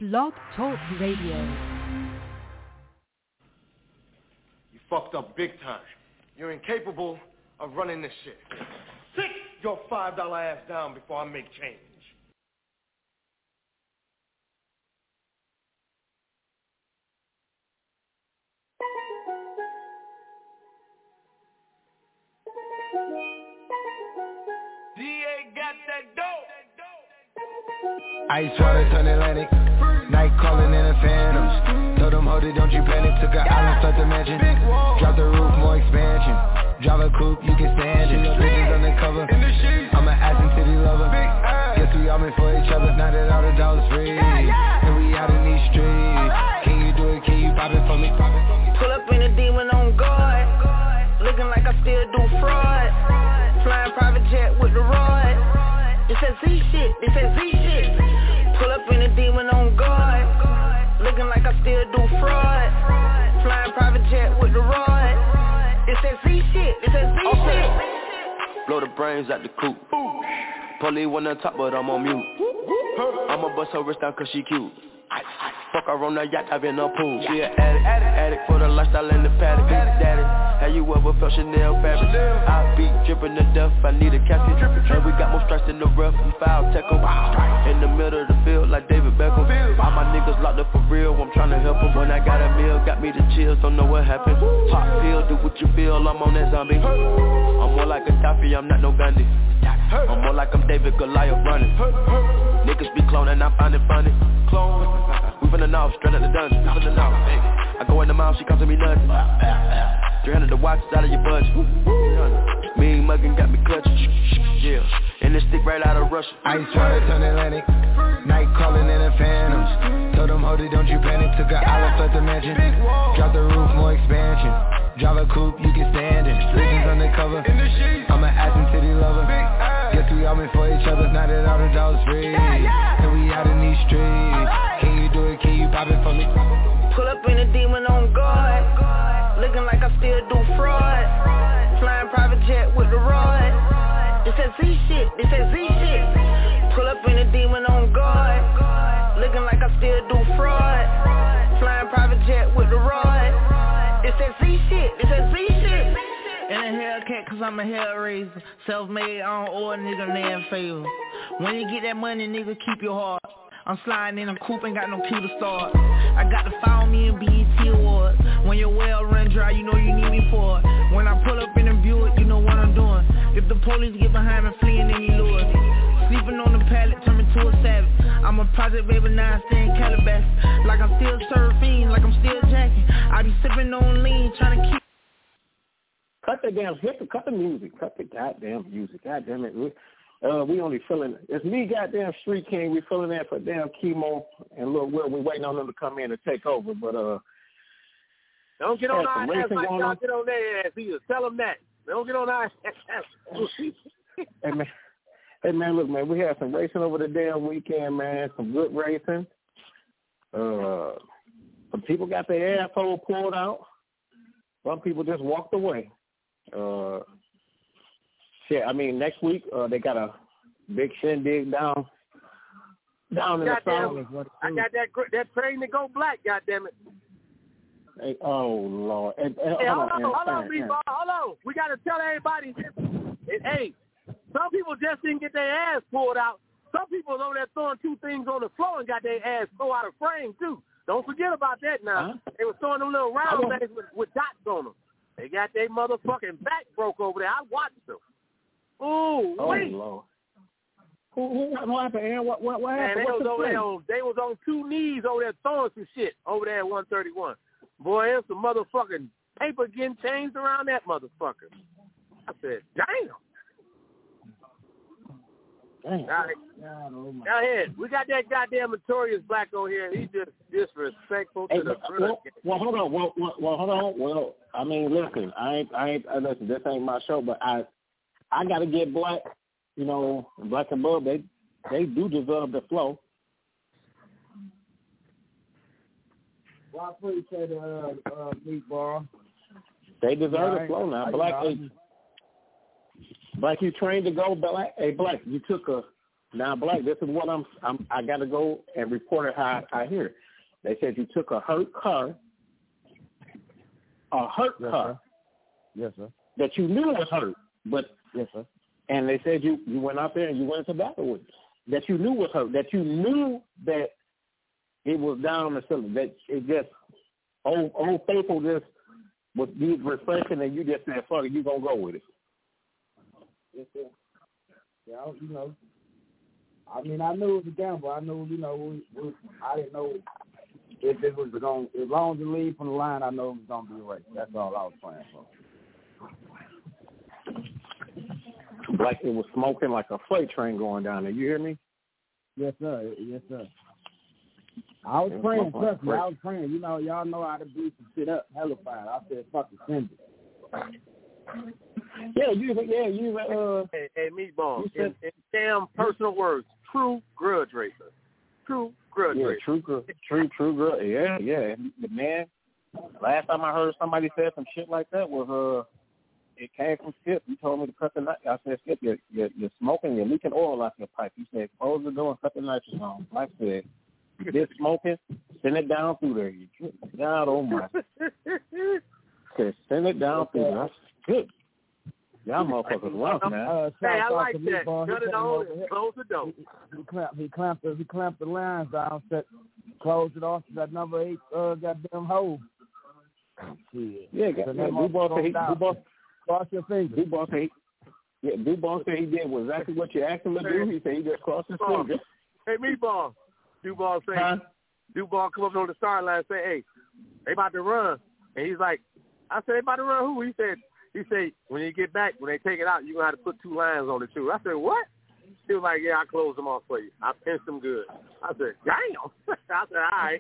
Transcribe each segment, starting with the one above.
Blog Talk Radio. You fucked up big time. You're incapable of running this shit. Sit your $5 ass down before I make change. DA got that dope. Ice water turn Atlantic. Night calling in the phantoms. Told them, hold it, don't you panic. Took an island, start the mansion. Drop the roof, more expansion. Drive a coupe, you can stand it. Bridges undercover. I'm an ass and titty lover. Guess we all meant for each other. Now that all the dollars free, and we out in these streets. Can you do it? Can you pop it for me? Pull up in a demon on guard. Looking like I still do fraud. Flying private jet with the rod. This that Z shit, this that Z shit. Pull up in a demon on guard. Looking like I still do fraud. Flying private jet with the rod. This that Z shit, this that Z shit. Blow the brains out the coop. Police one on top, but I'm on mute. I'ma bust her wrist down cause she cute. Fuck her on the yacht, I've been a pool. She an addict for the lifestyle and the paddock. Big daddy, have you ever felt Chanel fabric? I be dripping to death, I need a casket. And we got more strikes in the rough, we foul tech em. In the middle of the field like David Beckham. All my niggas locked up for real, I'm tryna help them. When I got a meal, got me the chills, don't know what happened. Pop pill, do what you feel, I'm on that zombie. I'm more like a Gaddafi, I'm not no Gandhi. I'm more like I'm David Goliath running. Niggas be cloning, I find it funny. We finna know, straight out the dungeon. I go in the mouth, she comes to me nothing. 300 the watch out of your budget. Mean muggin' got me clutching. Yeah, and this stick right out of Russia. Ice water turn Atlantic. Night calling in the phantoms. Told them, hold it, don't you panic. Took an island, left the mansion. Drop the roof, more expansion. Drive a coupe, you can stand it. Bridges undercover. I'm an ass and titty lover. Guess we all meant for each other. Now that all the dollars free, and we out in these streets. Can you do it? Can you pop it for me? Pull up in a demon on guard. Looking like I still do fraud. Flying private jet with the rod. This that Z shit, this that Z shit. Pull up in a demon on guard. Looking like I still do fraud. Flying private jet with the rod. This that Z shit, this that Z shit. In a Hellcat cause I'm a hellraiser. Self-made, I don't owe a nigga land favor. When you get that money, nigga, keep your heart. I'm sliding in a coupe, ain't got no key to start. I got to follow me in BET Awards. When your well run dry, you know you need me for it. When I pull up in a Buick, you know what I'm doing. If the police get behind me, fleeing any lures. Sleeping on the pallet, turn me to a savage. I'm a project baby, now I stay in Calabasas. Like I'm still surfing, like I'm still jacking. I be sipping on lean, trying to keep. Cut the damn hip, cut the music, cut the goddamn music, goddamn it. We only filling, it's me, goddamn Street King. We filling in for damn Chemo and Lil Will. We waiting on them to come in and take over, but don't get on our ass like y'all get on their ass either. Tell them that. Don't get on our ass. Hey man, look man, we had some racing over the damn weekend, man. Some good racing. Some people got their asshole pulled out. Some people just walked away. Shit, I mean, next week they got a big shindig down in the south. I got that train to go black. Goddamn it! Hey, oh Lord! Hey, hold on, hold on. We got to tell everybody. Hey, some people just didn't get their ass pulled out. Some people over there throwing two things on the floor and got their ass pulled out of frame too. Don't forget about that now. Huh? They were throwing them little round things with dots on them. They got their motherfucking back broke over there. I watched them. Ooh, wait. Lord. What happened, Aaron? What happened? They was on two knees over there throwing some shit over there at 131. Boy, there's some motherfucking paper getting changed around that motherfucker. I said, damn. All right. Now, ahead. We got that goddamn Notorious Black on here. He's just disrespectful to the well, hold on. Well, hold on. Well, I mean, listen, I ain't listen, this ain't my show, but I gotta get Black, you know, Black and Bub, they do deserve the flow. Well, I appreciate Meatball. They deserve the flow now. Black, you trained to go Black. Hey, Black, you took a Now, Black, this is what I got to go and report it how I hear it. They said you took a hurt car. Sir. Yes, sir. That you knew was hurt, but yes, sir. And they said you went out there and you went into battle with it. That you knew was hurt. That you knew that it was down on the cylinder. That it just old faithful just was refreshing, and you just said, "Fuck it, you gonna go with it." Yes, sir. Yeah, I mean, I knew it was a gamble. I knew, I didn't know if it was going. As long as it leave from the line, I know it was gonna be a race. That's all I was playing for. Like it was smoking like a freight train going down there. You hear me? Yes, sir. Yes, sir. I was praying, trust me. I was praying. Y'all know how to do some shit up. Hella fine. I said, fucking send it. Hey, Meatball. In damn personal words, true grudge racer. True grudge racer. True grudge. Yeah. Man, last time I heard somebody say some shit like that was it came from Skip. He told me to cut the night. I said, Skip, you're smoking, you're leaking oil out your pipe. He said, close the door and cut the nitrous on. Like I said, you did smoking, send it down through there. God, oh my. Said, send it down through there. That's good. Y'all motherfuckers rough, man. Hey, I like that. Cut it on and close the door. He clamped the lines down, closed it off to that number 8 goddamn hole. Yeah, cross your fingers. Dubois said he did exactly what you asked him to do. He said he just crossed his fingers. Hey, Meatball. Dubois say, Dubois come up on the start line and say, hey, they about to run. And he's like, I said, they about to run who? He said, when you get back, when they take it out, you're going to have to put 2 lines on it, too. I said, what? He was like, yeah, I closed them off for you. I pinched them good. I said, damn. I said, all right.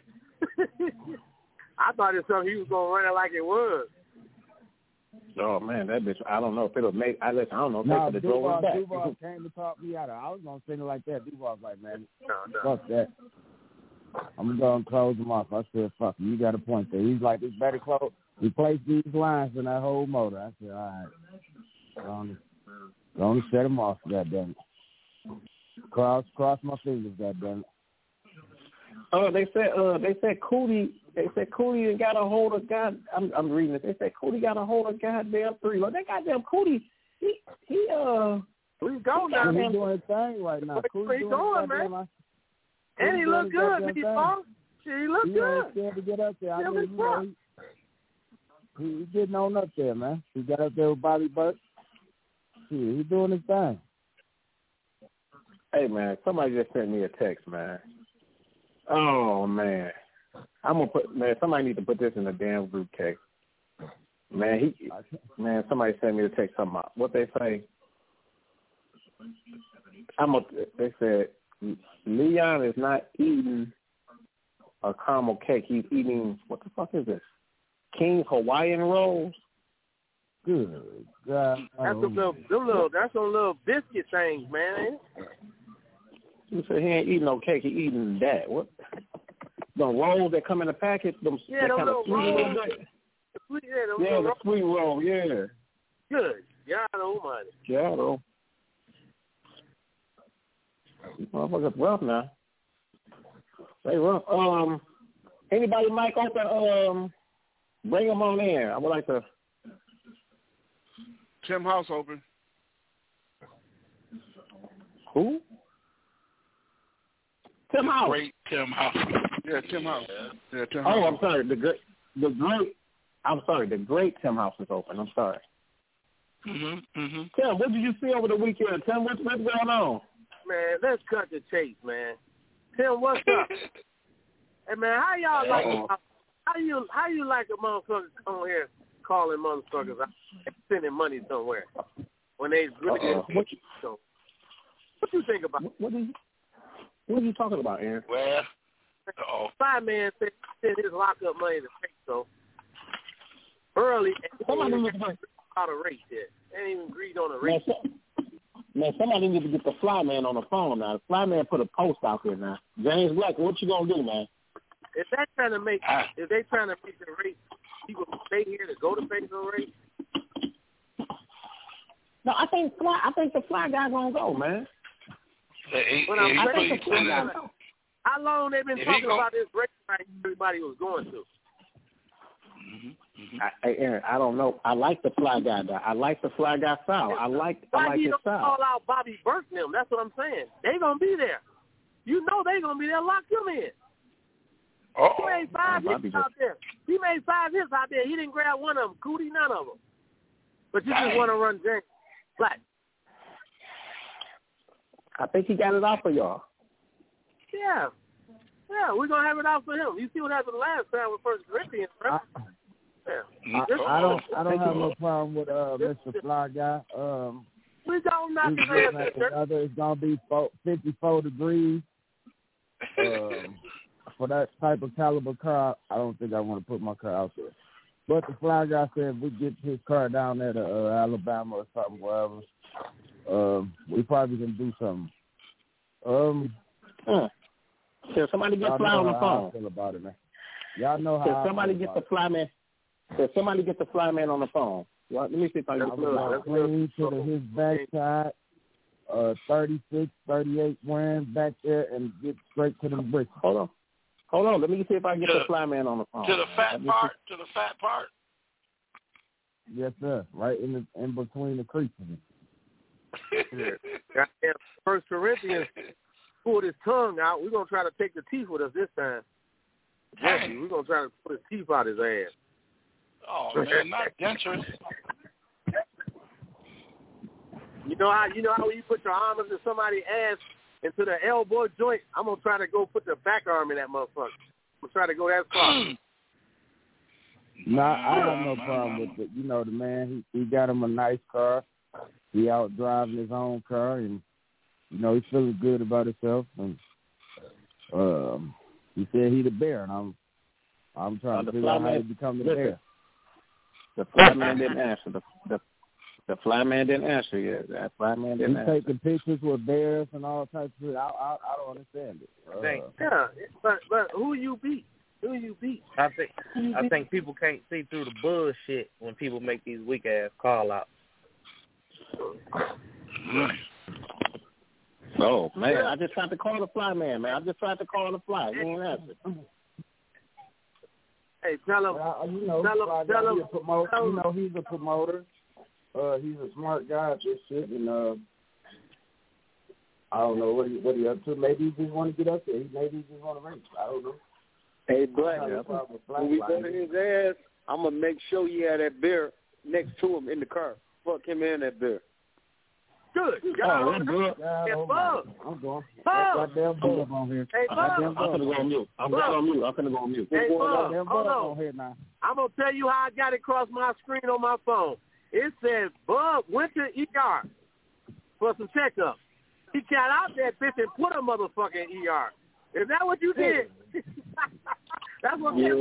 I thought it was something he was going to run it like it was. Oh, man, that bitch, I don't know if it'll make, I don't know if they could have drove it back. Dubois came to talk me out of it. I was going to send it like that. Dubois was like, man, fuck that. I'm going to close them off. I said, fuck you got a point there. He's like, it's better close. Replace these lines in that whole motor. I said, all right. Going to set them off, goddammit. Cross my fingers, goddammit. Oh, they said Cootie got a hold of I'm reading it. They said Cootie got a hold of goddamn 3. Look, that goddamn Cootie, he's gone now. He's doing his thing right now. What he doing, man? And he look good, Meatball. He look good. He's scared to get up there. I mean, he's getting on up there, man. He got up there with Bobby Burke. He's doing his thing. Hey, man, somebody just sent me a text, man. Oh, man. Somebody need to put this in a damn group text. Man, somebody sent me a text something about what they say. They said Leon is not eating a caramel cake. He's eating, what the fuck is this? King's Hawaiian rolls? Good God. That's some little biscuit things, man. He said he ain't eating no cake. He eating that. What? The rolls that come in the package? Them kind of sweet rolls. The sweet roll, yeah. Good. God almighty. God, these motherfuckers rough now. They rough. Anybody mic open? Bring them on in. I would like to. Tim House open. Who? Tim House. Great Tim House. Yeah, Tim House. Yeah, Tim House. Oh, I'm sorry. The great Tim House is open. I'm sorry. Tim, what did you see over the weekend? Tim, what's going on? Man, let's cut the chase, man. Tim, what's up? Hey, man, how y'all like? How you like a motherfucker come here calling motherfuckers out and sending money somewhere when they really what you think about? What are you talking about, Aaron? Well, Fireman sent his lockup money to Peso early. Somebody ain't even about a race yet. They ain't even agreed on a race. Man, somebody need to get the flyman on the phone now. The flyman put a post out there now. James Black, what you gonna do, man? If they trying to make the race, people stay here to go to Peso race. No, I think the fly guy gonna go, man. But I'm saying, how long they been talking about this race fight everybody was going to? Aaron, I don't know. I like the Fly Guy. I like the Fly Guy style. I like his style. Why you don't call out Bobby Burke them? That's what I'm saying. They gonna be there. You know they gonna be there. Lock them in. He made 5 hits out there. He made 5 hits out there. He didn't grab one of them. Cootie, none of them. But you just want to run James Black. I think he got it out for y'all. Yeah, we're gonna have it out for him. You see what happened last time with First Corinthians, right? I don't have no problem with Mr. Fly Guy. We don't knock his ass. It's gonna be 54 degrees. For that type of caliber car, I don't think I want to put my car out there. But the Fly Guy said if we get his car down there to Alabama or something, wherever, we probably can do something. Can somebody get Fly on the phone? I feel about it, man. Y'all know how. Can somebody get the Fly man? Can somebody get the Fly man on the phone? Well, let me see if I can get the clean to his backside, 36, 38 wearing back there, and get straight to the bricks. Hold on. Let me see if I can get the Fly man on the phone. To the fat part. Yes, sir. Right in between the creases. First Corinthians pulled his tongue out. We're gonna try to take the teeth with us this time. Jesse, we're gonna try to put his teeth out his ass. Oh man, not dentures. You know how when you put your arm into somebody's ass into the elbow joint? I'm gonna try to go put the back arm in that motherfucker. I'm gonna try to go that far. I have no problem with it. You know, the man, he got him a nice car. He out driving his own car, and you know he's feeling good about himself. And he said he the bear, and I'm trying to figure out how to become the bear. The Fly man didn't answer. The Fly man didn't answer yet. That Fly man didn't answer. He's taking pictures with bears and all types of shit. I don't understand it. But who you beat? I think people can't see through the bullshit when people make these weak ass call outs. Oh man, I just tried to call the Fly man, man. I just tried to call the Fly. He ain't answer. Hey, tell him. He's a promoter. You know, he's a promoter. He's a smart guy at this shit, and I don't know what he up to. Maybe he just want to get up there. Maybe he just want to race. I don't know. Hey, Black, when we go to his ass, I'm going to make sure you have that bear next to him in the car. Fuck him and that bear. Good. I'm going. Goddamn Bub on here. Hey, Bub. I'm going to go on mute. I'm going to go on mute. Hey, Bub, hold on here now. I'm going to tell you how I got it across my screen on my phone. It says Bub went to ER for some checkup. He got out that bitch and put a motherfucker in ER. Is that what you did? That's what Good.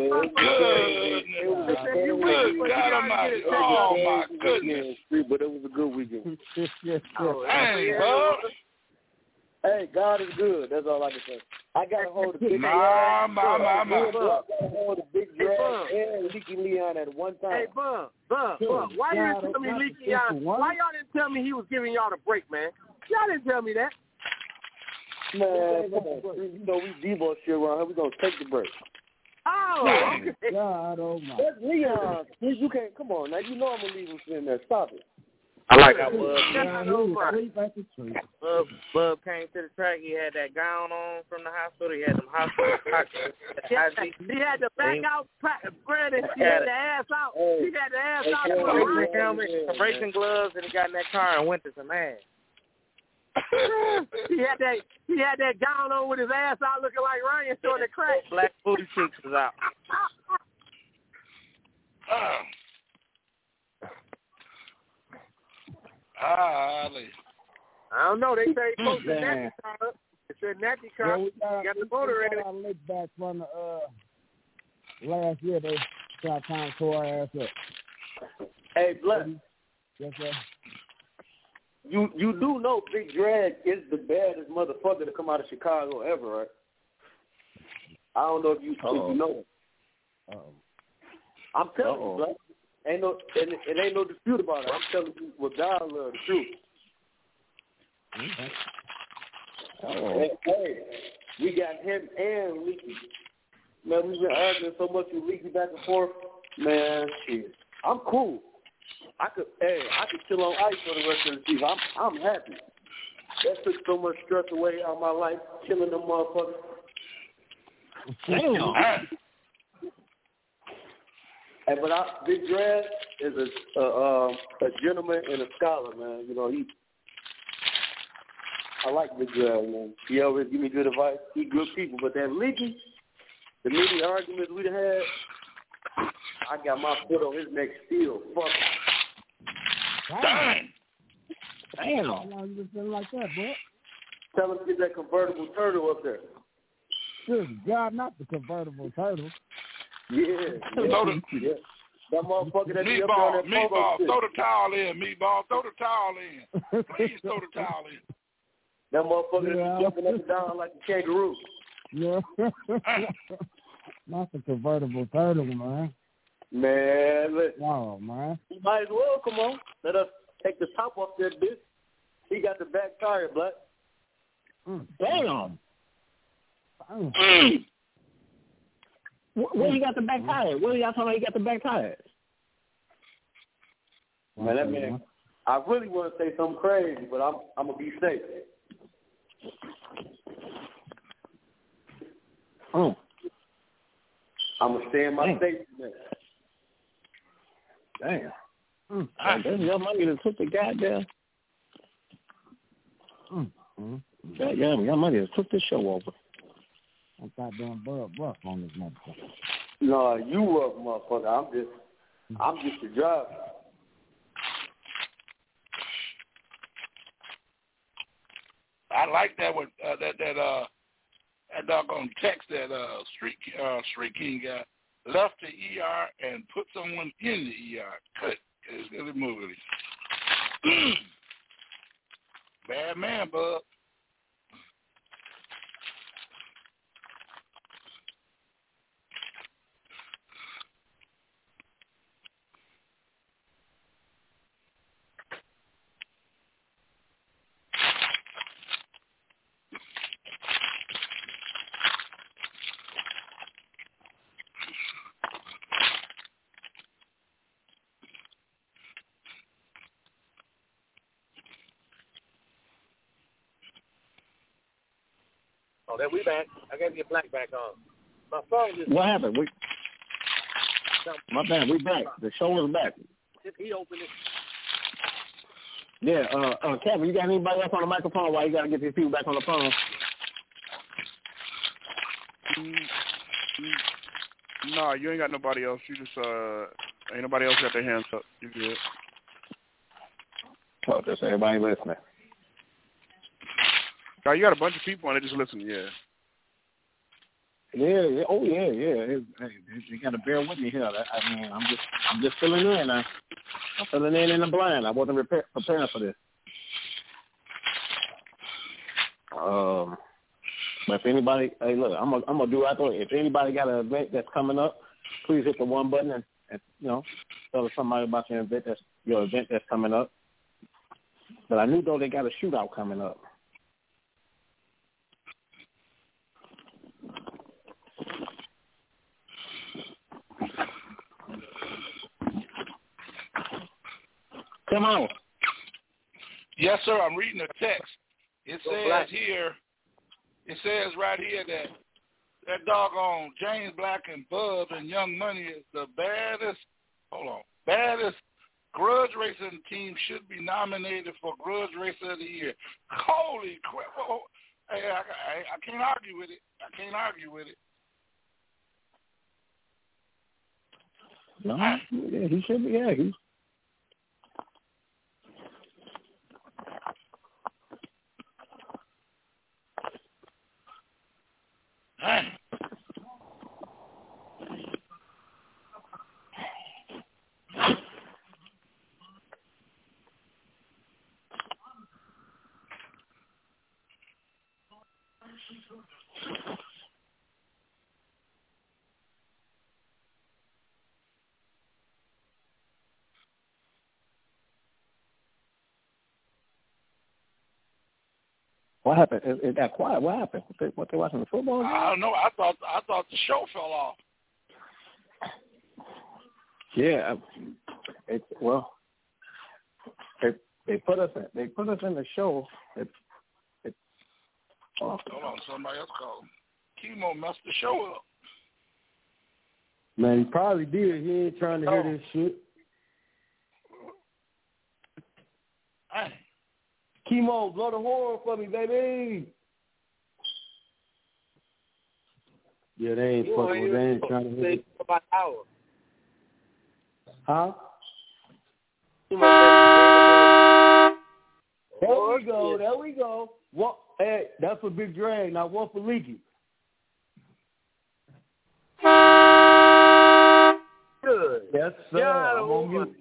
Oh, my goodness. But it was a good weekend. Dang, Bub. Hey, God is good. That's all I can say. I got to hold the big drag. I got to hold the big drag and Leaky Leon at one time. Hey, Bub, why you didn't tell me Leaky Leon? Why y'all didn't tell me he was giving y'all the break, man? Y'all didn't tell me that. Man, come on. You know we Devo shit around here. We gonna take the break. Oh, okay. God, oh my. That's Leon. You can't. Come on now. You know I'm gonna leave him sitting there. Stop it. I like how Bub came to the track. He had that gown on from the hospital. He had them hospital pockets. He had the back out, granted. He had the ass out. He had the ass out. Some racing gloves, and he got in that car and went to some ass. He had that gown on with his ass out looking like Ryan showing the crack. Black booty cheeks was out. I don't know. They say he posted Natty car up. They said Natty car got the motor ready. I looked back from the last year. They tried to tore our ass up. Hey, Black. Yes, sir. You do know Big Drag is the baddest motherfucker to come out of Chicago ever, right? I don't know if you know. I'm telling you, Black. It ain't no dispute about it. I'm telling you what God love, the truth. Oh. Hey, we got him and Leaky. Man, we've been arguing so much with Leaky back and forth. Man, shit. I'm cool. I could chill on ice for the rest of the season. I'm happy. That took so much stress away out of my life, killing them motherfuckers. Damn. Hey, but Big Dredd is a gentleman and a scholar, man. You know, I like Big Dredd, man. He always give me good advice. He good people. But that Leaky, the many arguments we had, I got my foot on his neck still. Fuck him. Damn. How long you been feeling like that, boy? Tell him to get that convertible turtle up there. Good God, not the convertible turtle. Yeah. That motherfucker that be up there on that Meatball, throw the towel in, Meatball. Throw the towel in. Please throw the towel in. That motherfucker that be jumping up and down like a kangaroo. Yeah. Not the convertible turtle, man. Man, listen. Oh, man. He might as well, come on. Let us take the top off that bitch. He got the back tire, Black. Damn. Where you got the back tire? Where y'all talking about you got the back tire? Man, that man, I really want to say something crazy, but I'm going to be safe. I'm going to stay in my safety net. Damn. Your money that took the goddamn. Your money that took the show over. I'm goddamn rough on this motherfucker. No, you rough, motherfucker. I'm just a driver. I like that with that doggone text that Street King got. Left the ER and put someone in the ER. Good. It's really moving. Bad man, bub. Oh, then we back. I got to get Black back on. My phone just... What happened? My bad. We back. The show is back. He opened it. Yeah. Kevin, you got anybody else on the microphone while you got to get these people back on the phone? No, you ain't got nobody else. You just ain't nobody else got their hands up. You good? Oh, just everybody listening. God, you got a bunch of people on it just listening. Yeah. Yeah. Oh, yeah. You got to bear with me here. I mean, I'm just filling in. I'm filling in the blind. I wasn't preparing for this. But if anybody, hey, look, I'm gonna do right there. If anybody got an event that's coming up, please hit the one button and tell somebody about your event that's coming up. But I knew though they got a shootout coming up. Come on. Yes, sir. I'm reading the text. It says right here that doggone James Black and Bub and Young Money is the baddest grudge racing team, should be nominated for Grudge Racer of the Year. Holy crap. Hey, I can't argue with it. No, yeah, he should be. Yeah, he's. What happened? It got quiet. What happened? What they watching the football game? I don't know. I thought the show fell off. Yeah. They put us in the show. Hold on, somebody else called. Chemo messed the show up. Man, he probably did. He ain't trying to hear this shit. Hey. Chemo, blow the horn for me, baby. Yeah, they ain't fucking. They ain't trying to hear it. About an hour. Huh? There we go. What? Hey, that's for Big Drag. Now one for Leaky. Good. Yes, sir. I'm on mute.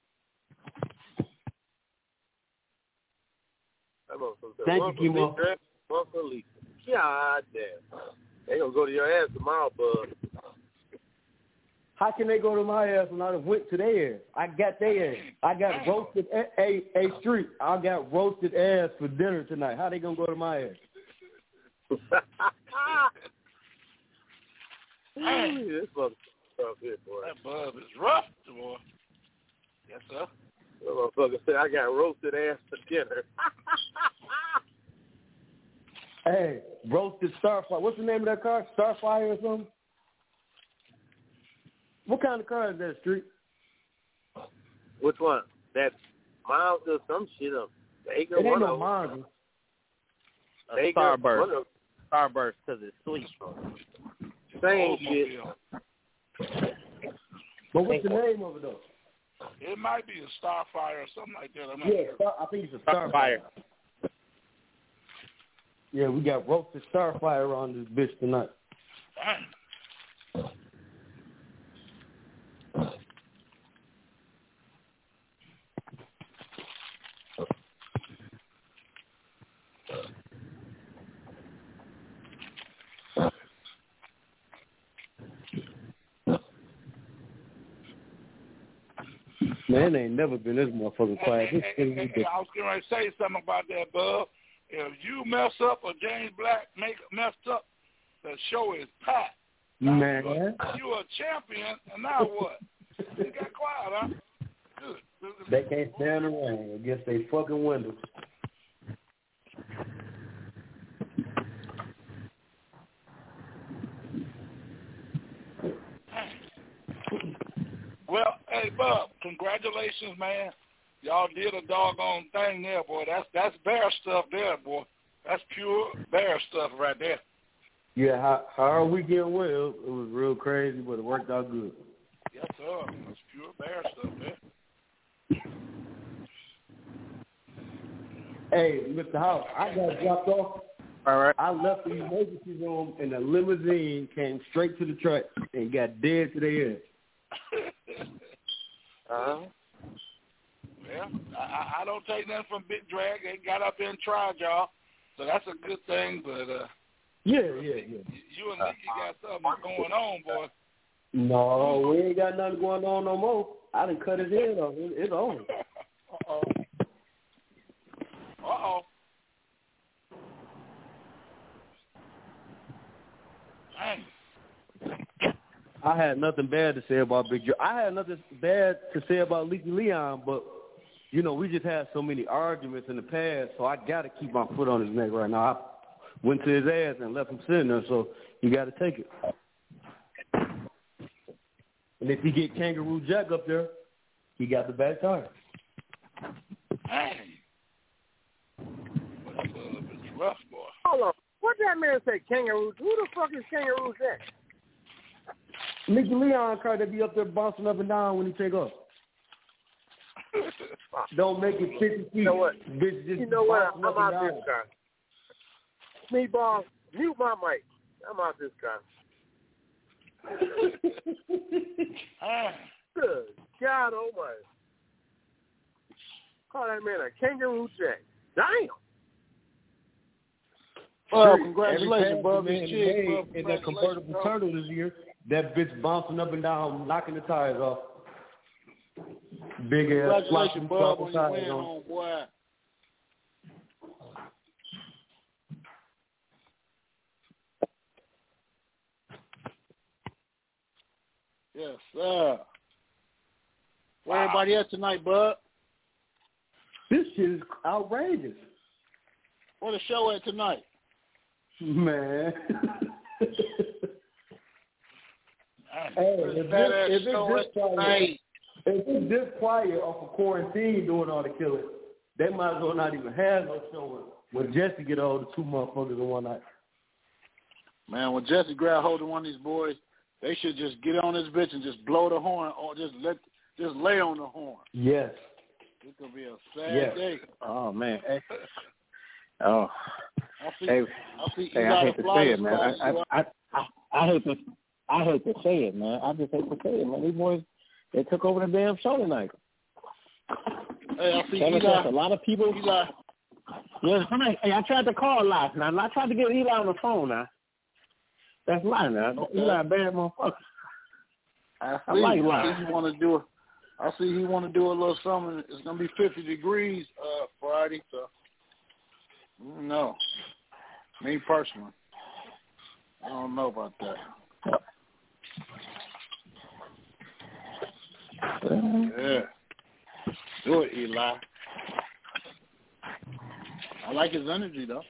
Thank you, Chemo. One for Leaky. God damn. They gonna go to your ass tomorrow, bud. How can they go to my ass when I done went to their ass? I got their ass. I got roasted. Street. I got roasted ass for dinner tonight. How they gonna go to my ass? This motherfucker tough here, boy. That bub is rough, boy. Yes, sir. That motherfucker said I got roasted ass for dinner. Hey, roasted Starfire. What's the name of that car? Starfire or something? What kind of car is that, Street? Which one? That Mazda or some shit up. It ain't no Mazda. Starburst. Starburst because it's sweet. Same shit. But what's the name of it, though? It might be a Starfire or something like that. I'm not sure. I think it's a Starfire. Yeah, we got roasted Starfire on this bitch tonight. Man, ain't never been this motherfucking quiet. I was going to say something about that, bub. If you mess up or James Black messed up, the show is packed. Man. You a champion, and now what? You got quiet, huh? Good. They can't stand the rain against they fucking windows. Well, hey, Bub, congratulations, man. Y'all did a doggone thing there, boy. That's bear stuff there, boy. That's pure bear stuff right there. Yeah, how our weekend went, it was real crazy, but it worked out good. Yes, sir. That's pure bear stuff there. Hey, Mr. House, I got dropped off. All right. I left the emergency room, and the limousine came straight to the track and got dead to their head. Well, I don't take nothing from Big Drag. They got up there and tried, y'all. So that's a good thing, but Yeah. You and Nicky got something going on, boy. No, we ain't got nothing going on no more. I done cut his head off. It's over. Uh-oh. Dang. I had nothing bad to say about Big Joe. I had nothing bad to say about Leaky Leon, but, you know, we just had so many arguments in the past, so I got to keep my foot on his neck right now. I went to his ass and left him sitting there, so you got to take it. And if he get Kangaroo Jack up there, he got the bad tire. Hey. It's rough, boy. Hold on. What that man say, Kangaroo? Who the fuck is Kangaroo Jack? Leaky Leon car that be up there bouncing up and down when he take off. Don't make it 50 feet. You know what? Bitch, just you know what? I'm up out and this down. car. Meatball, mute my mic. I'm out this car. Good God almighty. Call that man a Kangaroo Jack. Damn. Well, congratulations, Bub. In that convertible turtle this year, that bitch bouncing up and down, knocking the tires off. Big ass. Congratulations, Bub, on your win, homeboy. Yes, sir. Where everybody at tonight, bud? This shit is outrageous. Where the show at tonight? Man. Hey, if it's this quiet off of quarantine doing all the killing, they might as well not even have no show when Jesse get all the two motherfuckers in one night. Man, when Jesse grab hold of one of these boys, they should just get on this bitch and just blow the horn or just lay on the horn. Yes. It's gonna be a sad day. Oh man. Hey. Oh. I hate to say it, man. I hate to say it, man. I just hate to say it, man. These boys, they took over the damn show tonight. Hey, I see a lot of people. Yeah, I tried to call last night. I tried to get Eli on the phone now. That's lying now. Okay. Eli, bad motherfucker. I like he lying. want to do a little something. It's gonna be 50 degrees Friday, so no. Me personally, I don't know about that. Yeah. Do it, Eli. I like his energy, though.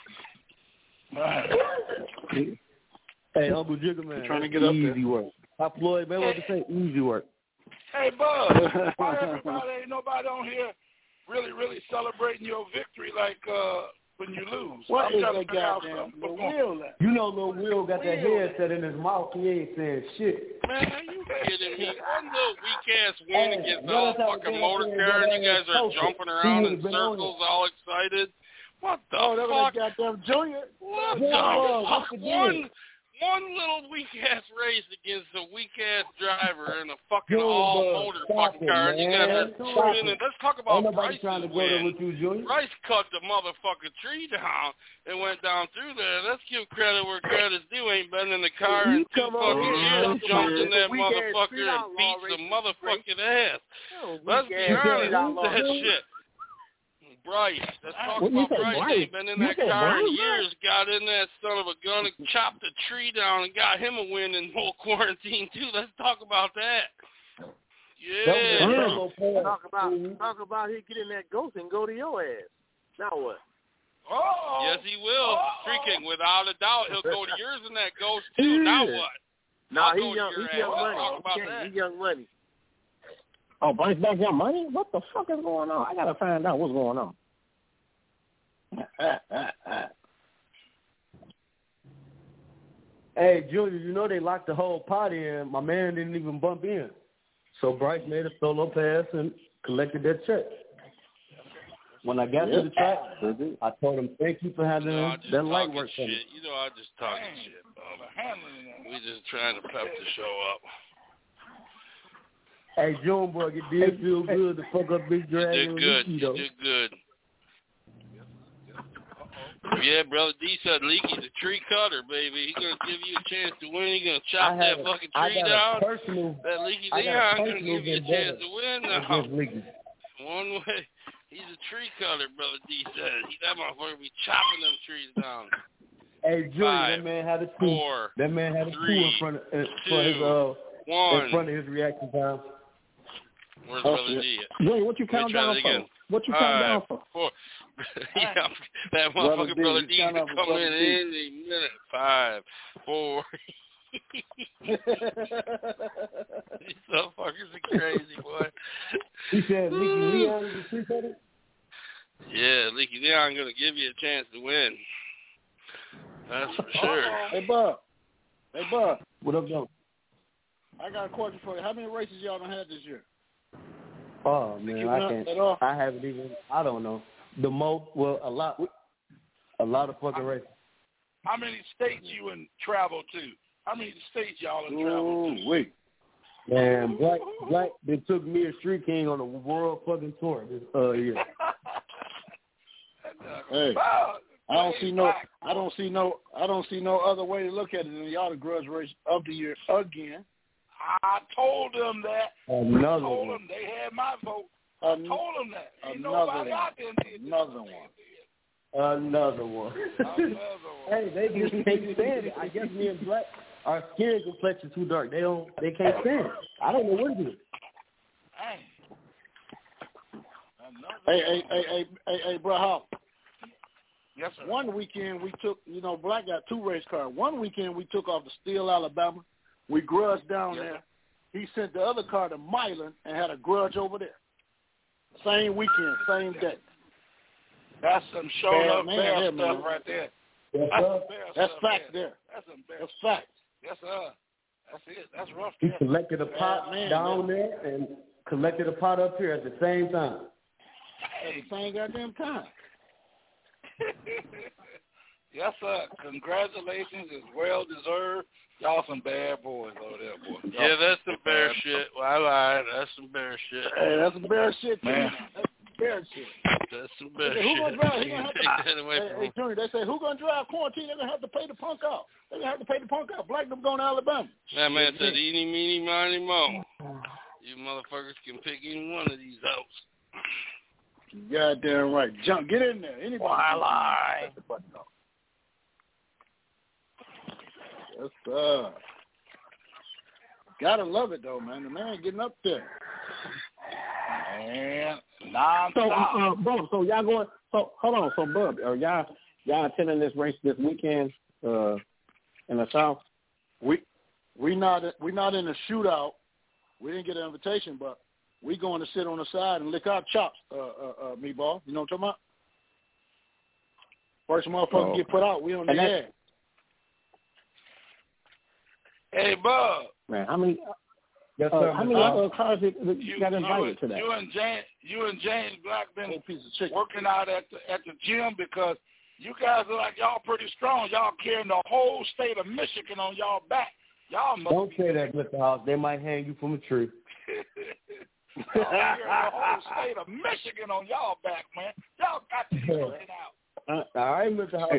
Hey, Uncle Jigga, man. Trying to get up easy there. work. How Floyd, man, what to say? Easy work. Hey, Bud, why everybody ain't nobody on here really celebrating your victory like when you lose? What I'm is trying to that figure out goddamn something. Will? You know Lil Will got that headset in his mouth. He ain't saying shit. Man, are you kidding me? One little weak-ass win against all fucking motor car, and you guys are jumping around in circles all excited? What the fuck? Goddamn Junior. What the fuck? One little weak-ass race against a weak-ass driver in a fucking all-motor fucking car, and you guys are tuning in. Let's talk about Bryce's win. Bryce cut the motherfucking tree down and went down through there. Let's give credit where credit's due. Ain't been in the car in 2 fucking years. Jumped in that motherfucker and beat some motherfucking ass. Let's be honest with that shit. Bryce, let's talk about Bryce. Ain't been in that car in years. Got in that son of a gun and chopped the tree down and got him a win in whole quarantine too. Let's talk about that. Yeah. Talk about he get in that ghost and go to your ass. Now what? Oh. Yes, he will. Street King, without a doubt, he'll go to yours in that ghost too. Now what? Nah, he's young money. Talk about that. He's young money. Oh, Bryce back Young Money? What the fuck is going on? I gotta find out what's going on. Hey, Junior, you know they locked the whole party in. My man didn't even bump in. So Bryce made a solo pass and collected that check. When I got to the track, I told him, thank you for having that light work for me. You know, I just talking shit, Bubba. We just trying to pep the show up. Hey, June boy, it did feel good to fuck up Big Dragon. You did good. Yeah, Brother D said Leaky's a tree cutter, baby. He's going to give you a chance to win. He's going to chop that fucking tree down. That Leaky Leon going to give you a chance to win now. One way. He's a tree cutter, Brother D said. That motherfucker be chopping them trees down. Hey, Junior, that man had a two. That man had a 2 in front of in front of his reaction time. Where's Brother D? Junior, what you count down for? What you count down for? 4. Yeah, that motherfucker Brother D is coming in any minute. 5, 4. These motherfuckers are crazy, boy. He said Leaky Leon is a tree cutter? Yeah, Leaky Leon going to give you a chance to win. That's for sure. Hey, Bub. What up, Joe? I got a question for you. How many races y'all done had this year? Oh, man, I haven't even, I don't know. A lot of fucking races. How many states you travel to? How many states y'all in travel to? Man, Black, they took me as Street King on a world fucking tour this year. Hey, I don't see no other way to look at it than y'all the grudge race of the year again. I told them that. Another I told one. them they had my vote. I told them that. Ain't nobody out there did Another one. Hey, they just can't stand it. I guess me and Black our skin complexion too dark. They can't stand it. I don't know what it is. Hey, bro, how? Yes, sir. One weekend we took, Black got 2 race cars. One weekend we took off to Steele, Alabama. We grudged down there. He sent the other car to Milan and had a grudge over there. Same weekend, same day. That's some showed-up bear stuff right there. That's fact there. That's fact. Yes, sir. That's it. That's rough. He collected a pot down there and collected a pot up here at the same time. At the same goddamn time. Yes, sir. Congratulations. It's well deserved. Y'all some bad boys over there, boy. Yeah, that's some bear shit. Well, I lied. That's some bear shit. Hey, that's some bear shit, too. Man. That's bear shit. That's some bear who gonna shit. drive? You can't take that away from Hey, Junior, they say, who gonna drive quarantine? They're gonna have to pay the punk out. They're gonna have to pay the punk out. Black them going to Alabama. That man said, eeny, meeny, miny, mo. You motherfuckers can pick any one of these out. Goddamn right. Jump, get in there. Anybody? I lie. Yes, gotta love it though, man. The man getting up there. Man, Bub, so y'all going? So hold on, so Bub, are y'all attending this race this weekend in the South? We not in a shootout. We didn't get an invitation, but we going to sit on the side and lick our chops, meatball. You know what I'm talking about? First motherfucker get put out, we on the air. Hey, Bub. Man, how many? Yes, sir. How many cars you got invited to that? You and James Black been working out at the gym because you guys are like y'all pretty strong. Y'all carrying the whole state of Michigan on y'all back. Y'all must Don't say that, Mr. House. They might hang you from a tree. Y'all carrying the whole state of Michigan on y'all back, man. Y'all got to be working out. All right, Mr. House.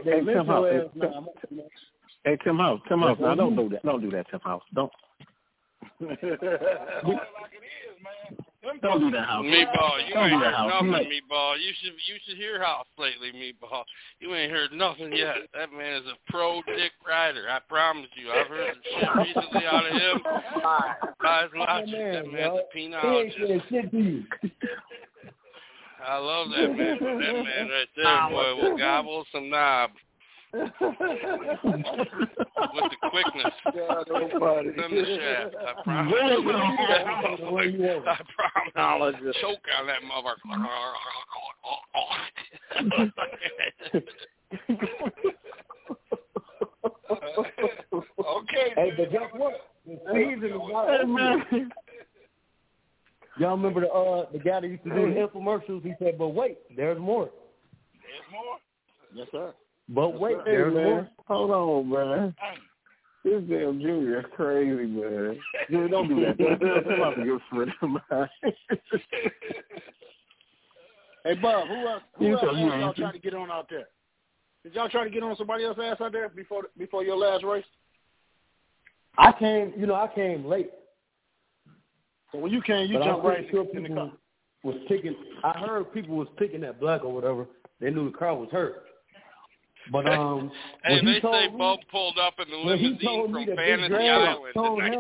Hey, Tim House. Now, don't do that. Don't do that, Tim House. Don't. Like it is, man. Don't do that, House. Meatball, you Don't ain't do that, heard House. nothing, Meatball. You should hear House lately, Meatball. You ain't heard nothing yet. That man is a pro dick rider. I promise you. I've heard some shit recently out of him. Guys, watch it. That man's a penologist. I love that man. But that man right there, boy, will gobble some knob. With the quickness in the shaft. I promise. I promise. Choke on that motherfucker. Okay. Hey, but guess what? The season is not over. Y'all remember the guy that used to do the infomercials? He said, but wait, there's more. There's more? Yes, sir. But wait, there's more. Hold on, man. This damn Junior is crazy, man. Junior, don't do that. That's not a good friend of mine. Hey, Bob, who else y'all trying to get on out there? Did y'all try to get on somebody else's ass out there before your last race? I came late. So when you came, you jumped right in the car. Was picking. I heard people was picking that Black or whatever. They knew the car was hurt. But hey, they say Bub pulled up in the limousine from Fantasy Island in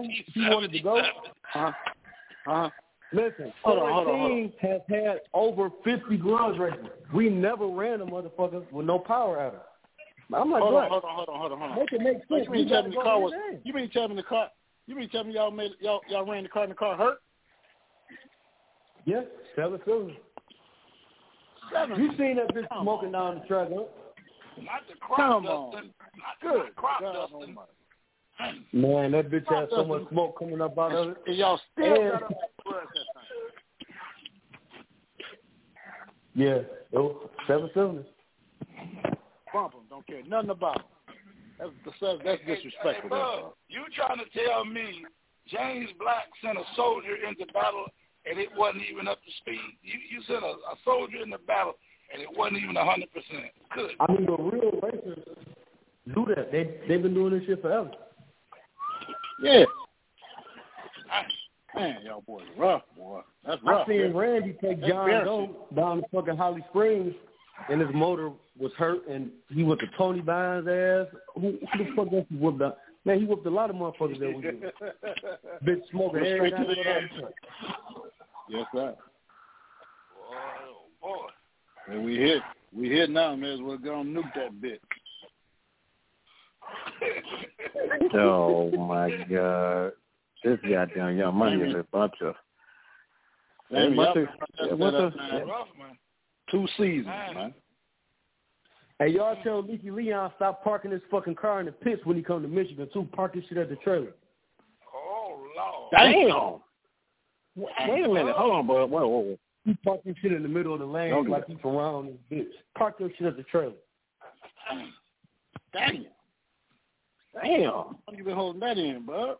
1977. Listen, our team has had over 50 grudge races. We never ran a motherfucker with no power at it. I'm like, hold on. Make it make sense. You mean tell me the car was? You mean tell me y'all ran the car and the car hurt? Yes, 7 cylinders. You seen that bitch smoking down the track, huh? Not the crop dusting. Not the crop dusting. Man, that bitch has so much smoke coming up out of it. And y'all still got up that time. Yeah, 7 cylinders. Bump them, don't care nothing about them. That's disrespectful. Hey, you trying to tell me James Black sent a soldier into battle and it wasn't even up to speed? You sent a soldier into battle and it wasn't even 100%. Good. I mean, the real racers do that. They've been doing this shit forever. Yeah. Man, y'all boys rough, boy. That's rough. I seen Randy take John Doe down to fucking Holly Springs, and his motor was hurt, and he went to Tony Bynes' ass. Who the fuck else he whooped up? Man, he whooped a lot of motherfuckers that weekend. Bitch smoking every straight to the night. head. Yes, sir. Boy. And we hit now, man. We're gonna nuke that bitch. Oh my God, this goddamn Young Money is a bunch of. Rough, man. 2 seasons, man. Hey, y'all tell Leaky Leon stop parking his fucking car in the pits when he come to Michigan, too. Park his shit at the trailer. Oh, Lord. Damn. Wait a minute. Hold on, bud. Whoa. He parked his shit in the middle of the lane like he's around his bitch. Park your shit at the trailer. Damn. Damn. You been holding that in, bud?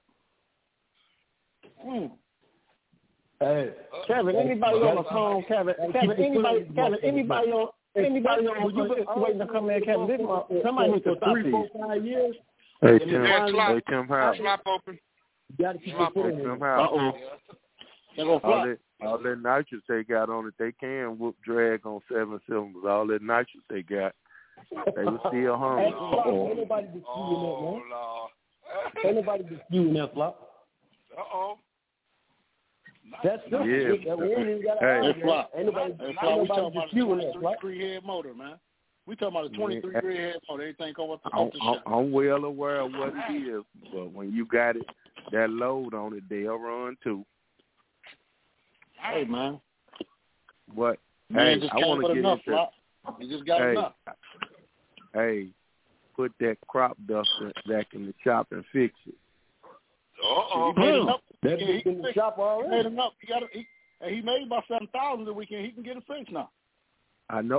Hey, Kevin, anybody on the phone, Kevin, anybody on waiting to come in, Kevin, somebody needs to stop 3, 4, 5 years. Hey, Tim Howard. Slap open. You gotta keep your foot in Tim there. Howard. All that nitrous they got on it, they can whoop drag on 7 cylinders. All that nitrous they got, they were still hungry. Ain't nobody disputing that, man. Ain't nobody disputing that, Flop. Uh-oh. That's good. Yeah. Hey, Flop. Ain't nobody we talking about disputing that, Flop. 23 head motor, man. We talking about a 23 head motor. Everything come off the shop. I'm well aware of what it is, but when you got it, that load on it, they'll run too. Hey, man. What? Man, hey, just I want to get enough, into. Flop. You just got enough. Hey, put that crop duster back in the shop and fix it. Uh-oh. He made enough. That's in the shop already. He made enough. He made about 7,000 the weekend. He can get it fixed now. I know.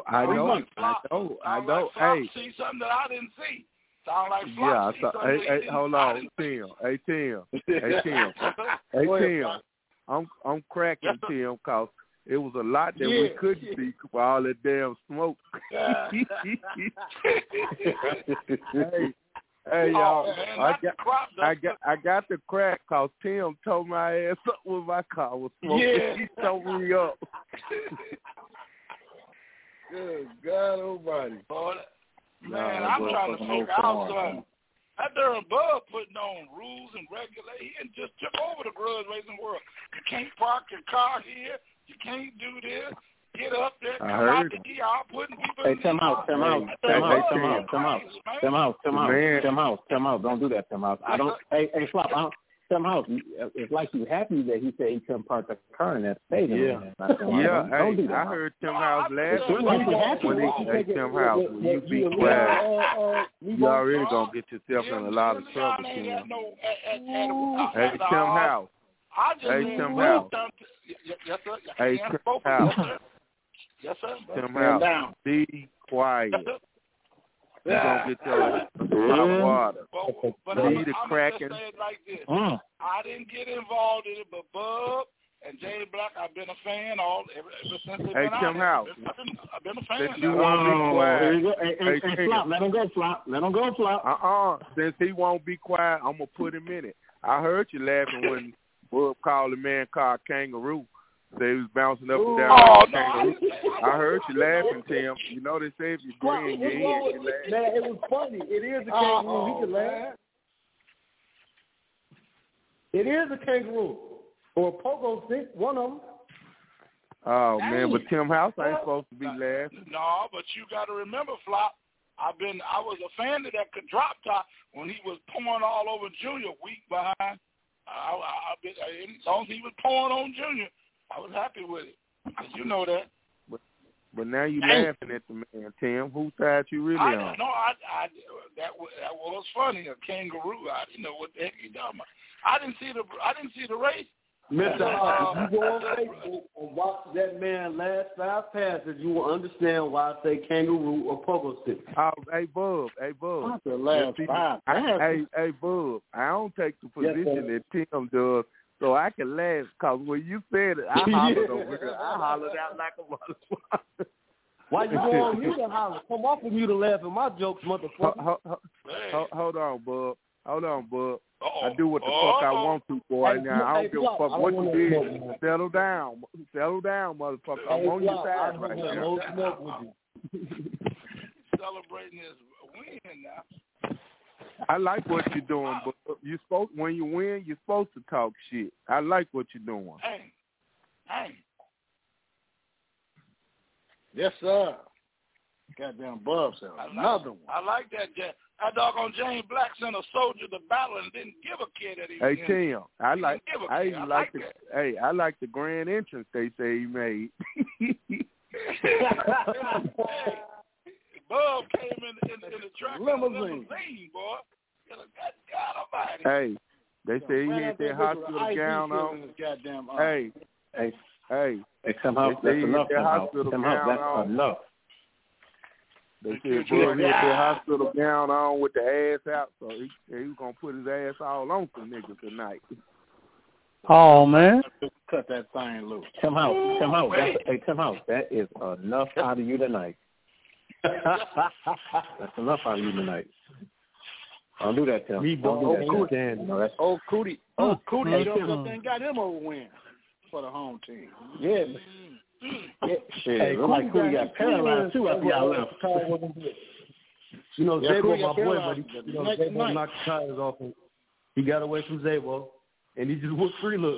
Hey, see something that I didn't see. Sound like Flop. Yeah. Hey, hold on, Tim. Hey, Tim. I'm cracking, Tim, cause it was a lot that we couldn't see for all that damn smoke. Hey, y'all! I got the crack cause Tim tore my ass up when my car was smoking. Yeah. He tore me up. Good God Almighty! Man, I'm trying to figure out something. That darn Bud putting on rules and regulations and just took over the grudge racing world. You can't park your car here. You can't do this. Get up there, come out the ER, putting people in the Tim House. Don't do that, Tim House. I don't. Hey, Flop. Tim House. It's like you happy that he said he couldn't park the car in that stadium. Yeah. Don't do that. I heard Tim House last week when he Tim House. When you be quiet, you already gonna get yourself in a lot of trouble, Tim. Hey, Tim House. Hey, Tim House. Yes, sir. Hey, Tim House. Yes, sir. Tim House. Be quiet. You're going to get your hot water. But Need a I'm crack just and... saying like this. I didn't get involved in it, but Bub and Jay Black, I've been a fan ever since they've been out. Tim House. I've been a fan. Since you won't be quiet. Hey, Flop, let him go, Flop. Since he won't be quiet, I'm going to put him in it. I heard you laughing when Bub called the man car Kangaroo. They was bouncing up and down. Kangaroo. I heard you laughing, Tim. You know they say if you grin, you in. Man, it was funny. It is a kangaroo. He can laugh. It is a kangaroo. Or a pogo stick, one of them. Oh, man, but Tim House ain't supposed to be laughing. No, but you got to remember, Flop, I was a fan of that drop top when he was pouring all over Junior week behind. As long as he was pouring on Junior, I was happy with it. You know that. But now you laughing at the man, Tim. Whose side you really on? No, that was funny. A kangaroo. I didn't know what the heck you talking about. I didn't see the race. Mr. Hawk, if you go on Facebook and watch that man last 5 passes, you will understand why I say kangaroo or pogo stick. Oh, hey, Bub. Hey, Bub. I don't take the position that Tim does. So I can laugh, because when you said it, I hollered over here. I hollered out like a motherfucker. Why you go on mute and holler? Come off of mute to laugh at my jokes, motherfucker. Hold on, Bub. I do what the fuck I want to, boy. Now I don't give a fuck what you did. Settle down, motherfucker. I'm on your side right now. Celebrating his win now. I like what you're doing, but when you win, you're supposed to talk shit. I like what you're doing. Hey. Yes, sir. Goddamn Bubs. Another one. I like that. That doggone James Black sent a soldier to battle and didn't give a care that he was Hey, Tim, I like the grand entrance they say he made. Bub came in the truck limousine, boy. God almighty. Hey, they say he had that hospital gown on. Hey, somehow that's enough. Somehow that's enough. They said Bub had that hospital gown on with the ass out, so he was gonna put his ass all on some niggas tonight. Oh man! Cut that thing loose. Somehow, that is enough out of you tonight. That's enough out of you tonight. Don't do that, Tim. Don't do that. Old Cootie. Got him over win for the home team. Yeah. Shit, look like Cootie got paralyzed too after y'all left. You know, Zabo, my boy, but Zabo knocked the tires off him. He got away from Zabo, and he just whooped Free Love.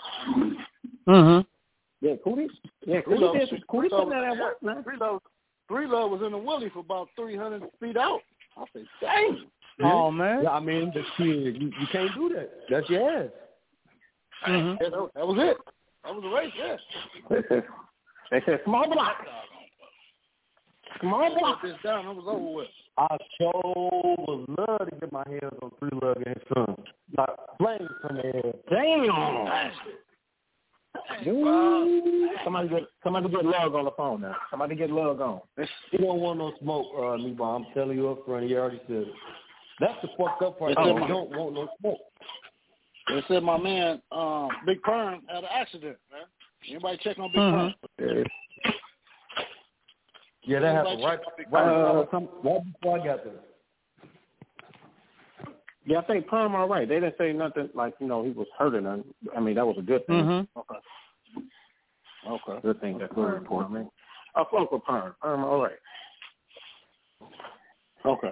Yeah, Cootie putting that at work, man. Free Love was in the Willie for about 300 feet out. I said, dang. Oh, man. Yeah, I mean, the kid, you can't do that. That's your ass. Yeah, that was it. That was the race, yeah. They said, small block. Small block. This down, it was over with. I sure would love to get my hands on Free Love and his son. Like, flames from there. Damn. Somebody get Lug on the phone now. Somebody get Lug on. He don't want no smoke, Nebo. I'm telling you up front. He already said it. That's the fucked up part. He don't want no smoke. They said my man, Big Perm, had an accident, man. Anybody check on Big Perm? Yeah, that happened right before I got there. Yeah, I think Perm all right. They didn't say nothing like, he was hurting. I mean, that was a good thing. Okay. Good thing. That's very important. I fuck with Perm. Perm all right. Okay.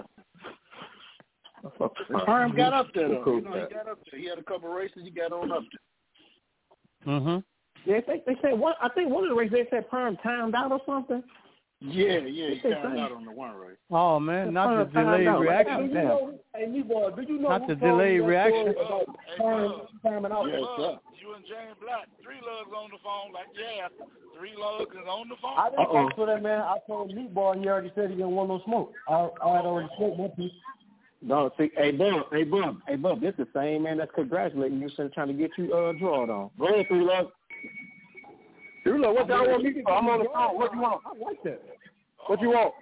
Perm got up there, though. He got up there. He had a couple of races. He got on up there. Yeah, they said what? I think one of the races they said Perm timed out or something. Yeah, he timed out on the one race. Oh man, not the delayed reaction. Hey, Nebo, do you know not the delayed reaction? Timing out. Yes, sir. You and James Black, 3 Lugs on the phone. Like, 3 Lugs is on the phone. I didn't talk to that man. I told Meatball, and he already said he didn't want no smoke. I had already smoked one piece. No, see, hey, Bub, this is the same man that's congratulating you since trying to get you drawed on. Go ahead, 3 Lugs. 3 Lugs, what y'all want me to do? I'm on the phone. What you want? I like that. What you want?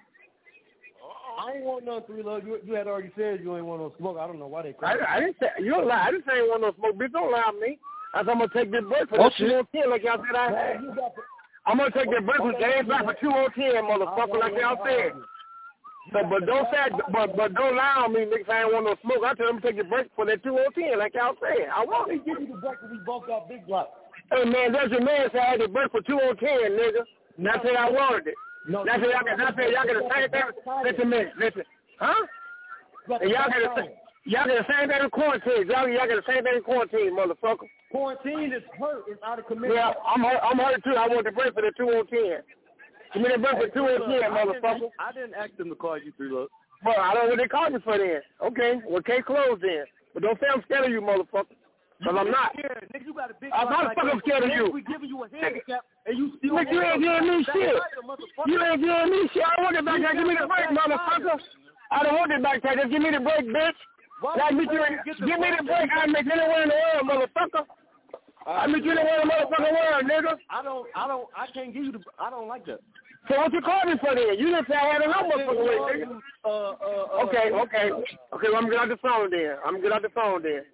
I ain't want no 3 Lugs. You had already said you ain't want no smoke. I don't know why they I didn't say, you don't lie. I didn't say I ain't want no smoke, bitch. Don't lie to me. I said I'm going to take this break for that 2 on 10 like y'all said I had. I'm going to take that break for James Black for 2 on 10, motherfucker, like y'all said. So, but don't say, but don't lie on me, niggas. I ain't want no smoke. I tell them to take the break for that 2 on 10, like y'all said. I want to give you the break when we both got big block. Hey man, that's your man said I had the break for 2 on 10, nigga. That's how I wanted it. No, that's how y'all get the same thing. Listen, huh? And y'all get the same thing in quarantine. Y'all get the same thing in quarantine, motherfucker. Quarantine is hurt. It's out of commission. Yeah, I'm hurt too. I want the break for the 2 on 10. Give me the break for 2 on 10, motherfucker. I didn't ask them to call you 3 Lugs. Well, I don't know what they called me for then. Okay, well, case closed then. But don't say I'm scared of you, motherfucker. Because I'm not. Nigga, you got a big I'm not fucking scared of you. We giving you a handicap, and you still. Nigga, you ain't giving me shit. You ain't giving me shit. I want it back there. Give me the break, motherfucker. I don't want it back there. Just give me the break, bitch. Like, give me the break. I make anywhere in the world, motherfucker. I meet you anywhere in the motherfucking world, nigga. I can't give you the. I don't like that. So what you called me for then? You didn't say I had a number for the way, nigga. Okay. Well, I'm get out the phone then.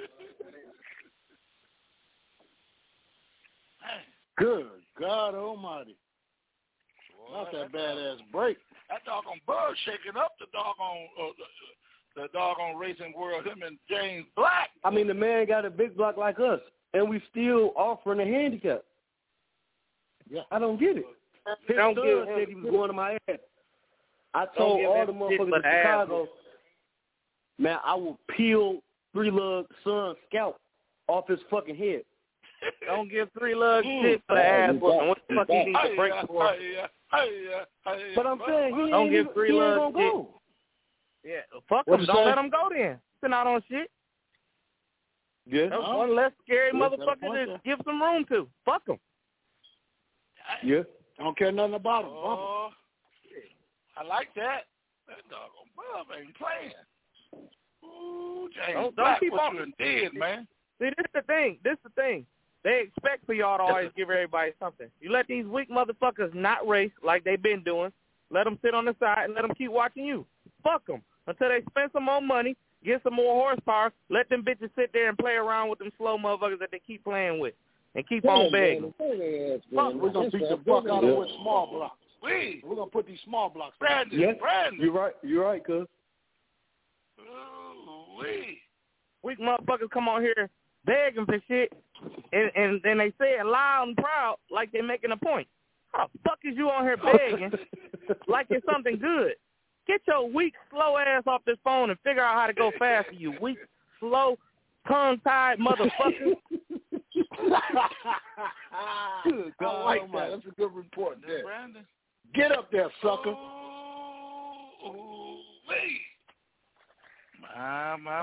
Good God Almighty! Not that badass break. That doggone Bud shaking up the doggone racing world. Him and James Black. I mean, the man got a big block like us, and we still offering a handicap. Yeah, I don't get it. His son said he was going to my ass. I told all the motherfuckers in Chicago. man, I will peel 3 Lug Son's scalp off his fucking head. Don't give 3 Lug shit for the ass whooping. What the fuck he needs to break for? But I'm saying he don't give 3 Lug shit. Go. Yeah, fuck him. Don't let him go then. Sitting out on shit. Yeah. That's one less scary motherfucker to give some room to. Fuck him. Yeah. I don't care nothing about him. I like that. That doggone Bub ain't playing. Ooh, James Don't keep on dead, man. See, this the thing. They expect for y'all to always give everybody something. You let these weak motherfuckers not race like they've been doing. Let them sit on the side and let them keep watching you. Fuck them until they spend some more money, get some more horsepower. Let them bitches sit there and play around with them slow motherfuckers that they keep playing with and keep on begging. We're going to beat the fuck out of with small blocks. We're going to put these small blocks. Brandon, yeah. Brandon. You're right, cuz. Weak motherfuckers come on here begging for shit, and then they say it loud and proud like they're making a point. How the fuck is you on here begging like it's something good? Get your weak, slow ass off this phone and figure out how to go faster, you weak, slow, tongue-tied motherfucker. Good God, I like that. That's a good report there. Brandon. Get up there, sucker. My.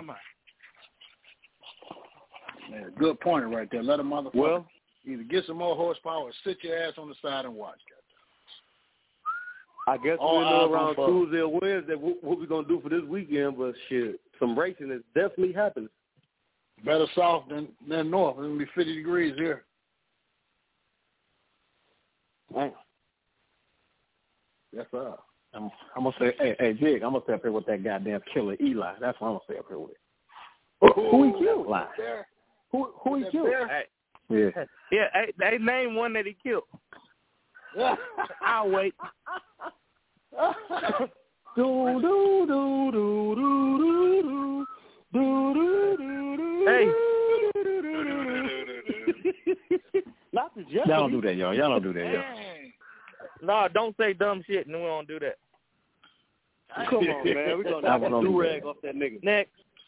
Man, good point right there. Let a motherfucker either get some more horsepower or sit your ass on the side and watch. I guess we'll know around Tuesday or Wednesday what we're going to do for this weekend, but shit, some racing is definitely happening. Better south than north. It's going to be 50 degrees here. Damn. Yes, sir. I'm going to say, hey, Jig, I'm going to stay up here with that goddamn killer Eli. That's what I'm going to stay up here with. Who he killed? Who he killed? Hey. Yeah, they named one that he killed. I'll wait. Hey. Not the Jeopardy. Y'all don't do that, y'all. Y'all don't do that, y'all. No, don't say dumb shit and we don't do that. Come on, man. We're going to have a do-rag off that nigga. Next.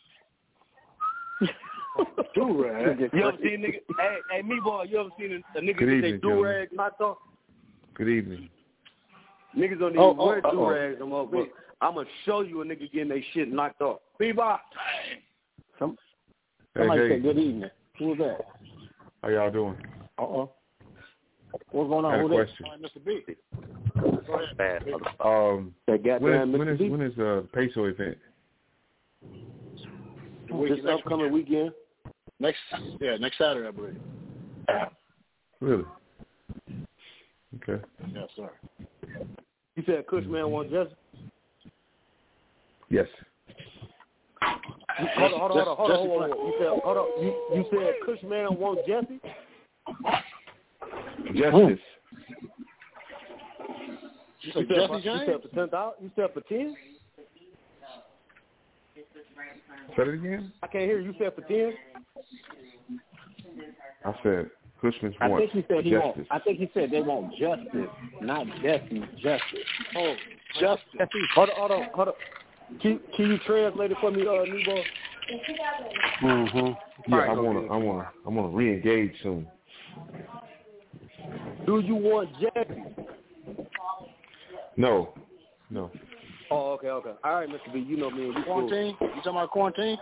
Do-rag? You ever seen a nigga? Hey, me boy, you ever seen a nigga get their do-rag knocked off? Good evening. Niggas don't even wear do-rags no more, but I'm going to show you a nigga getting their shit knocked off. Bebop. Somebody said good evening. Who's that? How y'all doing? What's going on? I had a question. Mr. B. When is the Peso event? This upcoming weekend. Next Saturday, I believe. Really? Okay. Yes, sir. You said Cushman won Jesse? Yes. Hold on. You said Cushman won Jesse? Justice. You said Jesse James? You said for 10,000? You said for 10? Say it again? I can't hear you. You said for 10? I said Cushman's won justice. I think he said they want justice, not Jesse, justice. Oh, justice. Hold on. Can you translate it for me, Nebo? Yeah, I wanna re-engage soon. Do you want Jesse? No. Oh, okay. All right, Mr. B, you know me. Quarantine? You talking about quarantine?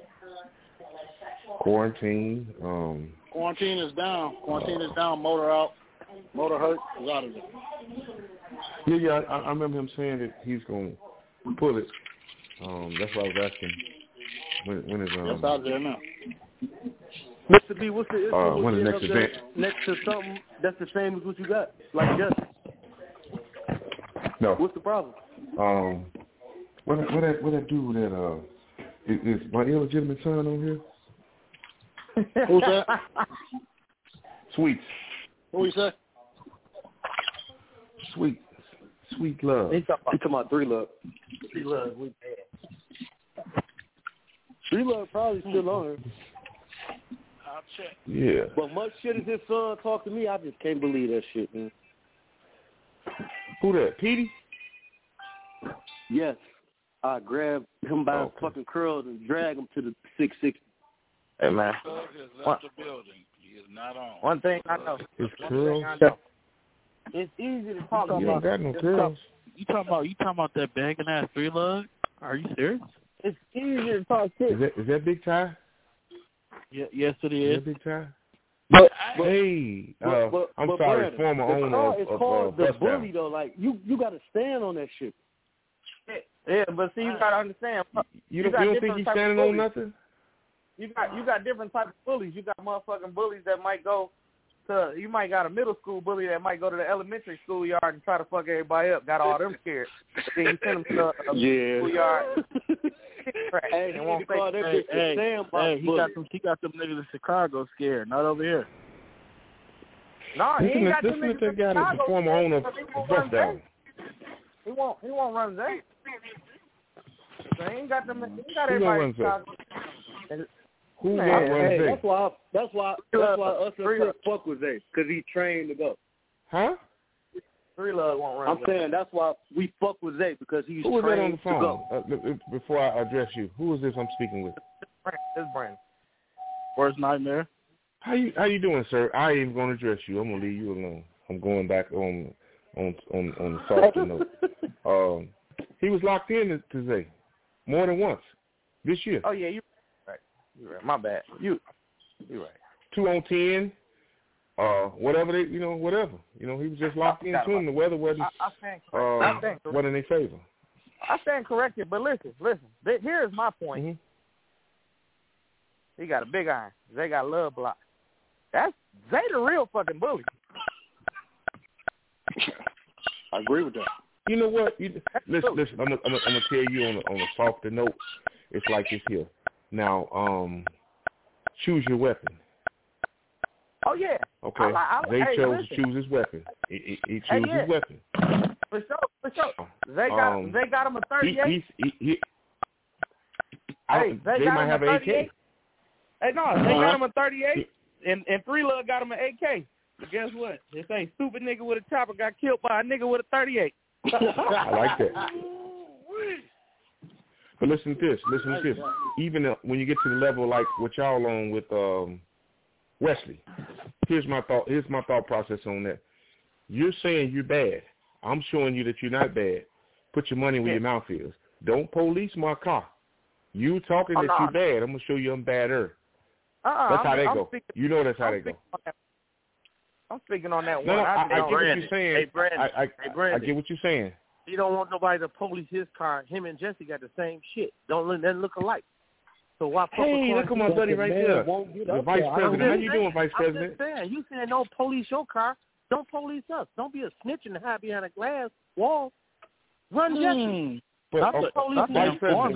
Quarantine. Quarantine is down. Motor out. Motor hurt. Is out of there. Yeah. I remember him saying that he's gonna pull it. That's why I was asking. When is That's out of there now. Mr. B, what's the issue? When the next event? Next to something that's the same as what you got, like Justice. No. What's the problem? What that dude that is my illegitimate son on here? Who's that? Sweet. Who you say? Sweet love. He's talking about 3 Love. 3 Love, we bad. 3 Love probably still on her. I'll check. Yeah. But much shit as his son talk to me, I just can't believe that shit, man. Who that? Petey? Yes. I grab him by his fucking curls and drag him to the 660. Hey, man. Doug has left the building. He is not on. One thing I know. It's curls. It's easy to talk You about. don't got no curls. You talking about that banging ass 3-lug? Are you serious? It's easy to talk shit. Is that Big Ty? Yeah, yes, it Is is. that Big Ty? But hey, I'm but sorry, Brandon, former owner it's of called the Bust Down. bully though. Like you got to stand on that shit. Yeah, but see, you gotta understand. You don't think he's standing on nothing? You got different types of bullies. You got motherfucking bullies that might go to. You might got a middle school bully that might go to the elementary schoolyard and try to fuck everybody up. Got all them scared. But then you send them to the schoolyard. Hey, and won't he got them niggas in Chicago scared, not over here. No, he ain't got them Listen niggas to that guy that's the former owner of Bust Down. He won't run Zay. So he ain't got them. He got Who everybody. won't run Zay? Who won't Hey, run Zay? That's why us and Chris fuck with Zay, because he trained to go. Huh? 3-lug won't run. I'm saying that's why we fuck with Zay, because he's Who is that on trained the to phone? go. Before I address you, who is this I'm speaking with? This Brandon. Worst nightmare. How you doing, sir? I ain't even gonna address you. I'm gonna leave you alone. I'm going back on the softer note. He was locked in to Zay more than once this year. Oh yeah, you right. My bad. You right. 2 on 10. Whatever whatever. He was just locked into him. The weather wasn't wasn't in their favor. I stand corrected, but listen. Here's my point. Mm-hmm. He got a big iron. Zay got a love block. That's Zay the real fucking bully. I agree with that. You know what? Listen. I'm gonna tell you on a softer note. It's like this here. Now, choose your weapon. Oh yeah. Okay. Zay chose to choose his weapon. He chose his weapon. For sure. Zay got him a 38. They might have an AK. Hey, no, they got him a 38, and 3-lug got him an AK. But guess what? This ain't stupid nigga with a chopper got killed by a nigga with a 38. I like that. But listen to this. Even when you get to the level like what y'all on with Wesley, here's my thought process on that. You're saying you're bad. I'm showing you that you're not bad. Put your money where your mouth is. Don't police my car. You talking that you're bad. I'm gonna show you I'm badder. That's how they go. You know that's how they go. I'm speaking on that no, one. I get what you're saying. Hey, Brandon. I get what you're saying. He don't want nobody to police his car. Him and Jesse got the same shit. Don't let them look alike. So why? Hey, look at my buddy right there. The vice president. How you doing, vice president? I'm just saying. You saying don't police your car. Don't police us. Don't be a snitch and hide behind a glass wall. Run Jesse. But vice president.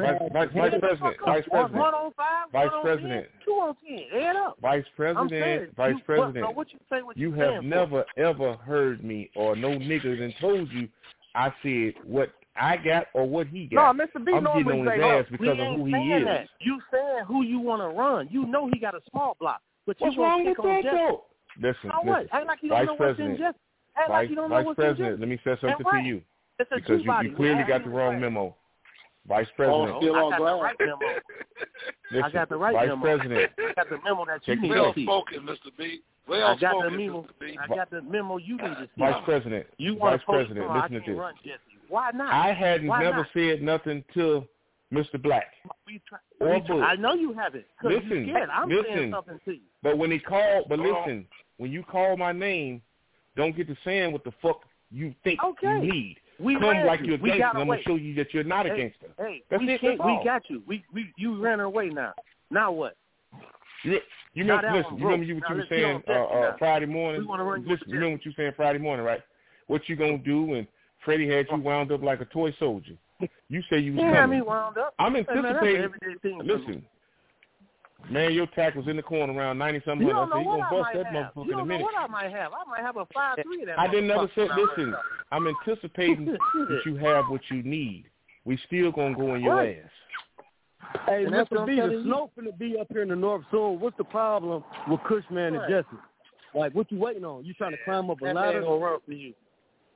1 on 5, vice 1 on president. 10, 2 on 10. Add up. Vice president. What you say? You have never ever heard me or no niggas and told you I said what I got or what he got. No, Mr. B I'm getting on his ass because of who he is. That. You saying who you want to run. You know he got a small block. But what's wrong with that, though? Listen. Act like you don't know what's in Jesse. Act like you don't know what's in Jesse. Let me say something to you. Because you clearly got the wrong memo. Vice President. I got the right memo. Listen, I got the right Vice memo. President. I got the memo that you need well to see. Spoken, Mr. B. I got the memo you need to see. Vice President. Vice President, listen to this. Run Jesse. Why not? I hadn't never said nothing to Mr. Black. I know you haven't. Listen, I'm saying something to you. But when he called, listen, when you call my name, don't get to saying what the fuck you think you need. Come like you're a gangster, and I'm going to show you that you're not a gangster. Hey, we got you. You ran away now. Now what? You remember what you were saying Friday morning? Listen, you remember what you were saying Friday morning, right? What you going to do when Freddie had you wound up like a toy soldier? You say you was coming. Me wound up. I'm anticipating. Listen, man, your tackle's in the corner around 90-something. I said, you're going to bust that motherfucker in a minute. What I might have. I might have a 5'3" that I didn't never say, listen, I'm anticipating that you have what you need. We still going to go in your ass. Hey, Mr. B, the snow finna be up here in the north soon. What's the problem with Cushman and Jesse? Like, what you waiting on? You trying to climb up a ladder? That ain't gonna run for you.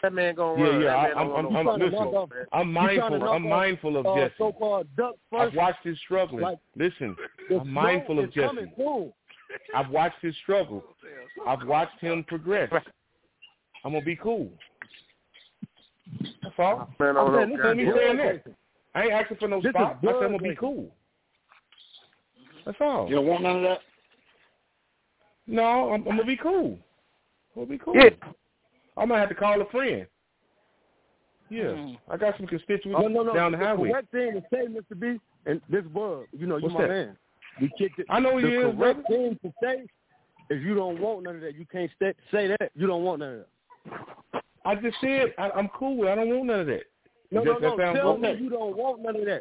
That man gonna run. Yeah. I'm mindful of Jesse. So-called duck first. I've watched his struggling. Listen, I'm mindful of Jesse. I've watched his struggle. I've watched him progress. I'm gonna be cool. That's all. I ain't asking for no spot. I said I'm gonna be cool. That's all. You don't want none of that? No, I'm gonna be cool. Yeah. I might have to call a friend. Yeah, I got some constituents down the highway. The correct thing to say, Mr. B, and this Bub, you know, you my man. We kicked it. I know he is, brother. The correct thing to say is you don't want none of that. You can't say that. You don't want none of that. I just said I'm cool. I don't want none of that. No. Tell me you don't want none of that.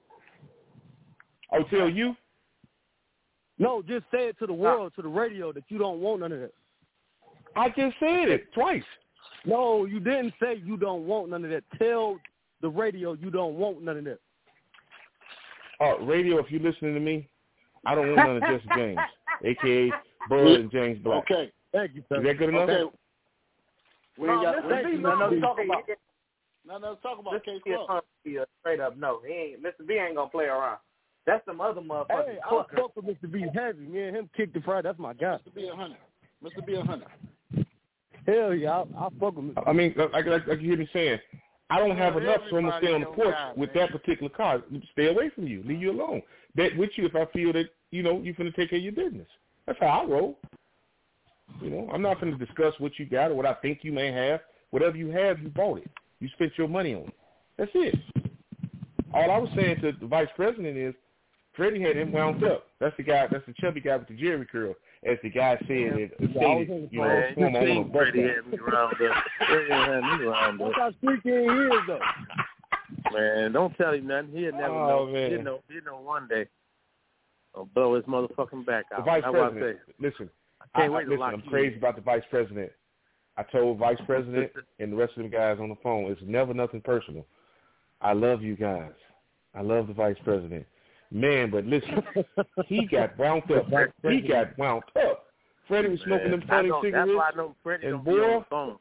I'll tell you? No, just say it to the world, to the radio, that you don't want none of that. I just said it twice. No, you didn't say you don't want none of that. Tell the radio you don't want none of that. Radio, if you're listening to me, I don't want none of Jesse James, a.k.a. Bud and James Black. Okay. Thank you, sir. Is that good enough? Okay. We ain't got nothing to talk about. Nothing to talk about. Straight up, no. Mr. B ain't going to play around. That's some other motherfuckers. Hey, I fuck with Mr. B heavy. Me and him kicked the Friday. That's my guy. Mr. B 100. Hell yeah, I fuck with him. I mean, like you hear me saying, I don't have enough, so I'm going to stay on the porch with that particular car. Stay away from you. Leave you alone. Bet with you if I feel that, you're finna take care of your business. That's how I roll. I'm not finna discuss what you got or what I think you may have. Whatever you have, you bought it. You spent your money on it. That's it. All I was saying to the vice president is, Freddie had him wound up. That's the chubby guy with the Jerry curl. As the guy said, former owner of Freddie had me round up. That's how freaky he is, though. Man, don't tell him nothing. He'll never know. He'll know one day. I'll blow his motherfucking back out. The vice president, listen, I'm crazy about the vice president. I told vice president and the rest of them guys on the phone, it's never nothing personal. I love you guys. I love the vice president. Man, but listen, he got wound up. Freddie was smoking them 30 cigarettes. That's why I know Freddie don't be on the phone.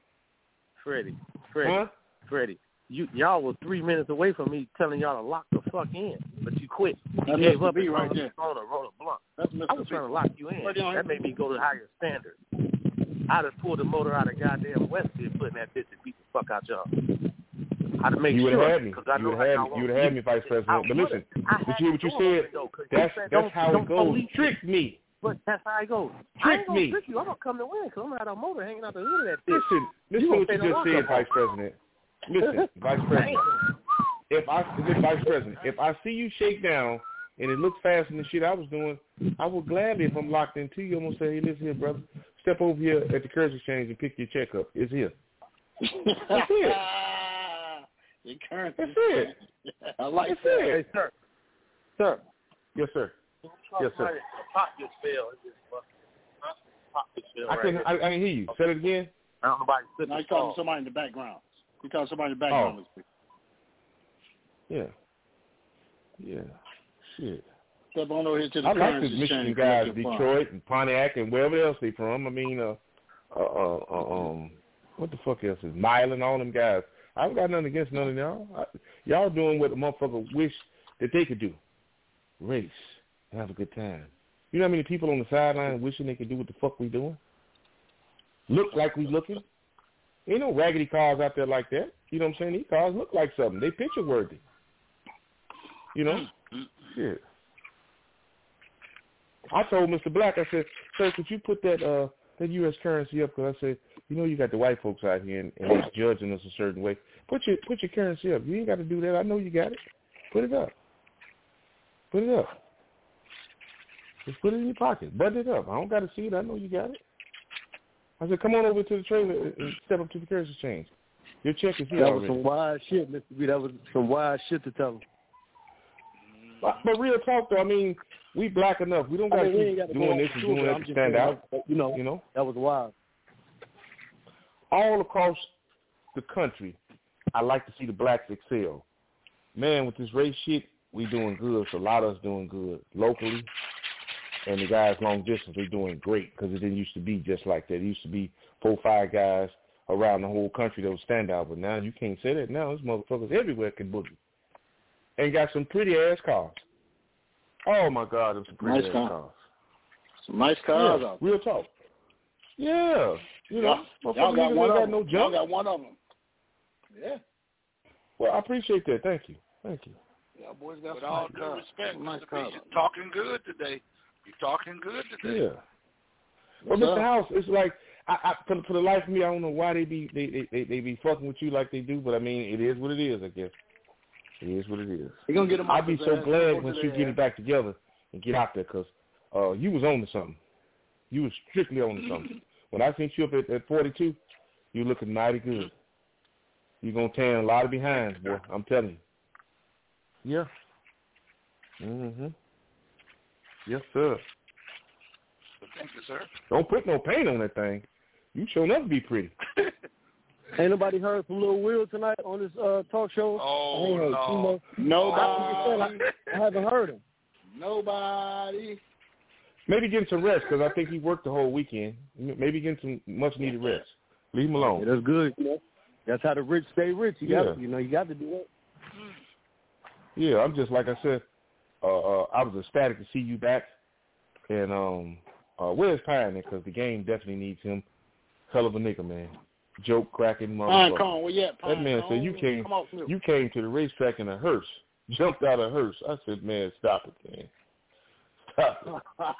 Freddie. Y'all was 3 minutes away from me telling y'all to lock the fuck in, but you quit. You gave up and rolled a blunt. I was trying to lock you in. That made me go to higher standards. I'd have pulled the motor out of goddamn Westfield, putting that bitch and beat the fuck out y'all. I'd have made you sure. You would have had me, Vice President. But listen, did you hear what you said? That's how it goes. Trick me. But that's how it goes. Trick me. Trick you. I'm going to come to win because I'm going to have a motor hanging out the hood of that bitch. Listen to what you just said, Vice President. Listen, Vice President. If I see you shake down and it looks faster than the shit I was doing, I will gladly, if I'm locked into you, I'm going to say, hey, listen here, brother. Step over here at the Currency Exchange and pick your check up. It's here. That's it. That's it. I like That's that. It. Hey, sir. Yes, sir. Yes, sir. Pop this bill. Pop this bill. I didn't hear you. Say it again. I don't know about you. Now you're talking to somebody in the background. You're talking to somebody in the background. Yeah. Yeah. Shit. Step on over here to the I like the Michigan guys, Detroit and Pontiac and wherever else they from. I mean, what the fuck else is Milan, all them guys. I haven't got nothing against none of y'all. Y'all doing what a motherfucker wish that they could do. Race. Have a good time. You know how many people on the sideline wishing they could do what the fuck we doing? Look like we looking? Ain't no raggedy cars out there like that. You know what I'm saying? These cars look like something. They picture worthy. You know? Shit. I told Mr. Black, I said, sir, could you put that U.S. currency up? Because I said, you know you got the white folks out here and they're judging us a certain way. Put your currency up. You ain't got to do that. I know you got it. Put it up. Put it up. Just put it in your pocket. Button it up. I don't got to see it. I know you got it. I said, come on over to the trailer and step up to the currency exchange. Your check is here That already. was some wild shit, Mr. B. That was some wild shit to tell him. But real talk, though, I mean, we black enough. We don't got to keep doing this and doing that to stand out. You know, that was wild. All across the country, I like to see the blacks excel. Man, with this race shit, we doing good. So a lot of us doing good locally. And the guys long distance, they're doing great because it didn't used to be just like that. It used to be 4 or 5 guys around the whole country that was stand out. But now you can't say that. Now these motherfuckers everywhere can boogie. And got some pretty ass cars. Oh my God, there's some pretty ass cars. Some nice cars yeah, out there. Real talk. Yeah. You know, y'all got one of them. No jump. Y'all got one of them. Yeah. Well, I appreciate that. Thank you. Yeah, boys got with all due respect, nice Mr. B, you're talking good today. Yeah. Well, Mr. House, it's like I for the life of me, I don't know why they be fucking with you like they do, but I mean, it is what it is, I guess. It is what it is. You're gonna get them. I'd be so glad once you get it back together and get out there, because you was on to something. You was strictly on to something. When I seen you up at 42, you looking mighty good. You're gonna tan a lot of behinds, boy. I'm telling you. Yeah. Mhm. Yes, sir. Thank you, sir. Don't put no paint on that thing. You sure enough be pretty. Ain't nobody heard from Lil Will tonight on this talk show? Oh, no. Nobody. I haven't heard him. Nobody. Maybe getting some rest, because I think he worked the whole weekend. Maybe getting some much-needed rest. Leave him alone. Yeah, that's good. You know? That's how the rich stay rich. You got to do that. Yeah, I'm just, like I said, I was ecstatic to see you back. And where's Pine? Because the game definitely needs him. Hell of a nigga, man. Joke cracking motherfucker. Pine, where you at? That man said you came to the racetrack in a hearse, jumped out of a hearse. I said, man, stop it, man. Stop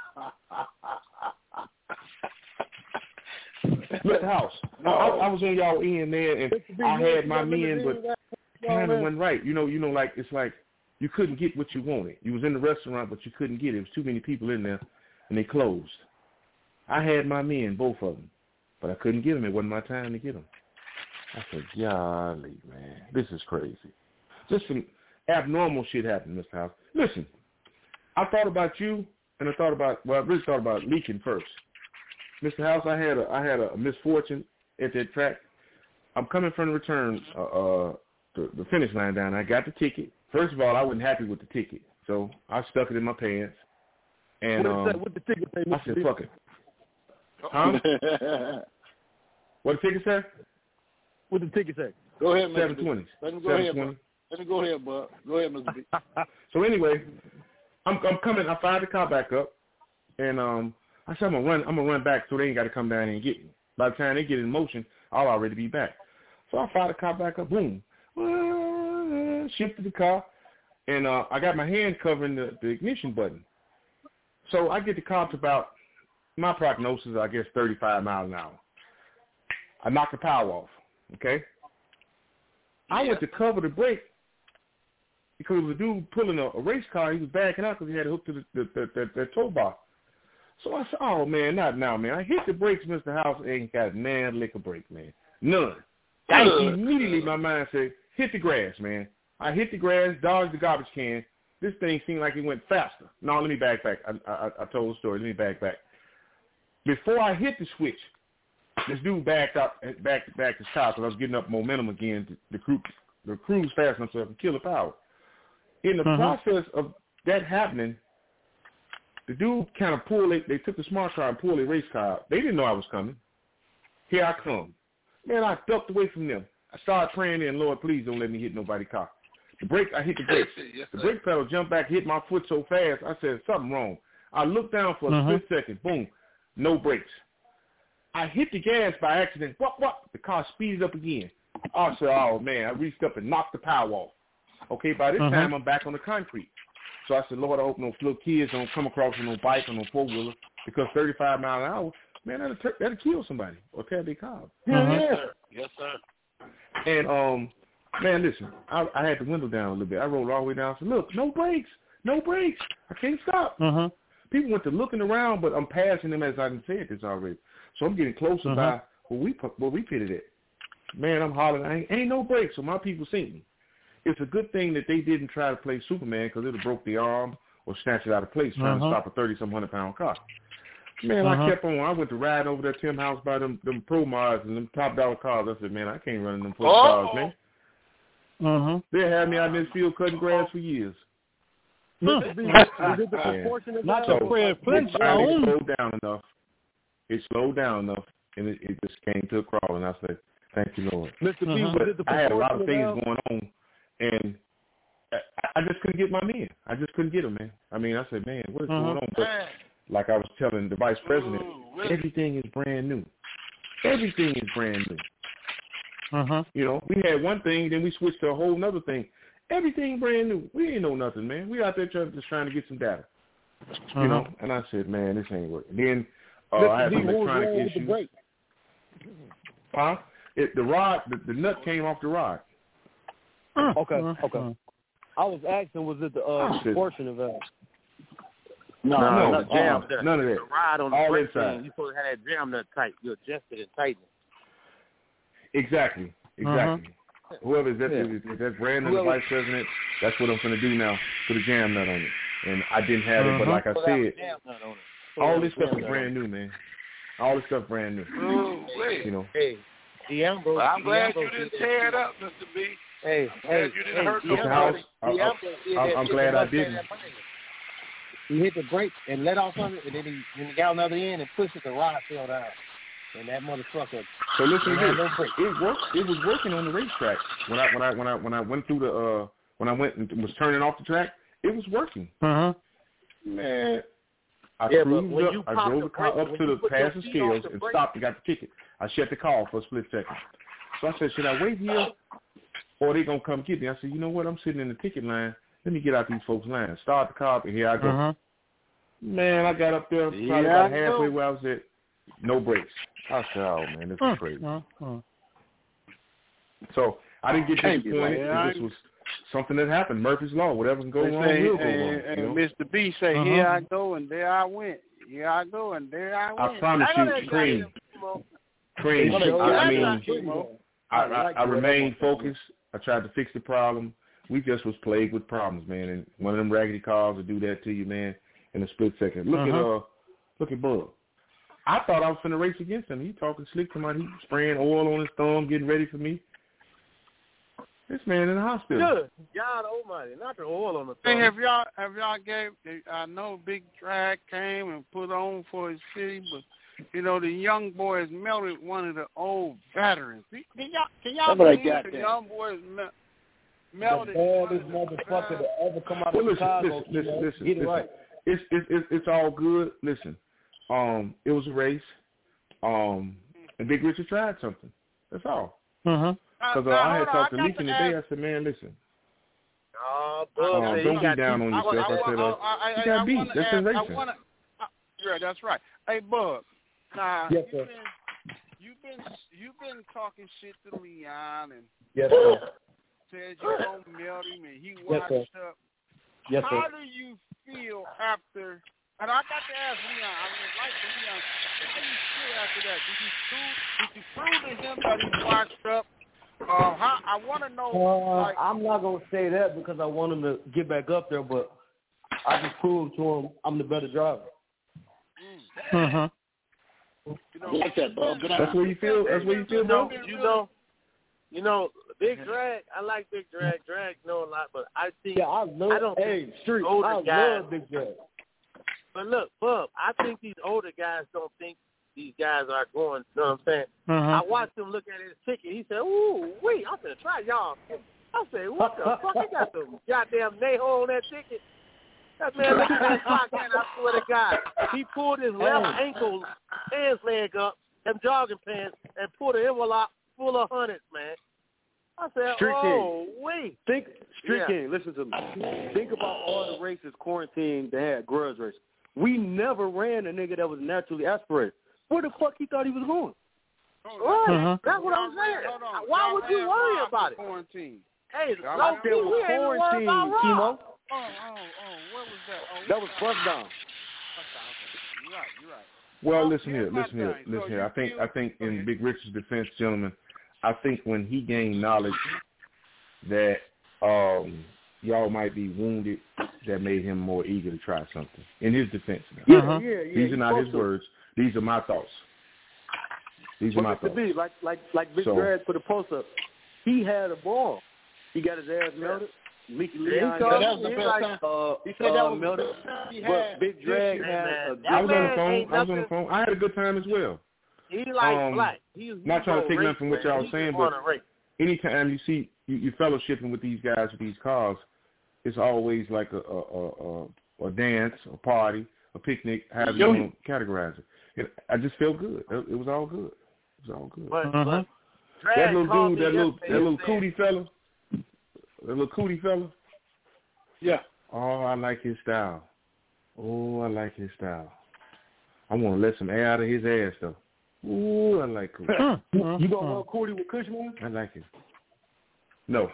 it. Look, House. I was on y'all end there, and I had my men, but kind of went right. You know, like it's like you couldn't get what you wanted. You was in the restaurant, but you couldn't get it. There was too many people in there, and they closed. I had my men, both of them, but I couldn't get them. It wasn't my time to get them. I said, golly, man, this is crazy. Just some abnormal shit happened, Mr. House. Listen, I thought about you, and I really thought about leaking first. Mr. House, I had a misfortune at that track. I'm coming from the return, the finish line down. I got the ticket. First of all, I wasn't happy with the ticket, so I stuck it in my pants. And what the ticket say, I said, fuck it. Huh? What the ticket say? What the ticket say? Go ahead, Mr. 720. Let him go ahead, bud. Let him go ahead, bud. Go ahead, Mr. B. So anyway, I'm coming. I fired the car back up, and I said I'm gonna run back so they ain't got to come down and get me. By the time they get in motion, I'll already be back. So I fired the car back up. Boom, shifted the car, and I got my hand covering the ignition button. So I get the car to about, my prognosis, I guess 35 miles an hour. I knocked the power off. Okay. I went to cover the brake because it was a dude pulling a race car. He was backing out because he had it hooked to the tow bar. So I said, oh, man, not now, man. I hit the brakes, Mr. House, ain't got man lick a brake, man. None. Immediately my mind said, hit the grass, man. I hit the grass, dodged the garbage can. This thing seemed like it went faster. No, let me back. I told the story. Let me back. Before I hit the switch, this dude backed his car because I was getting up momentum again. The cruise fast enough so I can kill the power. In the process of that happening, the dude kind of pulled it. They took the smart car and pulled a race car out. They didn't know I was coming. Here I come. Man, I ducked away from them. I started praying in, Lord, please don't let me hit nobody's car. I hit the brakes. The brake pedal jumped back, hit my foot so fast, I said, something wrong. I looked down for a split second. Boom. No brakes. I hit the gas by accident. What? The car speeded up again. I said, oh, man. I reached up and knocked the power off. Okay, by this time, I'm back on the concrete. So I said, Lord, I hope no little kids don't come across on no bike or no four-wheeler because 35 miles an hour, man, that'll kill somebody or tear their car. Yes, sir. And, man, listen, I had the window down a little bit. I rolled all the way down. I said, look, no brakes. I can't stop. People went to looking around, but I'm passing them as I said this already. So I'm getting closer by where we pitted it. Man, I'm hollering, ain't no brakes, so my people seen me. It's a good thing that they didn't try to play Superman because it would have broke the arm or snatched it out of place trying to stop a 30-some-100-pound car. Man, I kept on. I went to ride over there Tim House by them Pro Mods and them top-dollar cars. I said, man, I can't run in them cars, man. They had me out in this field cutting grass for years. Not the Fred Flintstone. It slowed down enough, and it just came to a crawl, and I said, Thank you, Lord. Mr. B, was it the I had a lot of things proportion going on, and I just couldn't get my men. I just couldn't get them, man. I mean, I said, man, what is going on? But like I was telling the vice president, everything is brand new. Everything is brand new. You know, we had one thing, then we switched to a whole nother thing. Everything brand new. We ain't know nothing, man. We out there just trying to get some data. You know, and I said, man, this ain't working. Then I had some electronic issues. Huh? The rod, the nut came off the rod. Okay. I was asking, was it the proportion of that? No, jam. None of that. The rod on the all brake inside. thing, you supposed to have that jam nut tight. You adjusted and tightened it. Exactly. Whoever is that, if that's Brandon, the vice president, that's what I'm going to do now. Put a jam nut on it. And I didn't have it, but like I said, all this stuff is brand new, man. All this stuff brand new. You know. Hey, D'Ambrose. Well, I'm glad you didn't tear it up, Mr. B. Hey, you didn't hurt the house. I'm glad I didn't. He hit the brake and let off on it, and then he got on the other end and pushed it. The rod fell down, and that motherfucker. So listen to this. It worked. It was working on the racetrack when I went through the when I went and was turning off the track. It was working. Man, I cruised up. I drove the car up to the past the scales and stopped and got the ticket. I shut the car for a split second. So I said, should I wait here or are they going to come get me? I said, you know what? I'm sitting in the ticket line. Let me get out these folks' line. Start the car up, and here I go. Man, I got up there probably about halfway where I was at. No brakes. I said, oh, man, this is crazy. So I didn't get disappointed. This was something that happened. Murphy's Law. Whatever can go wrong will go wrong. You know? Mr. B say, here I go, and there I went. Here I go, and there I went. I promise you, Cream. I mean, I remained focused. I tried to fix the problem. We just was plagued with problems, man. And one of them raggedy cars will do that to you, man, in a split second. Look at Bub. I thought I was finna race against him. He talking slick to my, he spraying oil on his thumb, getting ready for me. This man in the hospital. Good. God almighty, not the oil on the thumb. Hey, have y'all gave? I know Big Drag came and put on for his city, but you know the young boys melted one of the old veterans. Can y'all believe the young boys melted? The baddest motherfucker to ever come out of Chicago. Listen. Get it right. It's all good. Listen, it was a race, and Big Richard tried something. That's all. Because I had talked to Leakin today. I said, man, listen. Don't be down on yourself. I said, you got beat. That's in racing. Yeah, that's right. Hey, Bub. Nah, yes, sir. You've been talking shit to Leon and yes, sir. said you don't melt him and he washed up. Yes, sir. How do you feel after? And I got to ask Leon. I would like to Leon. How do you feel after that? Did you prove to him that he washed up? I want to know. I'm not gonna say that because I want him to get back up there, but I just proved to him I'm the better driver. I like that, Bob. That's where you feel. That's where you feel, bro. You know, Big Drag. I like Big Drag. Drag know a lot, but I think I love Big Drag. But look, Bub, I think these older guys don't think these guys are going. You know what I'm saying? I watched him look at his ticket. He said, "Ooh, wait, I'm gonna try y'all." I said, "What the fuck? He got some goddamn nail on that ticket." That man looked at that clock, and I swear to God, he pulled his left ankle pants leg up, them jogging pants, and pulled an envelope full of hundreds, man. I said, wait. Street King, listen to me. Think about all the races quarantined that had grudge races. We never ran a nigga that was naturally aspirated. Where the fuck he thought he was going? Right. That's what I'm saying. Why would you worry about it? Quarantine. Hey, low key, we ain't worried about Rob. What was that? That was Bust Down. You're right. Well, listen here. I think in Big Richard's defense, gentlemen, I think when he gained knowledge that y'all might be wounded, that made him more eager to try something. In his defense, now. These are not his words. These are my thoughts. These are my thoughts. Like Big Drag put a post up. He had a ball. He got his ass melted. Leaky Leon got he said that was melted. But Big Drag had a good I was on the phone. I had a good time as well. Eli black. Not trying to take nothing from what y'all saying, but anytime you see you fellowshipping with these guys with these cars, it's always like a dance, a party, a picnic, however you want to categorize it. I just felt good. It was all good. It was all good. But that little dude, that little cootie fella. The little cootie fella? Yeah. Oh, I like his style. I want to let some air out of his ass, though. Ooh, I like Cootie. You gonna run Cootie with Cushman? I like it. No.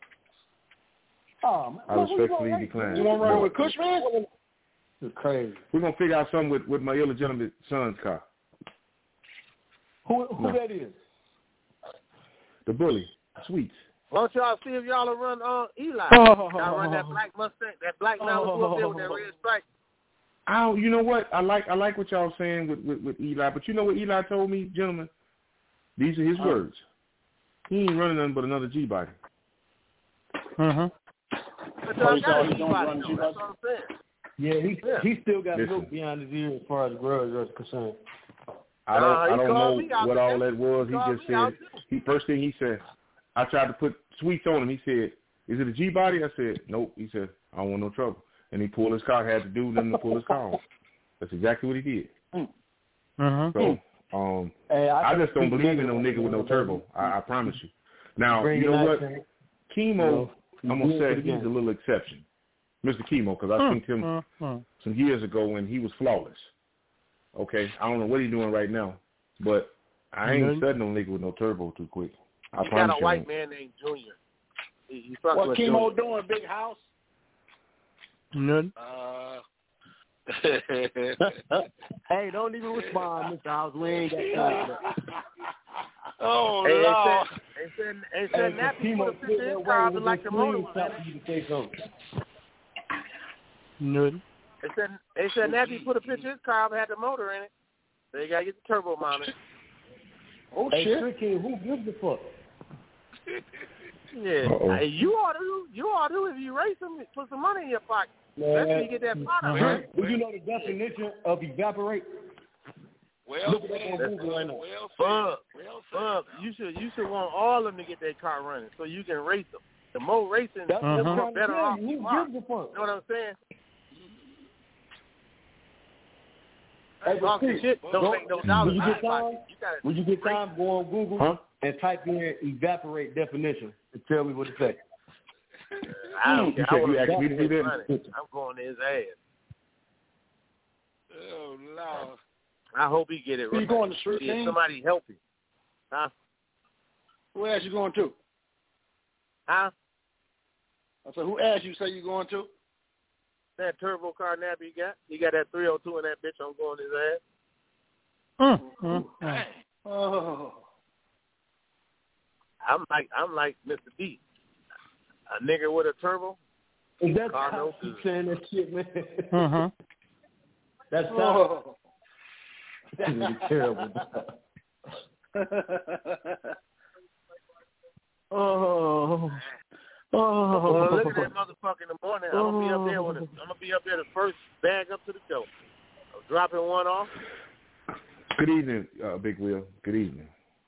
Oh, man. I respectfully decline. You want to run with Cushman? You're crazy. We're going to figure out something with my illegitimate son's car. Who that is? The bully. Sweets. Why don't y'all see if y'all will run Eli? Y'all run that black Mustang, that black Malibu up there with that red stripe. You know what? I like what y'all saying with Eli, but you know what Eli told me, gentlemen? These are his words. He ain't running nothing but another G-body. But y'all got a G-body, though. That's what I'm saying. Yeah, he still got milk behind his ear as far as grudge is concerned. I don't know what all that was. He just said, first thing he said, I tried to put sweets on him. He said, is it a G-body? I said, nope. He said, I don't want no trouble. And he pulled his car, had to do nothing to pull his car off. That's exactly what he did. So, I just don't believe in no nigga with no turbo. I promise you. Now, you know what? Chemo, I'm going to say he's a little exception. Mr. Chemo, because I seen him some years ago when he was flawless. Okay? I don't know what he's doing right now, but I ain't studying no nigga with no turbo too quick. I got a white man named Junior. What Chemo doing, Big House? None. Hey, don't even respond, Mr. House. We ain't got time for that. Oh, Lord. They said Nappy put a picture in his car up like the motor was in it. None. They said Nappy put a picture in his car up had the motor in it. So you got to get the turbo mounted. Oh, shit. Tricky, who gives a fuck? Yeah. Hey, you ought to if you race them, put some money in your pocket. Especially you get that product, right? Do you know the definition of evaporate? Look it up on Google right now. Fuck. You should want all of them to get their car running so you can race them. The more racing, the more better off you are. You know what I'm saying? Hey, shit, don't make no dollars. When you get time, go on Google and type in evaporate definition and tell me what to say. I don't care. You asked me to do that? I'm going to his ass. Oh, Lord. I hope he get it right. You going to street team? Somebody help him. Huh? Who asked you going to? Huh? I said, who asked you say you going to? That turbo car Nappy he got. He got that 302 in that bitch. I'm going to his ass. Oh. I'm like Mr. D. A nigga with a turbo. That's how you saying that shit, man. That's how. That's really terrible. Well, look at that motherfucker in the morning. I'm gonna be up there the first bag up to the door. I'm dropping one off. Good evening, Big Will. Good evening.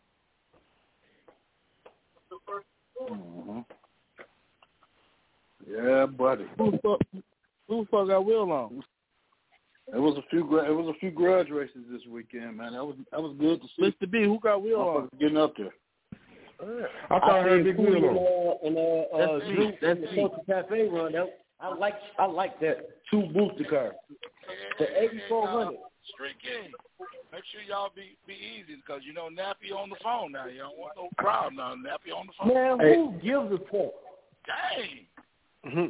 Yeah, buddy. Who the fuck got Will on? It was a few grudge races this weekend, man. That was good to see. Mr. B, who got Will on? Getting up there. I thought I heard Big Will on. And that's the Social Cafe run. I like that 2 booster car. The 8400. Street King. Make sure y'all be easy because you know Nappy on the phone now. You don't want no crowd now. Nappy on the phone. Man, who gives a fuck? Dang.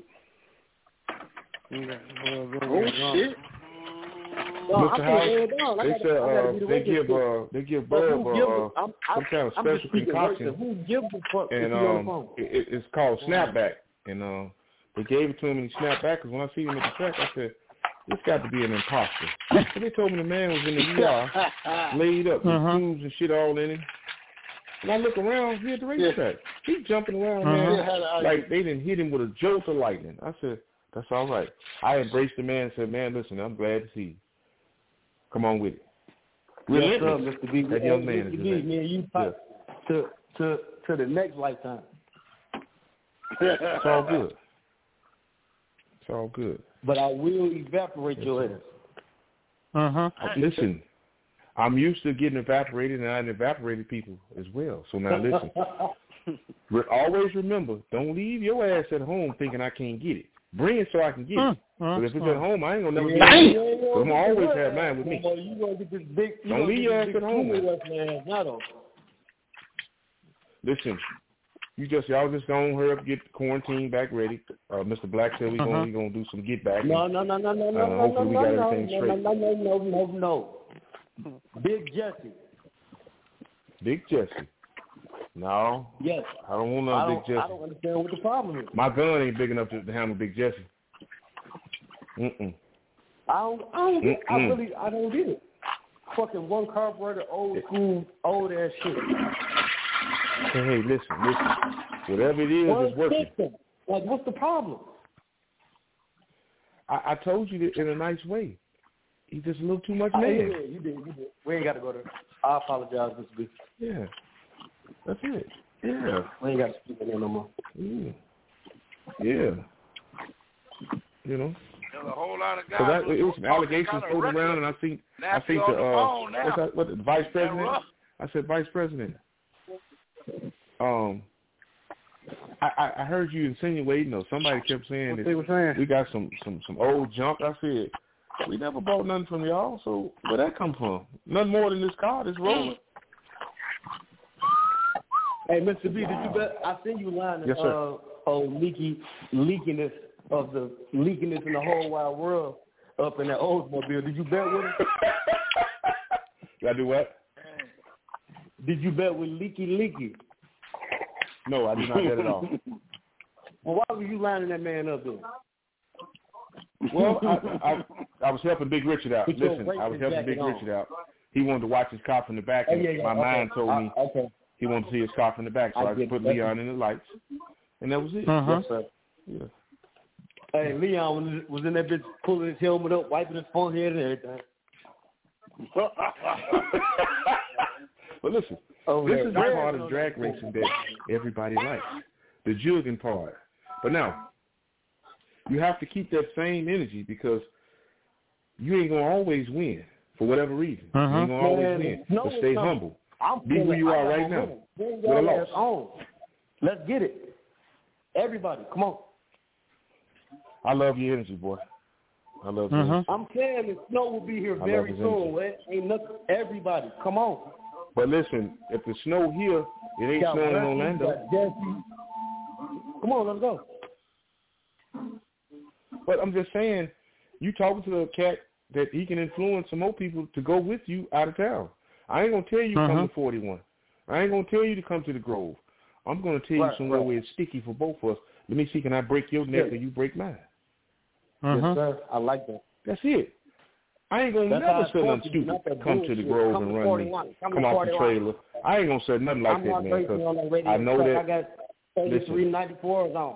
Oh shit. Mr. House, they give Bob some kind of special concoction, who gives a fuck? And it's called Snapback, and they gave it to him and he snapped back. Because when I see him at the track, I said, "This got to be an imposter." So they told me the man was in the ER, laid up with tubes and shit all in him. And I look around, he at the racetrack. He's jumping around, man, like they didn't hit him with a jolt of lightning. I said, "That's all right." I embraced the man and said, "Man, listen, I'm glad to see you. Come on with it." Relentless. Yes, Mr. B. That young man Mr. is B, me and you talk to the next lifetime. It's all good. It's all good. But I will evaporate your ass. Listen, I'm used to getting evaporated, and I've evaporated people as well. So now listen. Always remember, don't leave your ass at home thinking I can't get it. Bring it so I can get it. But if it's at home, I ain't gonna never get it. So I'm gonna always have mine with me. Don't leave your ass at home. Listen, y'all just gonna hurry up, get the quarantine back ready. Mr. Black said we gonna do some get back. No. Hopefully we got everything straight. No. Big Jesse. No. Yes. I don't want no Big Jesse. I don't understand what the problem is. My gun ain't big enough to handle Big Jesse. I don't get it. Fucking one carburetor, old school, old ass shit. Hey, listen. Whatever it is, it's working. System. Like, what's the problem? I told you that in a nice way. He's just a little too much man. You did. We ain't got to go there. I apologize, Mr. B. Yeah. That's it. Yeah. We ain't got to speak in there no more. Yeah. You know. There's a whole lot of guys. So it was some allegations floating around, and I think the vice president. I said, Vice President. I heard you insinuating, or somebody kept saying that we got some old junk. I said, we never bought nothing from y'all, so where that come from? Nothing more than this car, this roller. Hey, Mr. B, did you bet? I seen you lying. Yes, sir. Leakiness in the whole wide world up in that Oldsmobile. Did you bet with him? Did I do what? Did you bet with Leaky? No, I did not bet at all. Well, why were you lining that man up then? Well, I was helping Big Richard out. Listen, I was helping Big Richard out. He wanted to watch his car from the back, and my mind told me he wanted to see his car from the back, so I just put Leon in the lights, and that was it. Yes, sir. Yeah. Hey, Leon was in that bitch pulling his helmet up, wiping his forehead and everything. But listen, this is the part of drag racing that everybody likes, the jugging part. But now, you have to keep that same energy because you ain't going to always win for whatever reason. You ain't going to always win. But stay humble. Be who you are right now. With a loss. Let's get it. Everybody, come on. I love your energy, boy. I love your energy. I'm saying the snow will be here very soon. Ain't nothing. Everybody, come on. But listen, if the snow here, it ain't snowing in Orlando. Come on, let's go. But I'm just saying, you talking to a cat that he can influence some more people to go with you out of town. I ain't going to tell you to come to 41. I ain't going to tell you to come to the Grove. I'm going to tell you somewhere where it's sticky for both of us. Let me see, can I break your neck or you break mine? Yes, sir. I like that. That's it. I ain't going to never say nothing stupid. Come to the Grove and run me. Come off the trailer. I ain't going to say nothing like that, man, because I know that. I got 3394s on.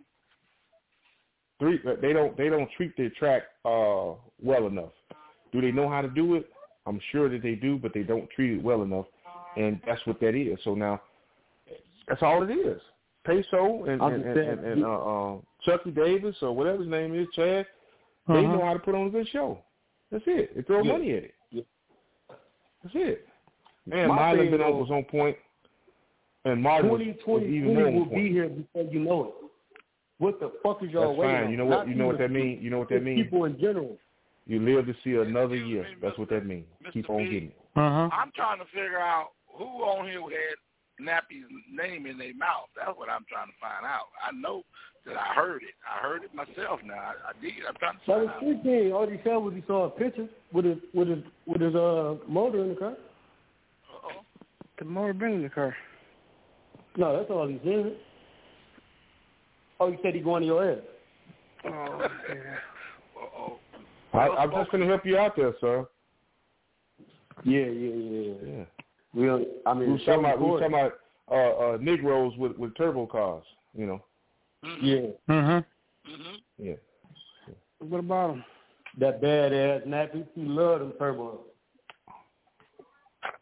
They don't treat their track well enough. Do they know how to do it? I'm sure that they do, but they don't treat it well enough, and that's what that is. So now, that's all it is. Peso and Chucky Davis or whatever his name is, Chad, they know how to put on a good show. That's it. They throw money at it. Yeah. That's it. Man, Marlon was on point, and Martin was even more on point. Will be here before you know it. What the fuck is y'all waiting on? You know what? You know what that means. You know what that means. People in general. You live to see another year. That's what that means. Keep on getting it. I'm trying to figure out who on here had Nappy's name in their mouth. That's what I'm trying to find out. I know that I heard it. I heard it myself. Now I did. I'm trying to find out. That was 3 All he said was he saw a picture with his motor in the car. The motor been in the car. No, that's all he said. Oh, you said he going to your ass. Oh, yeah. I'm just going to help you out there, sir. Yeah. We were talking about Negroes with turbo cars, you know. Yeah. Yeah. What about him? That badass Nappy. He loved them turbos.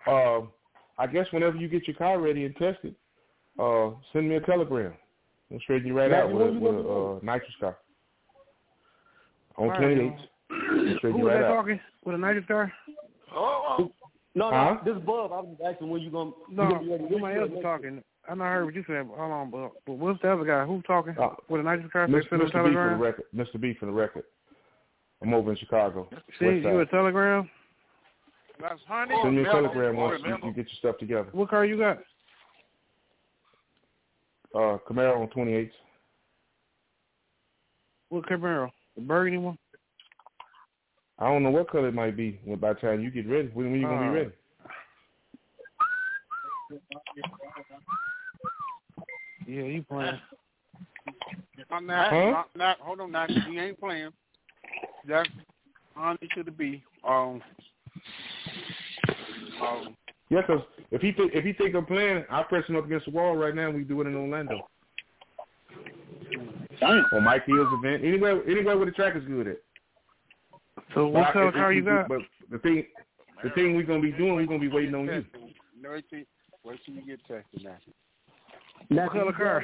I guess whenever you get your car ready and tested, send me a telegram. We'll straighten you right out with a nitrous car. On 28. Who was that talking with a nitrous car? No, this Bub. I was asking when you gonna. No, somebody else was talking. I not heard what you said. Hold on, Bub. But what's the other guy? Who's talking with a nitrous car? Mr. B for the record. Mr. B for the record. I'm over in Chicago. See, you a telegram? That's honey. Send me a telegram once you get your stuff together. What car you got? Camaro on 28. What Camaro? The burgundy one? I don't know what color it might be by the time you get ready. When you going to be ready? Yeah, you playing. Not, hold on, now. He ain't playing. That's honey to the B. Yeah, because if he think I'm playing, I'll press him up against the wall right now. We do it in Orlando. Or Mike Hill's event. Anywhere where the track is good at. So what color car you got? But the thing we're gonna be doing, we're gonna be waiting on you. Wait till you get tested now. What color car?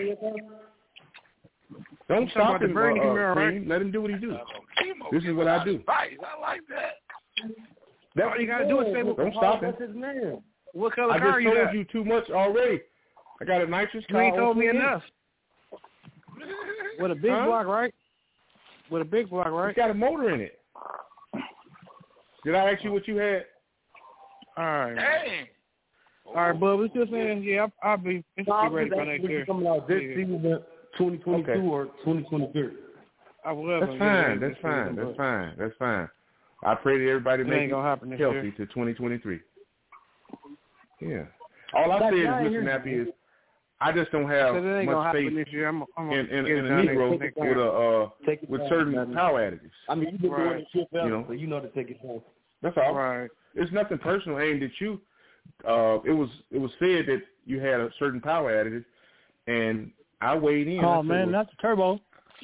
Don't stop him, right? Let him do what he do. This is what I do. Nice. I like that. That's all you gotta do is say, don't stop him. What color car you got? I just told you too much already. I got a nitrous car. You ain't told me enough. With a big block, right? With a big block, right? It's got a motor in it. Did I ask you what you had? All right. Dang. All right, bub. We're still saying, yeah, I'll be ready for next year. Coming out this season, 2022 or 2023. That's fine. I pray that everybody make it healthy to 2023. Yeah. All I say is, Mr. Nappy, is I just don't have much faith in a Negro with certain power additives. I mean, you've been doing it yourself, so you know to take it home. That's all. Right. It's nothing personal aimed at you. It was said that you had a certain power additive, and I weighed in. Oh man, that's a turbo.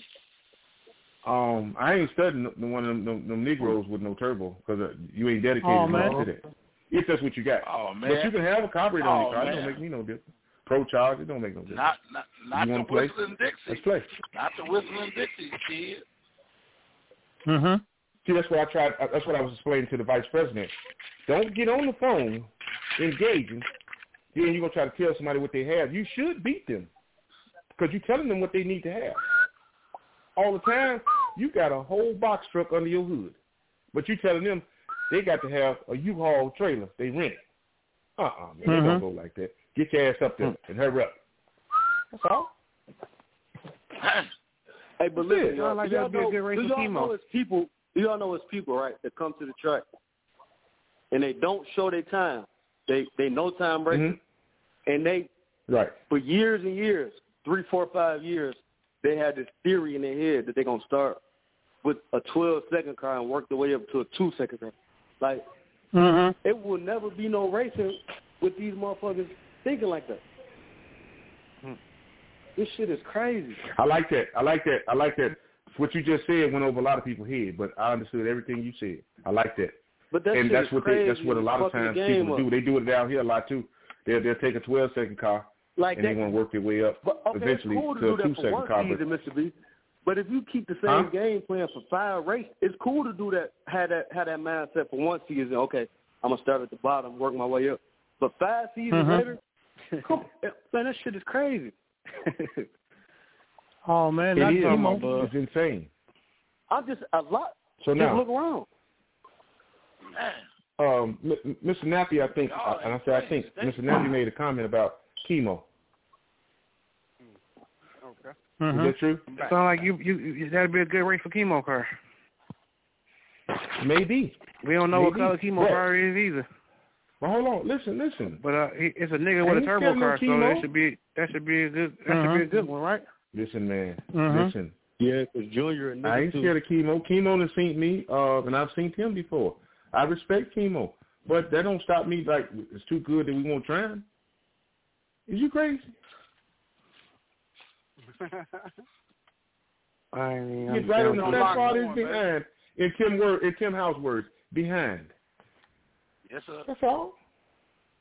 I ain't studying one of them Negroes with no turbo because you ain't dedicated enough to that. If that's what you got. Oh man. But you can have a carburetor on your car. It don't make me no difference. Pro charge, it don't make no difference. Not the Whistling Dixie. Let's play. Not the Whistling Dixie, kid. Mhm. See, that's what I tried. That's what I was explaining to the vice president. Don't get on the phone engaging. Then you're gonna try to tell somebody what they have. You should beat them because you're telling them what they need to have. All the time, you got a whole box truck under your hood, but you telling them they got to have a U-Haul trailer they rent. Man, they don't go like that. Get your ass up there and hurry up. That's all. Hey, but listen, y'all like that be a good race for chemo. You all know it's people, right, that come to the track and they don't show their time. They no time racing, and they for years and years, 3, 4, 5 years, they had this theory in their head that they're gonna start with a 12-second car and work their way up to a 2-second car. Like it will never be no racing with these motherfuckers thinking like that. This shit is crazy. I like that. What you just said went over a lot of people's head, but I understood everything you said. I like that. But that and shit that's is what crazy. that's what a lot of times people do. They do it down here a lot too. They'll take a 12-second car and they want to work their way up eventually cool to a 2-second car. Mr. B. But if you keep the same game plan for 5 races, it's cool to do that. Have that mindset for one season. Okay, I'm gonna start at the bottom, work my way up. But 5 seasons later, man, that shit is crazy. Oh man, that's it's insane. I'm just a lot. So just now, look around. Mr. Nappy, I think Mr. Nappy made a comment about chemo. Okay. Is that true? Sound like you that'd be a good race for chemo car. Maybe. We don't know what color chemo car is either. Well, hold on, listen. But it's a nigga with a turbo car, so that should be a good one, right? Listen, man. Listen. Yeah, because Junior and I ain't scared of chemo. Chemo has seen me, and I've seen him before. I respect chemo, but that don't stop me. Like it's too good that we won't try him. Is you crazy? I mean, get right on the best part is behind. In Tim House words, behind. Yes, sir. That's all.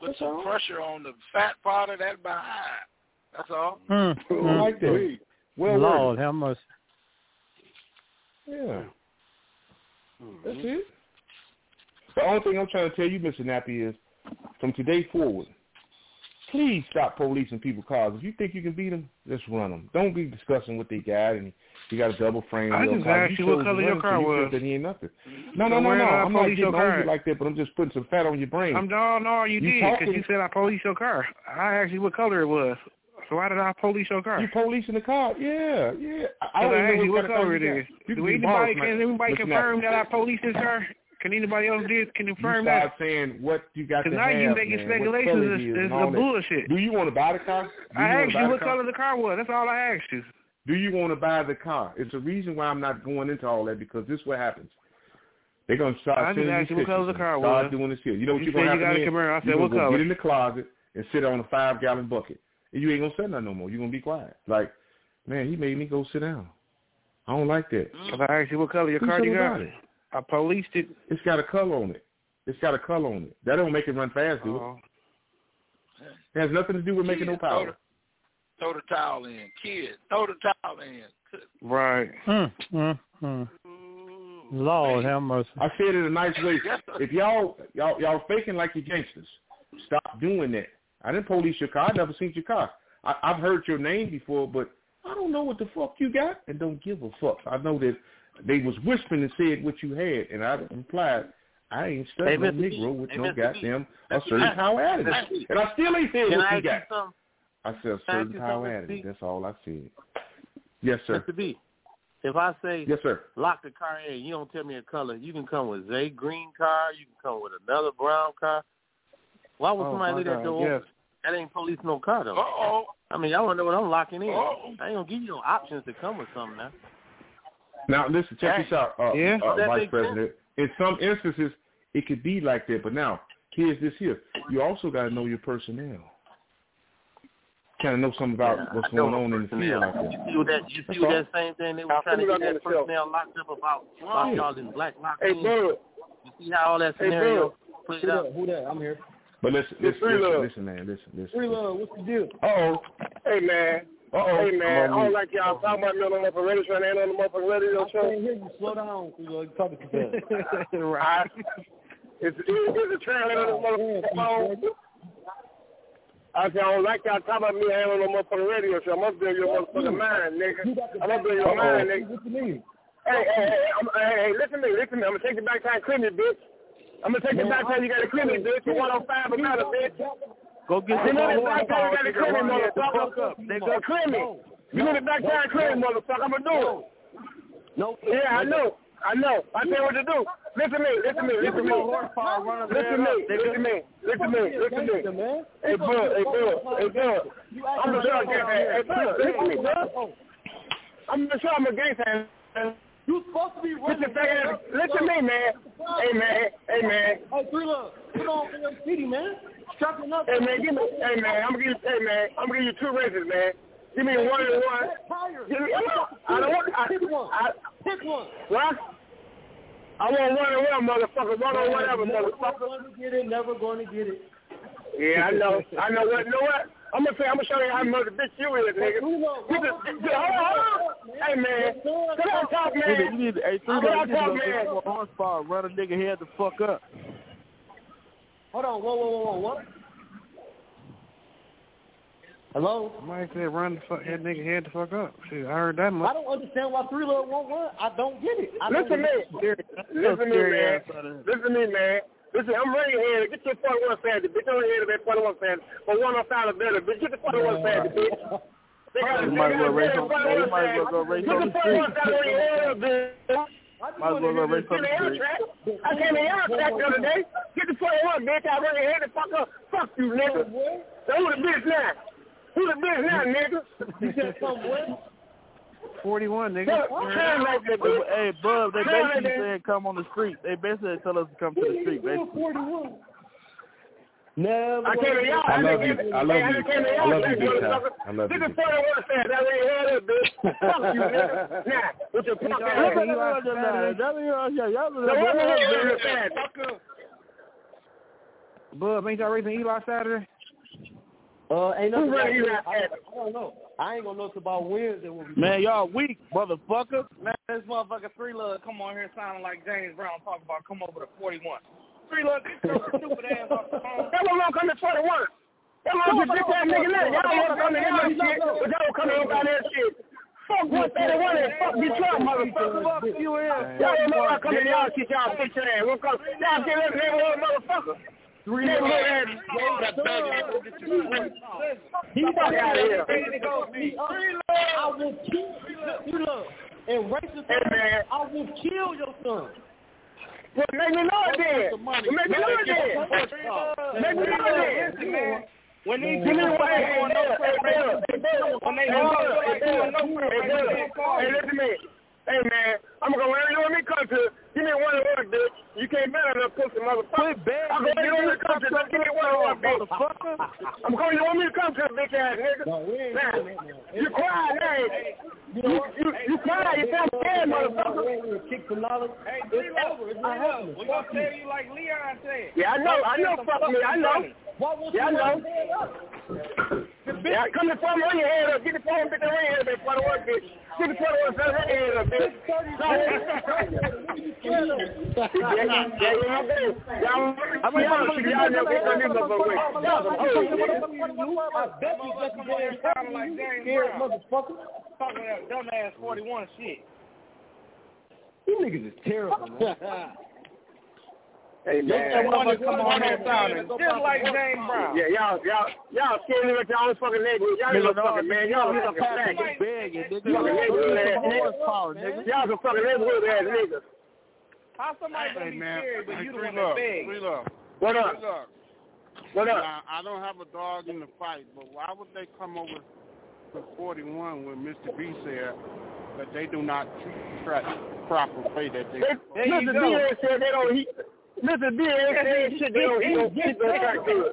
put some pressure on the fat part of that behind. That's all. I like that. Well, Lord, how much? Yeah. That's it. The only thing I'm trying to tell you, Mr. Nappy, is from today forward, please stop policing people's cars. If you think you can beat them, just run them. Don't be discussing what they got and you got a double frame. I just asked you what color your car was. That he ain't nothing. No. I'm not getting on you like that, but I'm just putting some fat on your brain. No, you did, because you said I police your car. I asked you what color it was. So why did I police your car? You policing the car? Yeah. I asked you what color it is. Can anybody confirm that I policed this car? Can anybody else confirm that? You start saying what you got to have, now you making speculations is the bullshit. Do you want to buy the car? I asked you what color the car was. That's all I asked you. Do you want to buy the car? It's a reason why I'm not going into all that, because this is what happens. They're going to start sending you pictures. Start doing this here. You know what you're going to have to do? I said, what color? Get in the closet and sit on a 5-gallon bucket. And you ain't going to say nothing no more. You're going to be quiet. Like, man, he made me go sit down. I don't like that. If I asked you what color your car you got, I policed it. It's got a color on it. That don't make it run fast, do it? It has nothing to do with making no power. Throw the towel in. Kids, throw the towel in. Right. Lord, how much? I said it in a nice way. If y'all faking like you're gangsters, stop doing that. I didn't police your car. I never seen your car. I've heard your name before, but I don't know what the fuck you got and don't give a fuck. I know that they was whispering and said what you had, and I implied I ain't studying no Negro with no goddamn a certain power attitude. And I still ain't said what you got. I said a certain power attitude. That's all I said. Yes, sir. Mr. B, if I say yes, sir, lock the car in, you don't tell me a color. You can come with a green car. You can come with another brown car. Why would somebody leave that door open? That ain't police no car, though. I mean, I want to know what I'm locking in. I ain't going to give you no options to come with something now. Now, listen, check this out, Vice President. In some instances, it could be like that, but now, here's this here. You also got to know your personnel. Kind of know something about what's going on in the field out there. You see that same thing they were trying to get that personnel locked up about y'all in black locked in? You see how all that scenario played out? Who that? I'm here. But listen, man, listen. Free love, what's the deal? Hey, man. Hey, man, I don't like y'all talking about me on the motherfucking radio show. I ain't on the motherfucking radio show. I can't hear you. Slow down. You're talking too fast. Right. It's a translator on this motherfucking phone. I said, I don't like y'all talking about me. I ain't on the motherfucking radio show. I'm up there in your motherfucking mind, nigga. I'm up there in your mind, nigga. What you mean? Hey, listen to me. I'm going to take you back time and clean it, bitch. I'm going to take you back time you got to clean it, bitch. You're 105 about it, bitch. Go get some more water power. You know the back time you got to clean me, motherfucker. You know the back time to clean me, motherfucker. I'm going to do it. No. Yeah, I know. I tell you what to do. Listen to me. Hey, Bud. I'm the sure listen to me, bro. I'm the sure I'm a gangster. You supposed to be running. Listen to me, man. Hey, man. Hey, Free Love. Put on for your city, man. Chucking up. Hey, man, I'm gonna give you 2 races, man. Give me 1 and 1. I don't want. Pick one. What? I want 1 and 1, motherfucker. 1 on whatever, motherfucker. Never going to get it. Yeah, I know. What? You know what? I'm gonna show you how much of a bitch you is, nigga. Hold on. Hey, man. Can I talk, man? You need to horsepower. Run a nigga head the fuck up. Hold on. Whoa. What? Hello? Somebody said run that nigga head the fuck up. Shit, I heard that much. I don't understand why 3 Love won't run. I don't get it. Listen to me, man. Listen, I'm ready here. Get your 41 Saturday, bitch. Don't hear that 41 Saturday. But 105 is better, bitch. Get the 41 Saturday, bitch. You might as well go race on the street. Might as well go race on the street. I came in your track the other day. Get the 41, bitch. I run your head and fuck up. Fuck you, nigga. So who the bitch now? Nigga? You said somewhere? 41, nigga. Hey, Bub, they basically said come on the street. They basically tell us to come to the street, basically. 41. Never. I love you, big time. I love you. This is 41 fans. That way you had it, bitch. Fuck you, nigga. Nah, with your punk ass. Bub, ain't y'all racing Eli Saturday? Ain't nothing. I don't know. I ain't gonna know about wins. Man, y'all weak, motherfucker. Man, this motherfucker 3 Lug come on here sounding like James Brown talking about come over to 41. 3 Lug, get your stupid ass off the phone. That one gonna come to 41. That one just that nigga now. Y'all wanna come to that shit, but y'all come to that shit. Fuck 131 and fuck Detroit, motherfucker. Fuck you in. Y'all don't know I come to y'all shit, y'all bitch ass. Y'all can't let neighborhood motherfucker. 3 neighborhood ass. He fuck out of here. I will kill you. Look, and racist, I will kill your son. Well, make me know it then. Make me know it then. Make me know it then. When these people want no Hey, listen to me. Hey, man, I'm going to let you on me come to. Give me one word, bitch. You can't better enough pussy, motherfucker. I'm going to let you on me come to. Just give me one word, bitch. I'm going to want me to come to, bitch ass nigga. Now, you quiet, now. You quiet. You sound scared, motherfucker. Kick some knowledge. Hey, it's over. It's not happening. We're going to tell you like Leon said. Yeah, I know, fuck me. I know. Yeah, I know. Yeah, come to phone, run your head up. Get the phone, get the ring head up, bitch. What work, bitch. Get the phone, run your head up, bitch. Talking that dumbass 41 shit. You niggas is terrible, man. Hey, man. That one come on here sounding just like James Brown. Yeah, y'all scared of y'all own fucking neighborhood. Y'all ain't no fucking man. Y'all some fucking faggots. Y'all some neighborhood ass niggas. Y'all some fucking neighborhood ass niggas. How somebody gonna be scared, but you the one that beg? What up? What up? I don't have a dog in the fight, but why would they come over to 41 when Mr. B said that they do not treat the track proper way that they Mr. B said they don't heat. Mr. B ain't saying shit they don't heat the track good.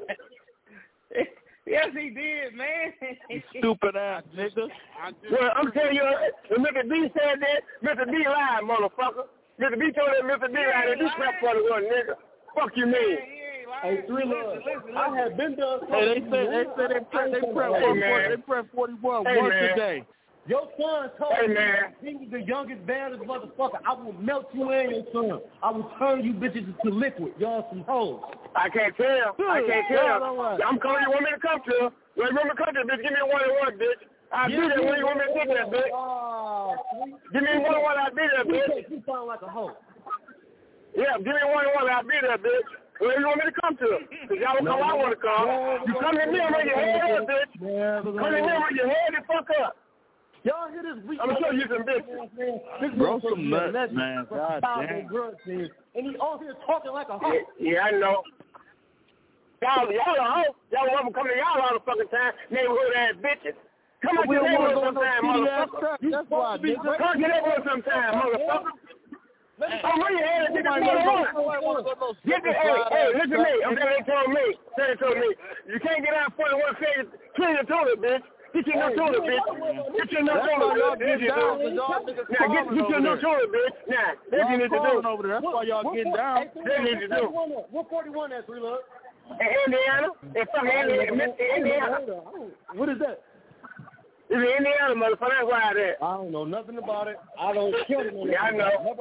Yes, he did, man. Stupid ass nigga. Well, I'm telling you, when Mr. B said that, Mr. B lied, motherfucker. Mr. B told that Mr. B lied that you crap 41, nigga. Fuck you mean? Hey, 3 Love, I have been done. Hey, they prep 41 once a day. Your son told me he's the youngest, baddest motherfucker. I will melt you and your son. I will turn you bitches into liquid. Y'all some hoes. I can't tell. I'm coming. You want me to come to? When you want me to come to, bitch, give me a 1-1, bitch. I'll be there when you want me to take that, bitch. Give me a 1-1, I'll be there, bitch. You sound like a hoe. Yeah, give me a 1-1, I'll be there, bitch. Where you want me to come to? Because y'all don't come where I want to come. You come to me and run your head up, bitch. Come to me and run your head the fuck up. Y'all hear this week? I'm going to show you some bitches. Bro, some nuts, man. God damn. And he on here talking like a hoe. Yeah, I know. Y'all a hoe. Y'all want to come to y'all all the fucking time. Neighborhood ass bitches. Come on to the neighborhood sometime, motherfucker. That's why, nigga. Come to the neighborhood sometime, motherfucker. I'm running your head and get the Hey, listen to me. I'm telling you, told me. You can't get out 41 saying clean the toilet, bitch. Get your new toilet, bitch. Get your new toilet, bitch. Now, get your new toilet, bitch. Now, that's what you need to do. That's why y'all getting down. That's what you need to do. What 41 at, 3 Love? Indiana. It's from Indiana. What is that? It's in Indiana, motherfucker. That's why it's I don't know nothing about it. I don't care. Yeah, I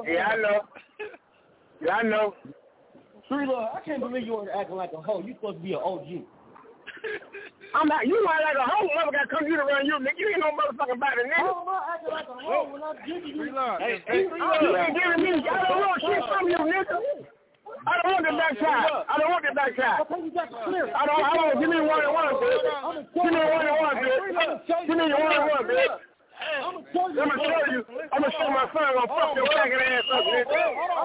know. 3 Love, I can't believe you are acting like a hoe. You supposed to be an OG. I'm not. You are like a hoe. Mother got to come here to run you, nigga. You ain't no motherfucking body, nigga. I'm not acting like a hoe when I'm giving you. You ain't giving me. I don't want shit from you, nigga. I don't want the back side. I don't want the back side. I don't. Give me 1-1, bitch. Give me 1-1, bitch. Give me 1-1, bitch. I'm gonna show you. I'm gonna show my son. I'm gonna fuck your faggot ass up, nigga.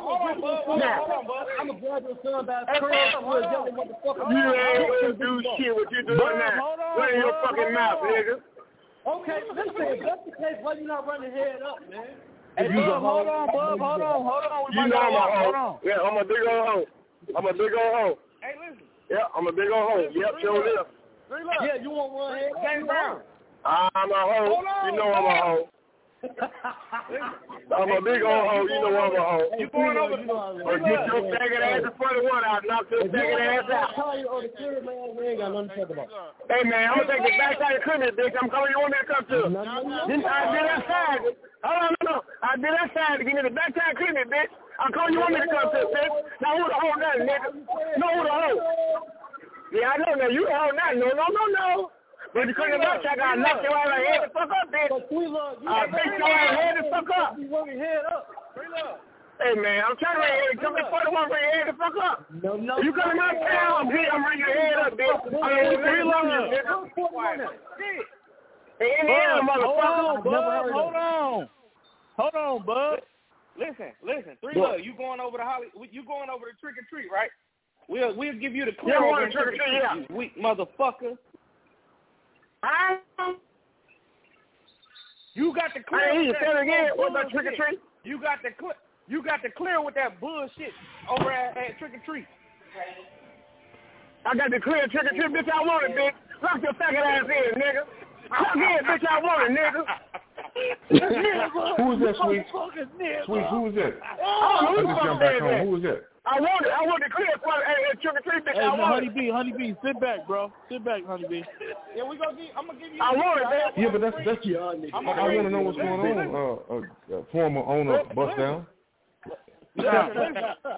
I'm gonna grab your son by his crib. You ain't gonna do shit what you doing now. Run your fucking mouth, nigga. Okay, listen. If that's the case, why you not running head up, man? Hey, Bub, hold on. You know I'm a hoe. Yeah, I'm a big old hoe. Hey, listen. Yeah, I'm a big old hoe. Yep, sure is. Yeah, you want one head? James Brown. I'm a hoe. You know I'm a hoe. I'm a big old hoe. You know I'm a hoe. You going over? Get your faggot ass in front of one. I'll knock your faggot ass out. Hey, man, I'm going to take the backside of the crib, bitch. I'm calling you. Want me to come to? I did that side. Hold on, no. I did that side to give me the backside of the crib, bitch. I'm calling you. Want me to come to, bitch? Now, who the hoe nothing, nigga? No, who the hoe? Yeah, I know that. You the hoe nothing. No. But you couldn't have I got to knock your ass head the fuck up, bitch. I'll bitch your ass head the fuck up. Hey, man, I'm trying to bring your head. Come in front of one, bring your head the fuck up. No. You come in my town, I'm bringing your head up, bitch. I'm going to love you, nigga. Hey, Indiana, motherfucker. Hold on, bud. Listen. 3 Love, you going over the trick or treat, right? We'll give you the clear over the trick or treat, you weak motherfucker. You got the clear. Hey, say it again. What about trick or treat? You got the clear with that bullshit over at trick or treat. I got the clear trick or treat, bitch. I want it, bitch. Lock your faggot ass in, nigga. Lock in, bitch. I want it, nigga. Who is that, Sweet? Sweet, who is that? I just jumped back home. Who is that? I want it. I want the clear for trick or treat, bitch. Hey, I want it. Honey B, sit back, bro. Sit back, Honey B. Yeah, I'm gonna give you. I want it, man. Yeah, but that's I want to know what's going on. Former owner bust down. I don't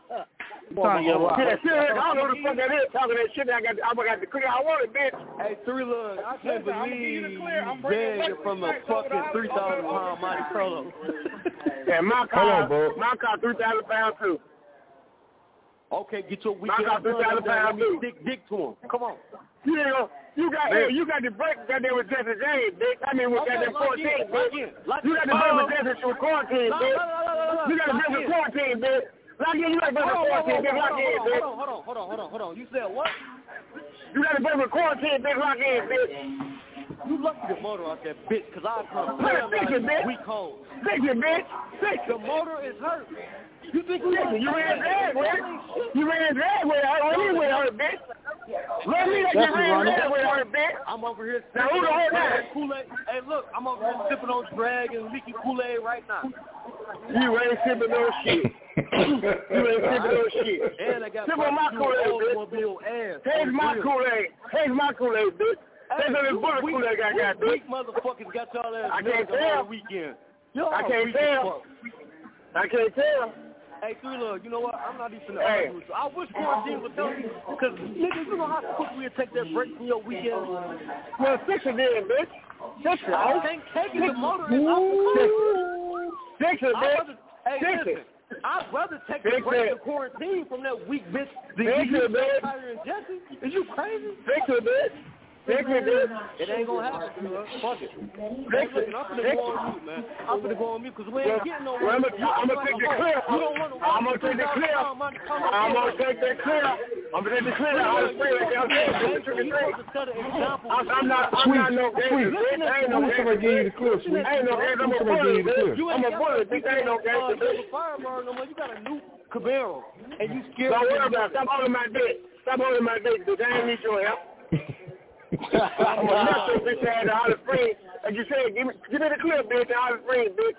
know who the fuck that is talking that shit. I got the clear. I want it, bitch. Hey, 3 Love, I can't believe you begging from a fucking 3,000-pound Monte Carlo. Yeah, my car 3,000 pounds too. Okay, get your weak ass 3,000 pounds too. Dick to him. Come on. You got the break that there with Jesse James, bitch. I mean, with that 14, bitch. You got the break with Jesse with quarantine, bitch. You got the break with quarantine, bitch. Lock in, you got the break with quarantine, bitch. Lock in, bitch. Hold on. You said what? You got the break with quarantine, bitch. Lock in, bitch. You lucky the motor out there, bitch, because I come fix it, bitch. Weak home. Fix it, bitch. Fix it. The motor is hurt. You think you ran drag with it? You ran drag with it. I don't with her, bitch. Let me that you ran drag with her, bitch. I'm over here now who the whole time? Kool-Aid. Hey, look, I'm over here sipping on drag and leaking Kool-Aid right now. You ain't sipping no shit. You ain't sipping no shit. And I got sip on my Kool-Aid, bitch. Taste my Kool-Aid. Taste my Kool-Aid, bitch. Taste on this bullet Kool-Aid I got, bitch. Weak motherfuckers got y'all ass. I can't tell. Weekend. I can't tell. I can't tell. Hey, 3 Love, you know what? I'm not even argue with you. I wish quarantine would tell you, because niggas, you know how quick we'll take that break from your weekend. Well, fix it then, bitch. Fix it. I can't take it. The motor is off the car. Fix it, bitch. Hey, listen. I'd rather take the break of quarantine from that weak bitch than give you Tyler and Jesse. Is you crazy? Fix it, bitch. Fix it, bitch. It ain't gonna happen, bro. Fuck it. Fix it. I'm finna go on mute, man. I'm finna go on mute because we ain't getting nowhere. I'm gonna take the clear. I'm gonna take the clear. I'm gonna take the clear. I'm gonna take the clear. I'm not no gangster, bitch. I ain't no gangster. Somebody gave you the clear, Sweet. I ain't no gangster. I'm a bullet, bitch. I'm a bullet, bitch. I ain't no gangster, bitch. You got a new Camaro, and you scared. Don't worry about it. Stop holding my dick. Stop holding my dick, bitch. I ain't need your help. I'm gonna knock your bitch ass to Holly Springs. Like you said, give me the clear, bitch, to Holly Springs, bitch.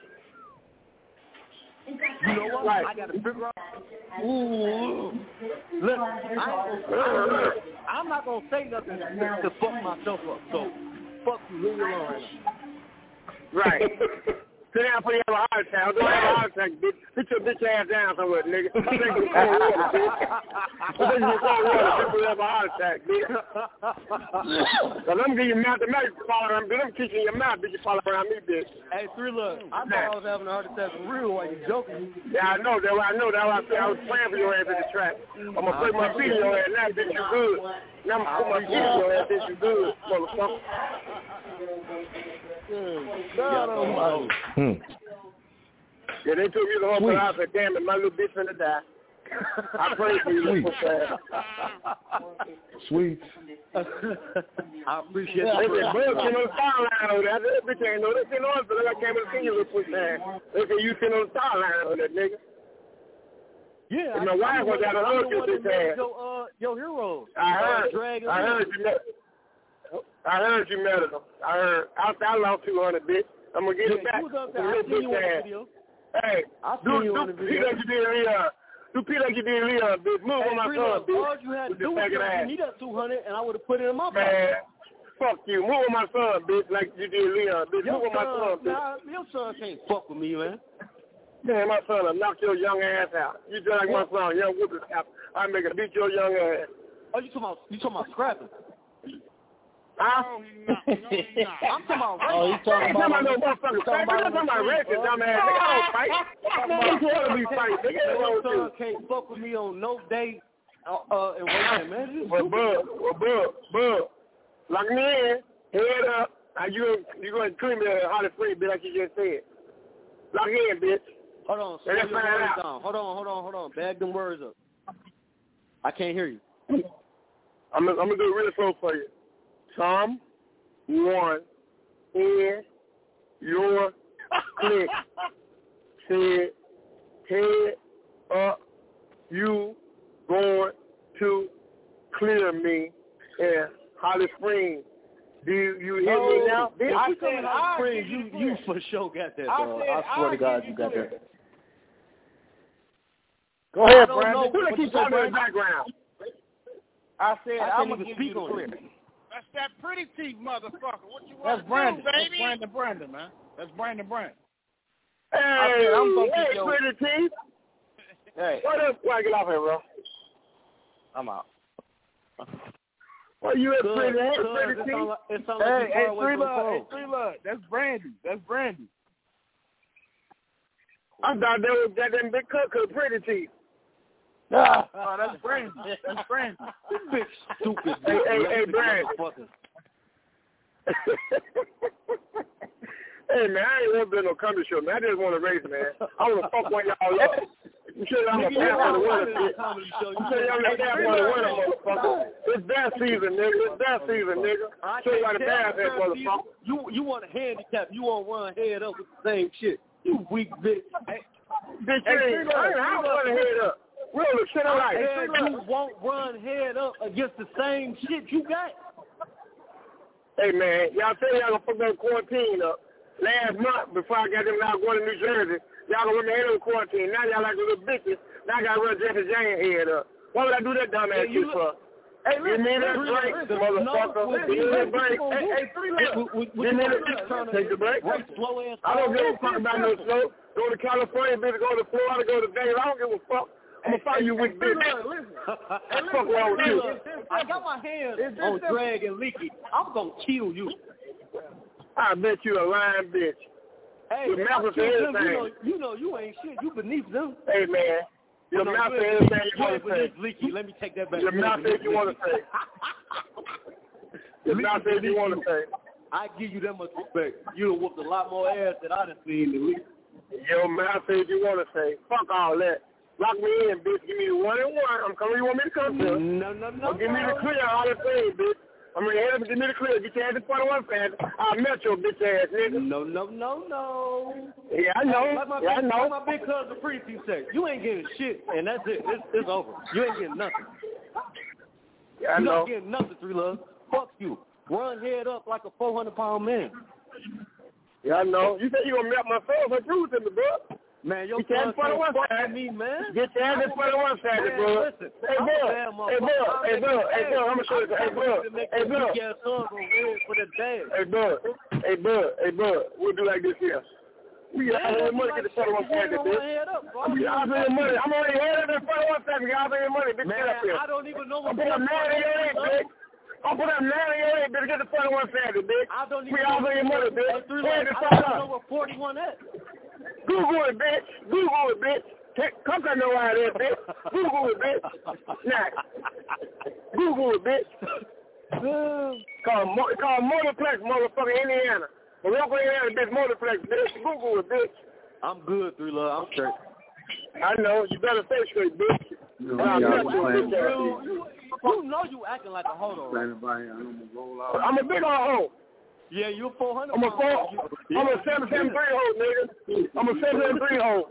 You know what? Right. I gotta figure out. Ooh. Look, I'm not gonna say nothing to fuck myself up. So, fuck you, leave me alone right now. Right. Sit down before you have a heart attack. Don't have a heart attack, bitch. Sit your bitch ass down somewhere, nigga. Take you cold water, bitch. Take you cold water before you have a heart attack, bitch. So let me get your mouth to mouth. Let me kick you in your mouth, bitch. You follow around me, bitch. Hey, 3 Love, I thought I was having a heart attack for real while you joking. Yeah, I know. That's why I said I was playing for your ass in the trap. I'm going to put my feet in your ass now, bitch. You good. Now I'm going to put my feet in your ass, bitch. You good, motherfucker. Yeah, they took you to the hospital. I said, damn it, my little bitch finna die. I pray for you, little Sweet. I appreciate that. They said, bro, sitting on the star line over there. That bitch ain't know. They sitting on the I came to see you, little pussy ass. They said, you sitting on the star line over there, nigga. Yeah. And my wife was out of luck with this ass. Your hero. I heard you met him. I lost 200, bitch. I'm gonna get it back. I seen you on the video. Hey, do Pete like you did Leon. Do Pete like you did Leon, bitch. Move on my son, bitch. All you had to do was give me that 200, and I would have put it in my pocket. Man, fuck you. Move on my son, bitch, like you did Leon, bitch. Move on my son, bitch. Nah, your son can't fuck with me, man. Man, my son will knock your young ass out. You just like my son, young whoopers out. I make a beat your young ass. Oh, you talking about scrapping? Huh? I'm talking about racing. Oh, he's talking about no motherfucker. I'm talking about racing, dumbass. Nigga, Your son can't fuck with me on no date and racing, man. Well, bub, lock me in, head up. Now you going to treat me Holly Springs, bitch, like you just said. Lock in, bitch. Hold on, slow your words down. Hold on. Bag them words up. I can't hear you. I'm gonna do it really slow for you. Someone in your clique said, head up, you going to clear me in Holly Springs. Do you hear me now? If you come in Holly Springs, you for sure got that, dog. I swear to God, you got that. Go ahead, Brandon. Who they keep talking in the background? I said I'm gonna give you on the clear. That's that pretty teeth, motherfucker. What you want to do, baby? That's Brandon, man. That's Brandon. Hey, I'm gonna hey, pretty teeth. Hey, what up? Why get off here, bro? I'm out. What you at, pretty teeth? Hey, Three Love. That's Brandy. I thought that was that them big cook pretty teeth. Oh, that's Brandy. Big stupid. Hey, Brand. Hey, man, I ain't never been no country show, man. I just want to race, man. I want to fuck one y'all up. You said I'm a fan for the winner, bitch. You said I'm a fan for the winner, motherfucker. It's that season, nigga. Show you how to pass that, motherfucker. You want a handicap. You want to run head up with the same shit. You weak bitch. Bitch, I want to head up. Really, shit I like. You won't run head up against the same shit you got. Hey, man, y'all say y'all gonna fuck that quarantine up. Last month, before I got them out going to New Jersey, y'all gonna run the head of the quarantine. Now y'all like little bitches. Now I gotta run Jesse James head up. Why would I do that dumbass shit for? Hey, give me that break, motherfucker. Give me that break. Give me that. Take the break. I don't give a fuck about no slow. Go to California, bitch. Go to Florida. Go to Vegas. I don't give a fuck. I'm gonna find you with bitch. Fuck wrong with you? I got my hands on Drag and Leaky. I'm gonna kill you. I bet you a lying bitch. Hey, your mouth is everything. You know you ain't shit. You beneath them. Hey, man. Your mouth is everything you want to say. Leaky. Let me take that back. Your mouth is you want to say. Your mouth is you want to say. I give you that much respect. You done whooped a lot more ass than I done seen in Leaky. Your mouth is you want to say. Fuck all that. Lock me in, bitch. Give me the 1-1. I'm coming. You want me to come to? No. Give me the clear. All the things, bitch. I'm ready to head up and give me the clear. Get your ass in 41 fast. I'll met your bitch ass, nigga. No. Yeah, I know. Like my big cousin Preeti said, you ain't getting shit, and that's it. It's over. You ain't getting nothing. Yeah, I know. You not getting nothing, Three Love. Fuck you. Run head up like a 400-pound man. Yeah, I know. You said you gonna melt my soul for truth in the book. Man, your son can't fuck me, man. Get your ass in 41 Saturday, bro. Hey, bro. I'm gonna show you. Hey, bro. We'll do like this here. We got all the money to get the 41 Saturday, bitch. We got all the money. I'm already headed to 41 Saturday. Get all the money, bitch. Get up here. I don't even know what I'm putting up 9 in your head, bitch. I'll put up 9 in your head, bitch. Get the 41 Saturday, bitch. I don't even know. We all the money, bitch. I don't know what 41 is. Google it, bitch. Come to know out there, bitch. Google it, bitch. Nah. Google it, bitch. Call Motorplex, motherfucker, Indiana. But local Indiana, bitch, Motorplex, bitch. Google it, bitch. I'm good, Three Love. I'm straight. I know. You better stay straight, bitch. You know you acting like a hoe, though. I'm a big old hoe. Yeah, you're 400. I'm a 773 hoe, nigga. I'm a 773 hoe.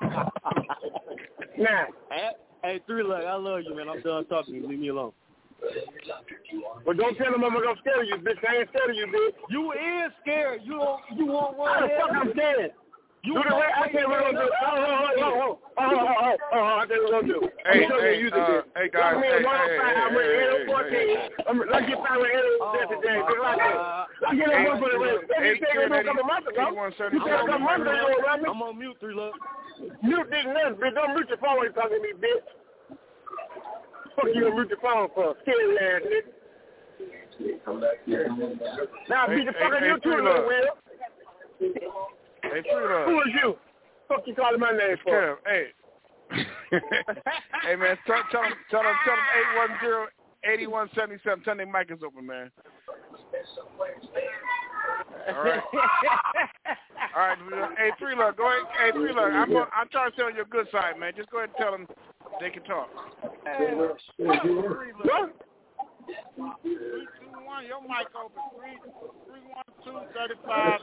Nah. Hey, Three Love, I love you, man. I'm done talking to you. Leave me alone. But don't tell them I'm scared of you, bitch. I ain't scared of you, bitch. You is scared. You won't run. How the fuck I'm scared? Do the way I can't run on this. I can't run on this. Hey, guys. Let's get power in today. Good luck. Let's get a for the race. I'm on mute, 3 Love. Mute this nest, bitch. Don't mute your phone when you talking to me, bitch. Fuck you gonna mute your phone for? Scary ass nigga. Now beat the fuck out of you too, little Will. Hey, 3 Love. Who is you? Fuck you calling my name for? Hey. Hey, man, tell them 810-8177. Tell them their mic is open, man. All right. All right. Hey, 3 Love, go ahead. Hey, 3 Love, I'm trying to tell you a good side, man. Just go ahead and tell them they can talk. 3, 2, 1, your mic open. 312-35.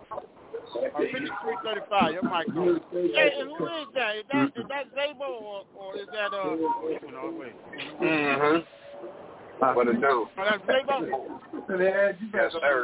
5335, your mic open. Hey, and who is that? Is that Zabo or is that no, wait. Mm-hmm. What it do? Oh, that's Zabo? Yes, sir.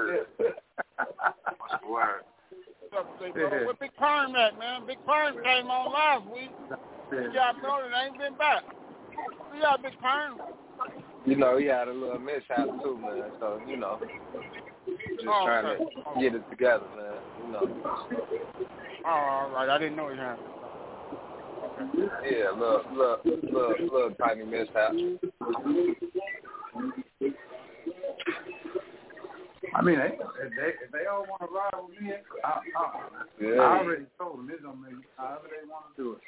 What's up, Zabo? Where Big Perm at, man? Big Perm came on last week. Y'all know it ain't been back. We got Big Perm. You know, he had a little mishap too, man. So, you know, just trying to get it together, man. You know. Oh, all right. I didn't know he had. Okay. Yeah, little tiny mishap. I mean, if they all want to ride with me, I already told them. It's gonna make however they want to do it.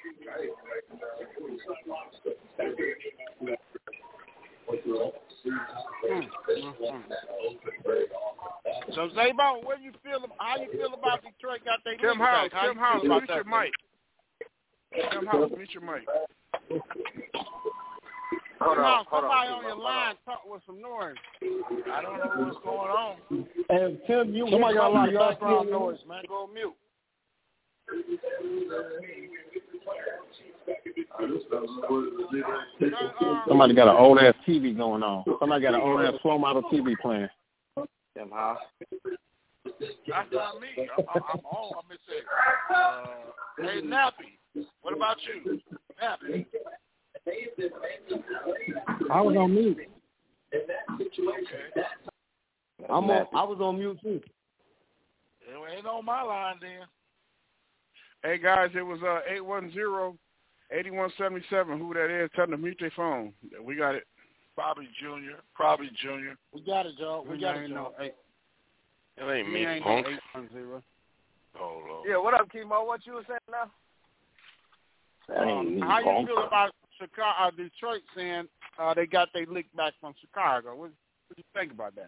So Zabo, how you feel about Detroit got their Tim House, mute your mic. Tim House, mute your mic. Hold on. Somebody on your line talk with some noise. I don't know what's going on. And Tim, somebody got a lot of background noise, man. Go on mute. Somebody got an old ass TV going on. Somebody got an old ass slow model TV playing. Tim House. That's not me. I'm on. I'm gonna say, hey Nappy, what about you, Nappy? I was on mute. Okay. I was on mute too. It ain't on my line then. Hey guys, it was 810-8177. Who that is? Tell them to mute their phone. We got it. Probably Junior. We got it, y'all. We got it, y'all. It ain't me, ain't punk. 810. Hold on. Yeah, what up, Kimo? What you were saying now? How you feel about Chicago, Detroit saying they got their lick back from Chicago? What do you think about that?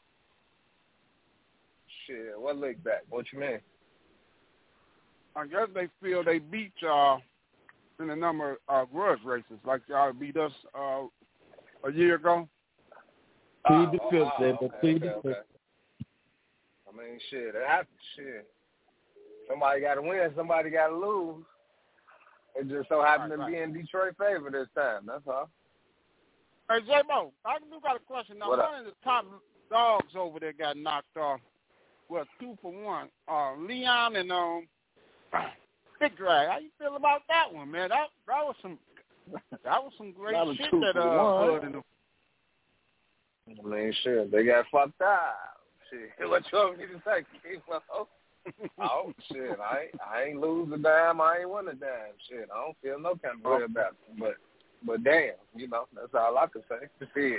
Shit, what lick back? What you mean? I guess they feel they beat y'all in a number of grudge races, like y'all beat us a year ago. Plead the fifth, okay. I mean, shit, it happens. Shit, somebody got to win, somebody got to lose. It just so happened to be in Detroit favor this time. That's all. Hey, J-Mo, I do got a question. Now, one of the top dogs over there got knocked off. Well, 2 for 1. Leon and Big Drag. How you feel about that one, man? That was some great shit that Hood and I mean, shit, they got fucked up. Shit, what you want me to say, Kimo? Oh, shit, I ain't lose a dime, I ain't win a dime. Shit, I don't feel no kind of way about it. But damn, you know, that's all I can say.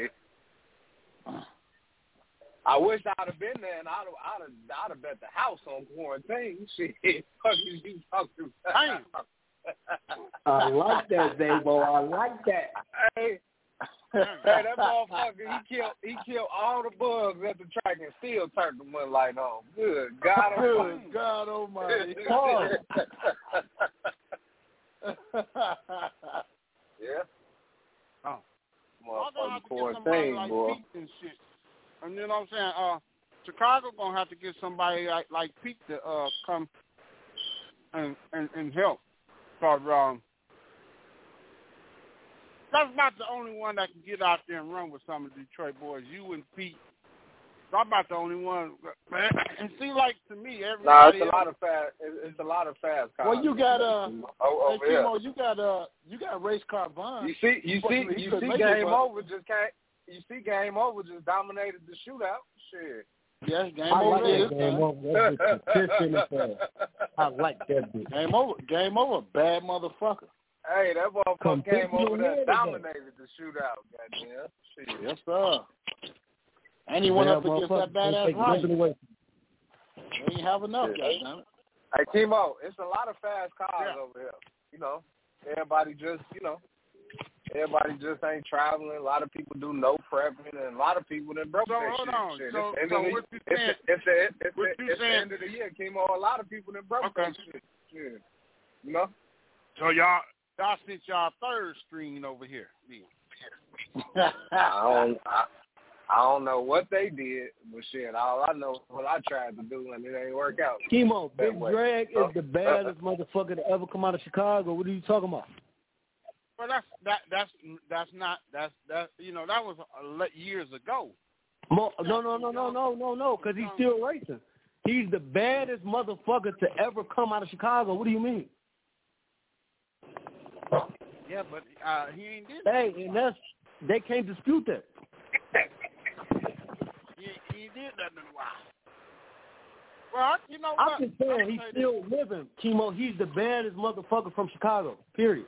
I wish I'd have been there and I'd have bet the house on quarantine. Shit, fuck you talking about? I like that, Zabo. I like that. Hey, that motherfucker, he killed all the bugs at the track and still turned the one light on. Good God almighty. Good God almighty. Yeah. Oh. Motherfucking quarantine, like boy. Pete and shit. And you know what I'm saying? Chicago gonna have to get somebody like Pete to come and help. Cause That's about the only one that can get out there and run with some of the Detroit boys. You and Pete. I'm about the only one, man. And see, like to me, everybody. It's a lot of fast. It's a lot of fast cars. Well, you got over here. you got race car Vaughn. You see, Game Over just can't. You see, Game Over just dominated the shootout. Shit. Yes, Game Over. I like that bitch. Game Over, bad motherfucker. Hey, that motherfucker came over there, dominated the shootout. Goddamn. Shit. Yes, sir. And he went up against that badass Ryan. We ain't have enough, goddamn. Hey, Timo, it's a lot of fast cars over here. You know, everybody just ain't traveling. A lot of people do no prepping, and a lot of people that broke that shit. So what you saying? It's the end of the year, Timo. A lot of people that broke that shit. Yeah. You know? So y'all sent y'all third string over here. I don't know what they did, but shit, all I know is what I tried to do, and it ain't work out. Chemo, Big Drag is the baddest motherfucker to ever come out of Chicago. What are you talking about? Well, that's not you know, that was years ago. No, because he's still racing. He's the baddest motherfucker to ever come out of Chicago. What do you mean? Yeah, but he ain't did that. Hey, and they can't dispute that. He did that in a while. Well, you know what? I'm just saying he's still living. Chemo, he's the baddest motherfucker from Chicago, period.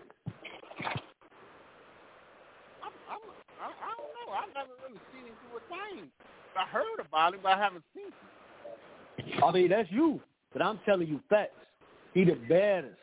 I don't know. I've never really seen him do a thing. I heard about him, but I haven't seen him. I mean, that's you. But I'm telling you facts. He the baddest.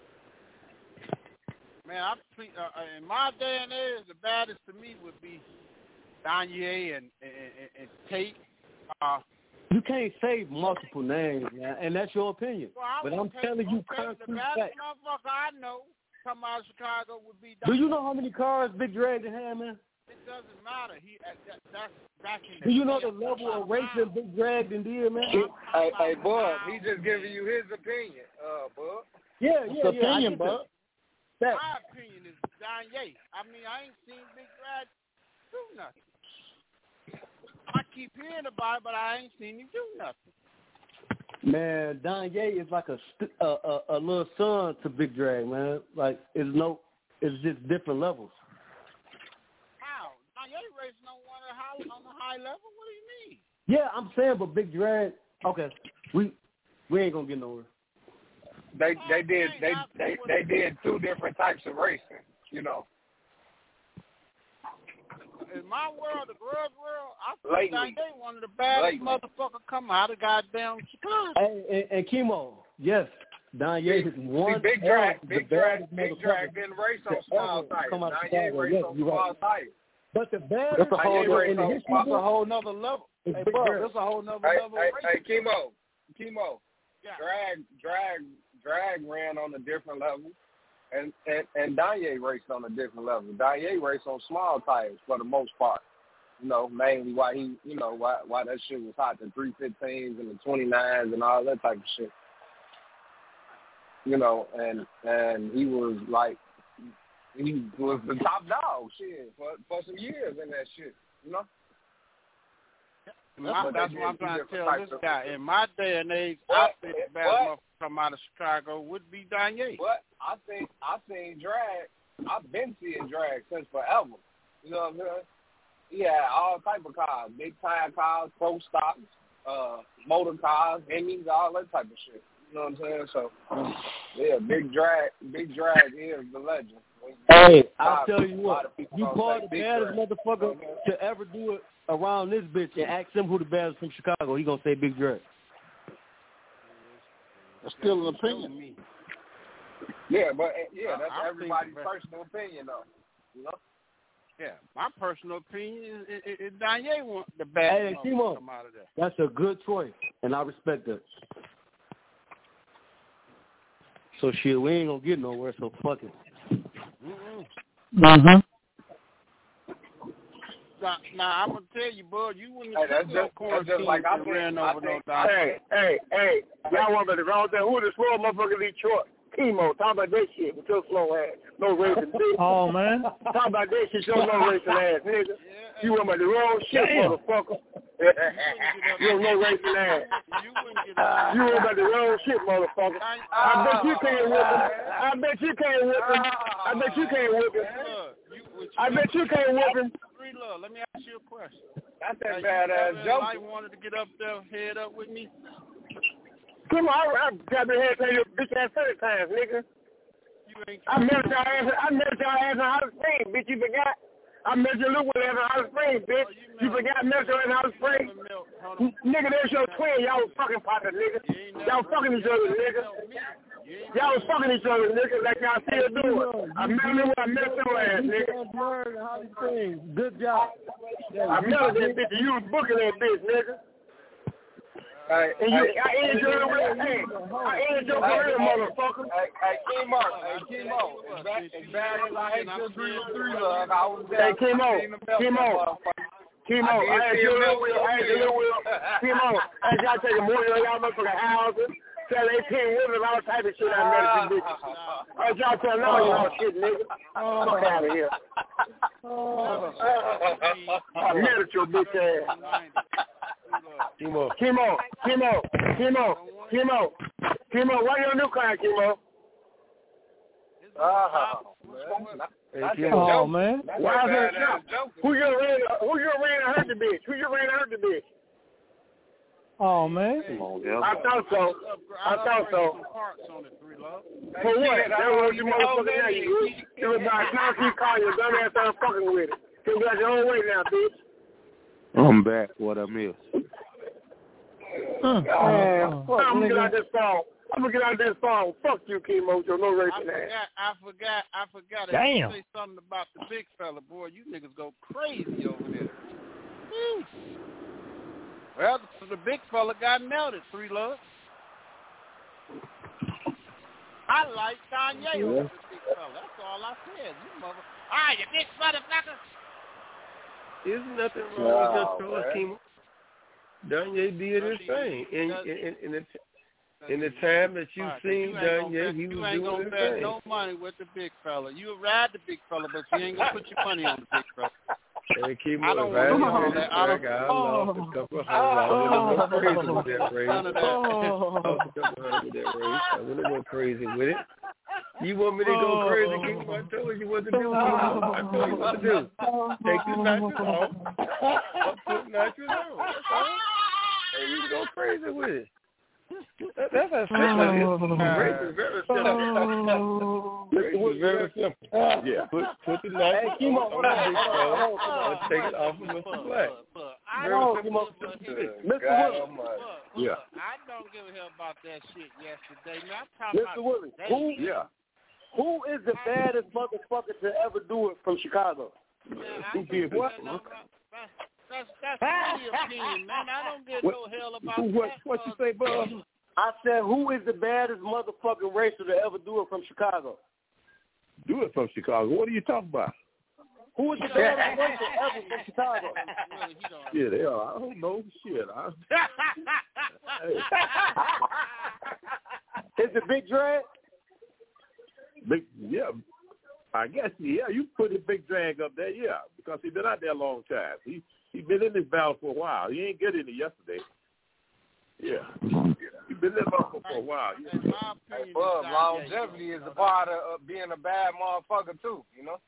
Man, in my day and age, the baddest to me would be Danye and Tate. You can't say multiple names, man, and that's your opinion. Well, but I'm telling you concrete the baddest facts. motherfucker I know come out of Chicago would be Danye. Do you know how many cars Big Drag had, man? It doesn't matter. That's back in Do you know the level of racing Big Drag did, man? Hey, Bub, he just giving you his opinion, Bub. Yeah, opinion, Bub. My opinion is Danye. I mean, I ain't seen Big Drag do nothing. I keep hearing about it, but I ain't seen him do nothing. Man, Danye is like a little son to Big Drag, man. Like it's just different levels. How? Danye racing on the high level? What do you mean? Yeah, I'm saying, but Big Drag. Okay, we ain't gonna get nowhere. They did two different types of racing, you know. In my world, the girls' world, I think Danye one of the baddest motherfuckers come out of goddamn Chicago. Hey, and Chemo, yes, Danye is one. Big Drag didn't race on small tires. Danye raced on small tires. But the baddest that's a whole nother level. Hey, bro, that's a whole nother level. Hey, Chemo, Drag ran on a different level, and Danye raced on a different level. Danye raced on small tires for the most part. You know, mainly why that shit was hot, the 315s and the 29s and all that type of shit. You know, and he was the top dog shit for some years in that shit. You know. That's what I'm trying to tell this guy. In my day and age, I think the best motherfucker come out of Chicago would be Danye. But I seen Drag. I've been seeing Drag since forever. You know what I'm saying? He had all type of cars, big tire cars, pro stocks, motor cars, Hemis, all that type of shit. You know what I'm saying? So, yeah, Big Drag is the legend. Hey, I'll tell you what, you call the baddest motherfucker to ever do it around this bitch and ask him who the baddest from Chicago, he gonna say Big Drag. That's still an opinion. Yeah, but that's everybody's personal opinion, though. You know? Yeah, my personal opinion is Danye want the baddest motherfucker come out of there. That's a good choice, and I respect that. So shit, we ain't gonna get nowhere. So fuck it. Mm-hmm. Now I'm gonna tell you, bud, you wouldn't that's just like I ran over no Hey, y'all want me to wrong thing? Who the slow motherfucker Detroit? Chemo, talk about that shit with your slow ass. No racing bitch. Oh, man. Talk about that shit, your no racing ass, nigga. You went about the wrong shit, motherfucker. You no racing ass. You went about the wrong shit, motherfucker. I bet you can't whip him. I bet you can't whip him. I bet you can't whip him. I bet you can't whip him. Love, let me ask you a question. That's that badass joke. I wanted to get up there, head up with me. Come on, I got my head tell you bitch ass 30 times, nigga. I met y'all ass in Hot Springs, bitch. You forgot? I met your little one ass in Hot Springs, bitch. You forgot I met your in Hot Springs? Nigga, there's your twin. Y'all was fucking partners, nigga. Y'all fucking each other, nigga. Y'all was fucking each other, nigga, like y'all still doing. I met her when I met your ass, nigga. Good job. I met her that bitch, and you was booking that bitch, nigga. And you, I ended your career, motherfucker. Hey, Kimo, as bad as I hate your 3 love, I was there. Hey, Kimo, I had your little wheel. Kimo, I got to take a morning on y'all motherfucking houses, sell 18 women, all type of shit I met at you bitches. I y'all telling all y'all shit, nigga. Fuck out of here. I met at your bitch ass. Kimo, why you on new car, Kimo? Oh, man. Why is that jump? Who you ran to hurt the bitch? Oh, man. I thought so. For what? That was your motherfucking name. It was about time you call your dumb ass out fucking with it. You got your own way now, bitch. I'm back. What I missed? I'm gonna get out this song. Fuck you, Kimo. You're no racing ass. I forgot. Damn. If you say something about the big fella, boy, you niggas go crazy over there. Well, the big fella got melted, 3 love. I like Kanye over the big fella. That's all I said. You mother. You big motherfucker. There's nothing wrong with your choice, Kimo. Kanye did his thing. In the time that you've seen Kanye, he was doing his thing. You ain't going to bet no money with the big fella. You ride the big fella, but you ain't going to put your money on the big fella. Hey, Kimo, I lost a couple of $100. I went crazy with that race. I wouldn't go crazy with it. You want me to go crazy, Kimo? I told you what to do. I told you what to do. Take your nitrous off. Put nitrous on. That's all. And you go crazy with it. That's how simple it is. Race is very simple. Race is very simple. Yeah. Put the nitrous on the big phone and take it off of Mr. Black. Very simple. Mr. Willis. Yeah. I don't give a hell about that shit yesterday. Man, I'm talking Mr. Willis, who is the baddest motherfucker to ever do it from Chicago? Who did what? That's really opinion, man. I don't give no hell about what you say, bud? I said, who is the baddest motherfucking racer to ever do it from Chicago? Do it from Chicago? What are you talking about? Who is the baddest racer ever from Chicago? Yeah, they are. I don't know. Shit. Is it Big Drag? Yeah. I guess, you put a Big Drag up there, because he's been out there a long time. He been in this battle for a while. He ain't get in it yesterday. Yeah. He been in this battle for a while. Hey, Bub, longevity is a part of being a bad motherfucker, too, you know?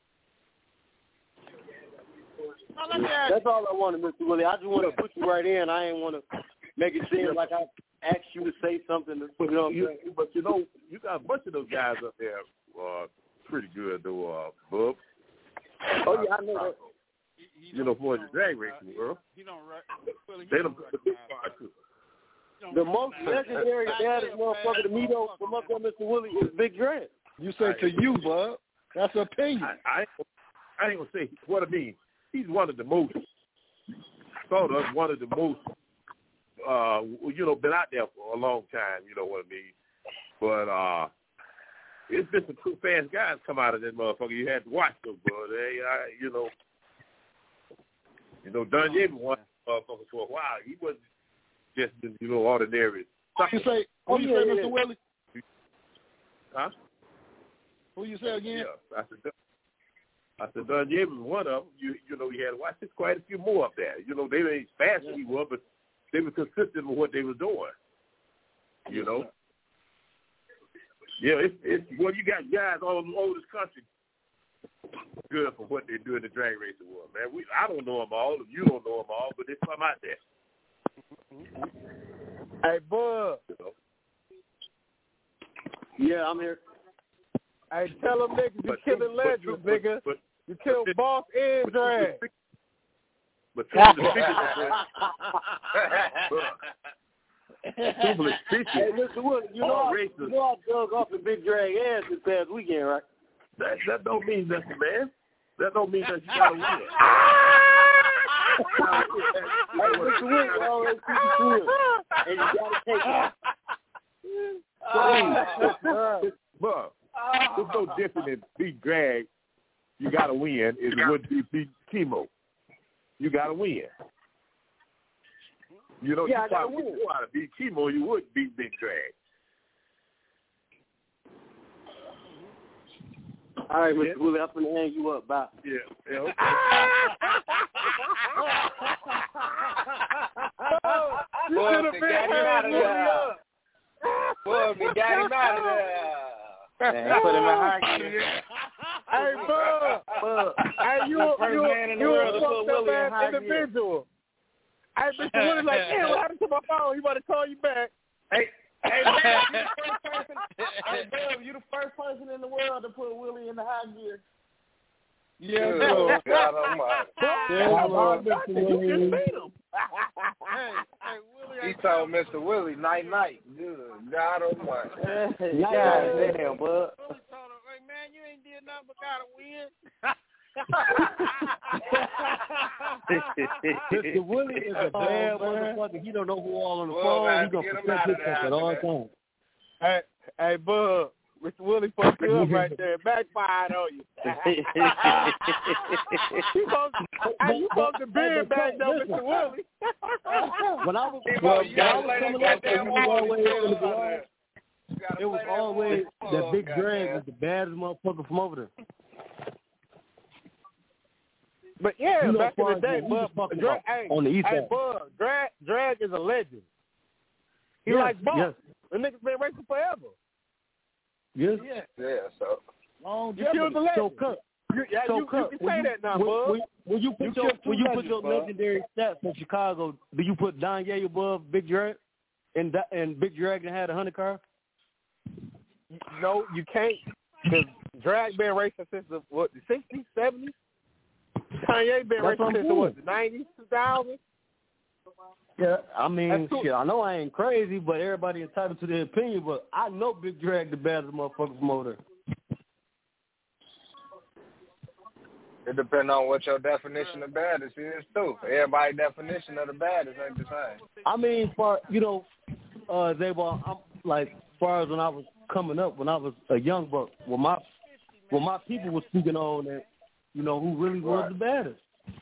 That's all I wanted, Mr. Willie. I just want to put you right in. I ain't want to make it seem like I asked you to say something. But you got a bunch of those guys up there pretty good, though, Bub. Oh, yeah, I know that. For the drag racing world. They don't put the big part, too. The most legendary baddest motherfucker to me, though, from up there, Mr. Willie, is Big Drag. You say to you, Bub. That's an opinion. I ain't going to say what I mean. He's one of the most, sort of one of the most, been out there for a long time, you know what I mean? But it's been some true fast guys come out of that motherfucker. You had to watch them, bro. Danye been one motherfucker for a while. He wasn't just, ordinary. What you say, Mr. Willie? Huh? Who you say again? Yeah, I said Danye was one of them. You know, he had quite a few more up there. You know, they ain't fast as he was, but they were consistent with what they was doing. You know. Yeah, it's well, you got guys all over this country good for what they do in the drag racing world, man. I don't know them all, you don't know them all, but there's some out there. Hey, Bud. You know? Yeah, I'm here. Hey, tell them niggas you killing legends, nigga. You kill Boss and Drag. But some of the biggest Hey, Mr. Wood, you know I dug off the Big Drag ass this past weekend, right? That don't mean nothing, man. That don't mean that you gotta win. Hey, Mr. Wood, you always keep it real, and you gotta take it. But it's no different than Big Drag. You gotta win. It would be Chemo. You gotta win. You know, yeah, you probably would go out and beat Chemo, you would beat Big Drag. All right, Mr. Willie, I'm going to hang you up. Bye. Yeah, okay. Boy, we got him out of there. Boy, we got him out of there. Man, put him in high gear. Hey, Bud. Hey, you a fucked up ass individual. Hey, Mr. Willie, like, yeah, what happened to my phone? He about to call you back. Hey, man, you the first person in the world to put Willie in the high gear. Yeah, bro. God almighty. You just beat him. He told Mr. Willie, night. Good. God almighty. God damn, bud. Willie told him, hey, man, you ain't did nothing but got to win. Mr. Willie is a bad motherfucker. He don't know who all on the phone. He gonna protect himself at all times. Hey, Bud. Mr. Willie fucked you up right there. Backfired on you. You supposed to be back though, Mr. Willie. When I was coming up, it was always that Big Drag was the baddest motherfucker from over there. But yeah, you know, back in the day, Bud, on the east side. Bud, Drag is a legend. He like Boss. Yes. The nigga's been racing forever. Yes. Yeah, so. You killed the legend. So, Cut. You can say that now, Bud. When you put your legendary stats in Chicago, do you put Danye above Big Drag? And Big Drag had 100 car? No, you can't. Because Drag been racing since the 60s, 70s? Kanye been racing since the 90s, 2000s? Yeah, I mean, shit, I know I ain't crazy, but everybody entitled to their opinion, but I know Big Drag the baddest motherfucker from over there. It depends on what your definition of baddest is, too. Everybody's definition of the baddest ain't the same. I mean, Zabal, I'm like, as far as when I was coming up, when I was a young buck, when my people were speaking on that, you know, who really was the baddest.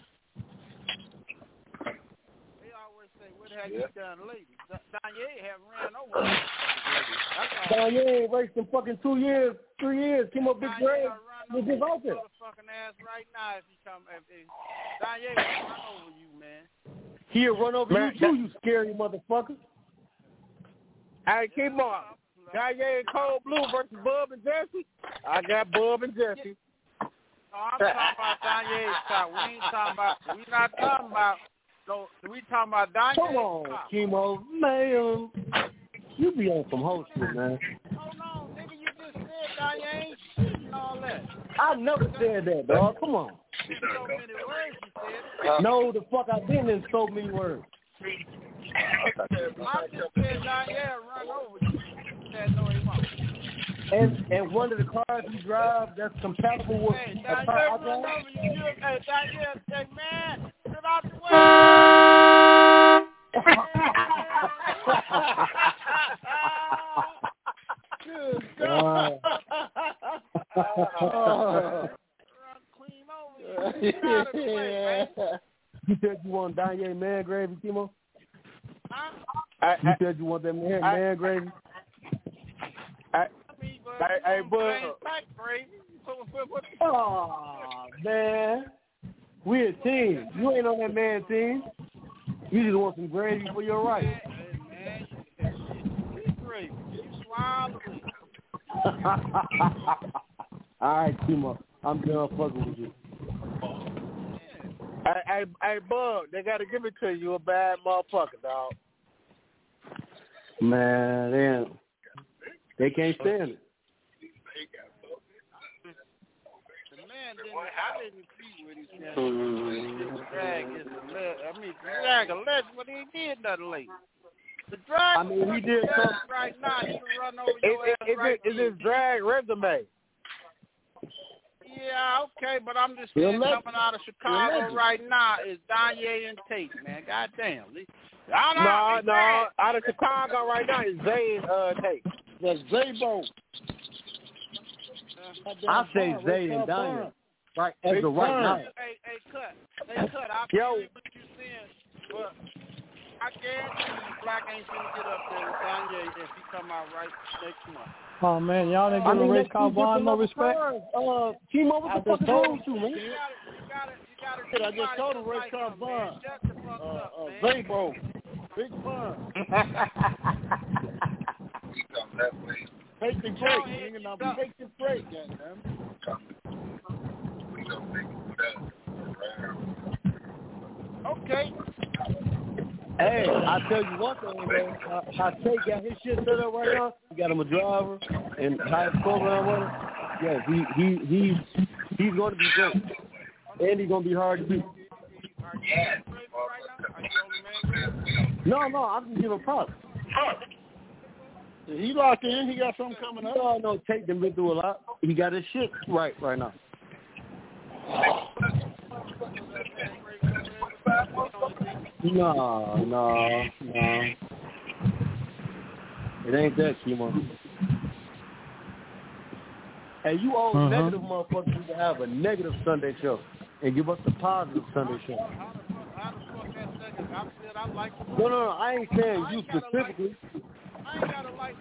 Have you done lately? Danye have ran over. Danye raced in fucking 2 years, 3 years. Came up Big Drag. Was just out there. Fucking ass right now if he come. Danye will run over you, man. He'll run over you too, you scary motherfucker. Hey, keep on. Danye and Cold Blue versus Bub and Jesse. I got Bub and Jesse. No, I'm talking about Danye's shot. We not talking about. So we talking about Danye? Come on, Chemo, man. You be on some whole shit, man. Hold on, nigga. You just said Danye ain't shit and all that. I never said that, dog. Come on. So many words you said. No, the fuck I didn't in so many words. I just said Danye run over you. You said no, he won't. And one of the cars you drive that's compatible with a car I drive? Hey, Danye, say, man, get out the way. Good God. Run clean over you. Get out of the way, man. You said you want Danye man gravy, Timo? You said you want that man gravy? Me, bud, Hey, Bud. Oh, man. We a team. You ain't on that man team. You just want some gravy for your rice. Man, you gravy. You swallow it. All right, Timo. I'm done fucking with you. Hey, Bud, they got to give it to you. You a bad motherfucker, dog. Man, they can't stand it. I didn't see what he said. Drag a legend, but he did nothing late. The drag, he did something right now. He can run over your ass right Is his drag resume? Yeah, okay, but I'm just saying coming out of Chicago right now is Danye and Tate, man. Goddamn. No. Out of Chicago right now is Zay and Tate. That's Zay-Bo. I say Zay and Danye. Right, as of right now. Hey, cut. I feel what you're saying, but I guarantee you Black ain't gonna get up there with Danye if he come out right next month. Oh, man, y'all didn't give a Ray Calvin no respect? Timo, what the fuck is wrong with you, man? I just told him Ray Calvin. Zay-Bo. Big fun. Take the break, nigga. Now take the break, goddamn. Okay. Hey, I tell you one thing, man. I take got his shit set up right now. He got him a driver and high program runner. Yes, he's going to be great, and he's going to be hard to beat. No, I'm just giving props. He locked in. He got something coming up. No, Tate them been through a lot. He got his shit right now. No. It ain't that, Kimo. Hey, you all negative motherfuckers to have a negative Sunday show and give us a positive Sunday show. No, I ain't saying you specifically. I ain't gotta like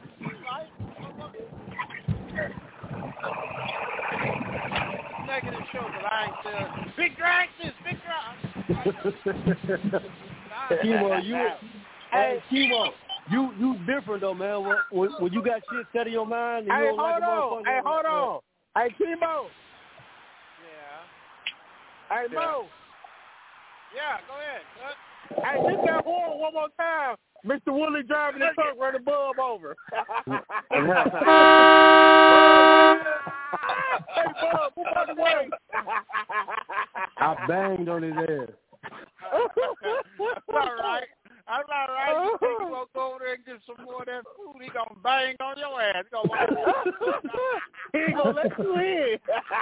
negative show, but I ain't saying big drag. Kimo, you different though, man. When you got shit set in your mind and you don't like a motherfucker. Hold on. Hey, Kimo. Yeah. Hey, Mo. Yeah, go ahead. Hey, hit that horn one more time. Mr. Woolley driving the truck, run the bub over. Hey, Bub, move out the way. I banged on his ass. That's all right. You think you gonna go over there and get some more of that food? He gonna bang on your ass. He ain't gonna let you in.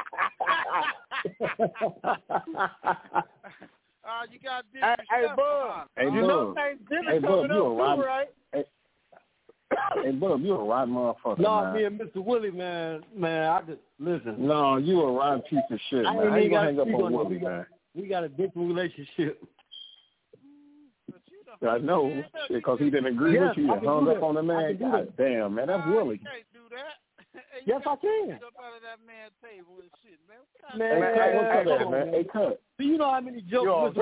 You got different stuff. Bub. Hey, you know Thanksgiving coming up too, right? Hey, Bub, you a rotten motherfucker, man. Me and Mr. Willie, man, I just, listen. No, you a rotten piece of shit, man. How you gonna hang up on Willie, man? We got a different relationship. I know, shit, because he didn't agree with you and hung up on the man. God damn, man, that's Willie. You can't do that. Yes, I can. Up out of that man's table and shit, man. Man, come on, man. Hey, cut. Do you know how many jokes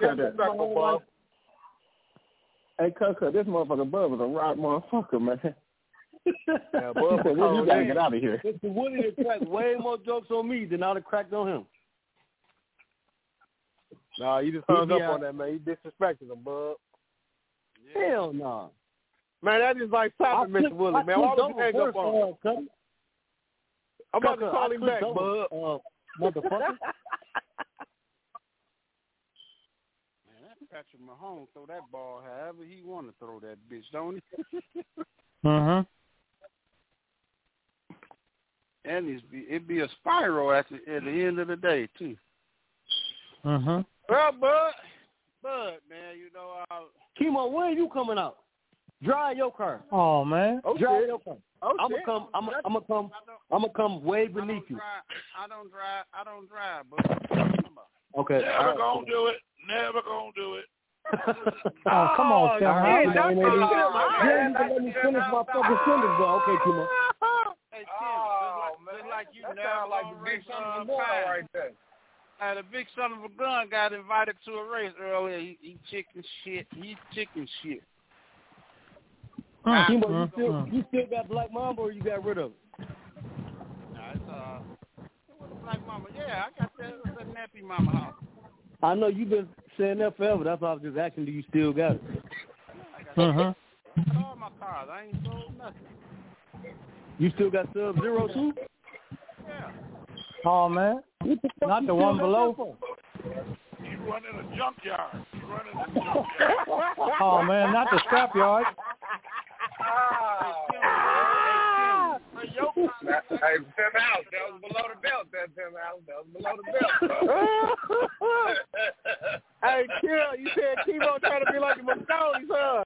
Hey, cut. This motherfucker Bub is a rotten motherfucker, man. Yeah, Bub, you gotta get out of here. Mr. Woody has cracked way more jokes on me than I'd have cracked on him. Nah, you just hung up on that, man. You disrespected him, Bub. Yeah. Hell no. Nah. Man, that is like stopping Mr. Willie, man. Why would you hang up on him? I'm about to call him back, Bub. Motherfucker. Patrick Mahomes throw that ball however he want to throw that bitch, don't he? And it'd be a spiral at the end of the day too. Well, Bud, man, you know. Kimo, when are you coming out? Drive your car. Oh man, drive your car. I'm gonna come way beneath you. I don't drive, Bud. Okay. Never gonna do it. Oh, come on, Tim. Let me finish my fucking sentence, bro. Okay, Kimo. Hey, Tim. That sounds like the big son of a gun right there. The big son of a gun got invited to a race earlier. He chicken shit. You still got Black Mamba, or you got rid of it? Nah, it's Black Mama. Yeah, I got that nappy mama house. I know you've been saying that forever. That's why I was just asking, do you still got it? All my cars. I ain't sold nothing. You still got Sub-Zero too? Yeah. Oh man, not the one below. You running a junkyard. Oh man, not the scrapyard. Hey, Tim House, that was below the belt. That Tim House, that was below the belt. Hey, Kill, you said Kimo trying to be like the Muscoli's, huh?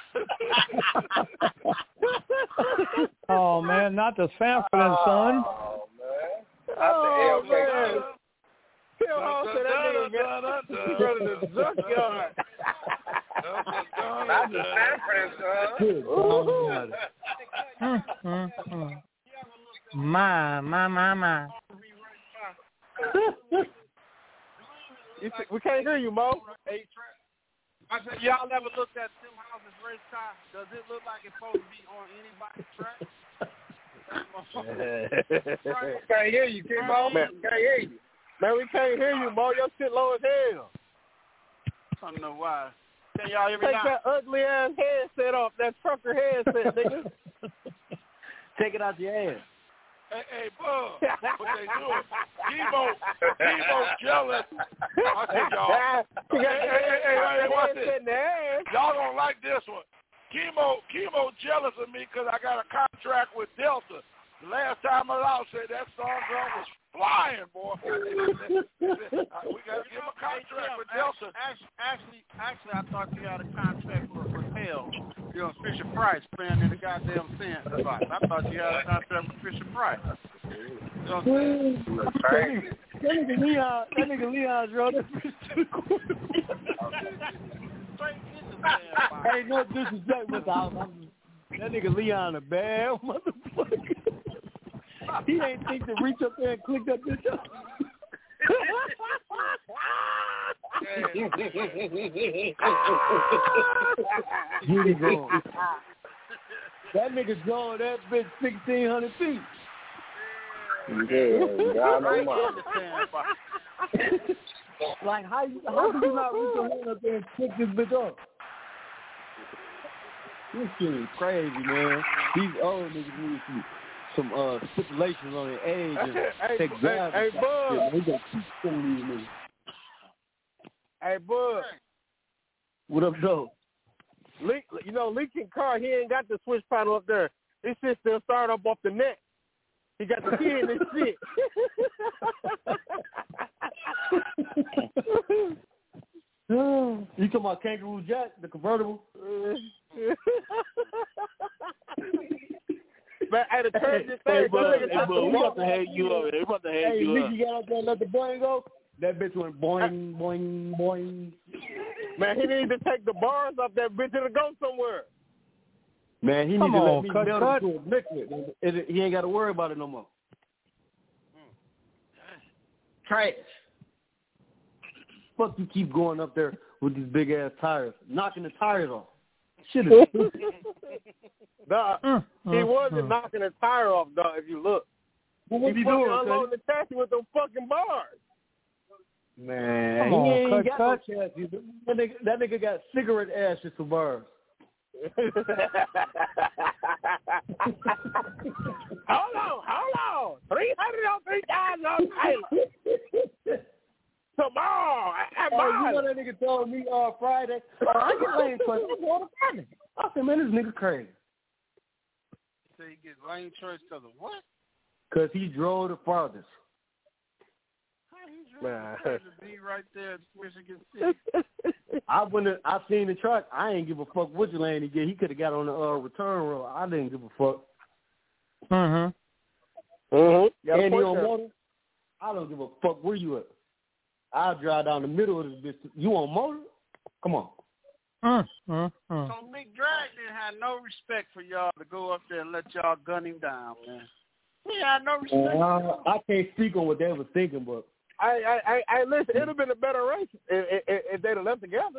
Oh man, not the Sanford and Son. Oh man. Kill Hall said that nigga running the junkyard. Not the Sanford and Son. My. We can't hear you, Mo. I said, y'all never looked at Tim House's race car? Does it look like it's supposed to be on anybody's track? Can't hear you, Kimbo. Can't hear you. Man, we can't hear you, Mo. Your shit low as hell. I don't know why. Can y'all hear me Take now? that ugly ass headset off, that trucker headset, nigga. Take it out your ass. Hey, Bub, what they doing? Kimo jealous. I said, y'all. Hey, watch this. Y'all don't like this one. Kimo jealous of me because I got a contract with Delta. The last time I out said that song drum was flying, boy. We got to give him a contract with Delta. Actually, I thought you had a contract with Hell. You know, Fisher Price playing in the goddamn Sand spot. I thought you had a contract with Fisher Price. You know what I'm saying? That nigga Leon drove that bitch to the corner. Hey, no disrespect, but that nigga Leon a bad motherfucker. He ain't think to reach up there and click that bitch up. That nigga going that bitch 1,600 feet. Like how do you not reach your hand up there and click this bitch up? This shit is crazy, man. These old niggas need some stipulations on their age and take jabs. Hey, Bud. We got keep some of these niggas. Hey, Bud. What up, though? Lincoln Car, he ain't got the switch panel up there. This shit still start up off the neck. He got the key in this shit. You talking about Kangaroo Jack, the convertible? Man, hey, the turn this thing. We about to hang you up. We about to hang you up. Hey, got up there and let the boing go. That bitch went boing, boing, boing. Man, he need to take the bars off that bitch and go somewhere. Man, he need to let me melt it to a liquid. He ain't got to worry about it no more. Trash. Fuck you keep going up there with these big ass tires, knocking the tires off. Shit is he wasn't knocking the tire off, dog, if you look. Well, what he doing, unloading the chassis with them fucking bars. Man, he ain't got no chassis. That nigga got cigarette ashes for bars. Hold on. 300 on 3,000 on Taylor. Tomorrow at you know that nigga told me Friday, I get lane choice. I'm going to Friday. I said, man, this nigga crazy. So he gets lane choice because of what? Because he drove the farthest. Man. Be right there at Michigan City. I seen the truck. I ain't give a fuck which lane he get. He could have got on the return road. I didn't give a fuck. And he on motor. I don't give a fuck where you at. I'll drive down the middle of this bitch. You on motor? Come on. So Mick Drag didn't have no respect for y'all to go up there and let y'all gun him down, man. Yeah, no respect. I can't speak on what they was thinking, but I listen. It'd have been a better race if they'd have left together.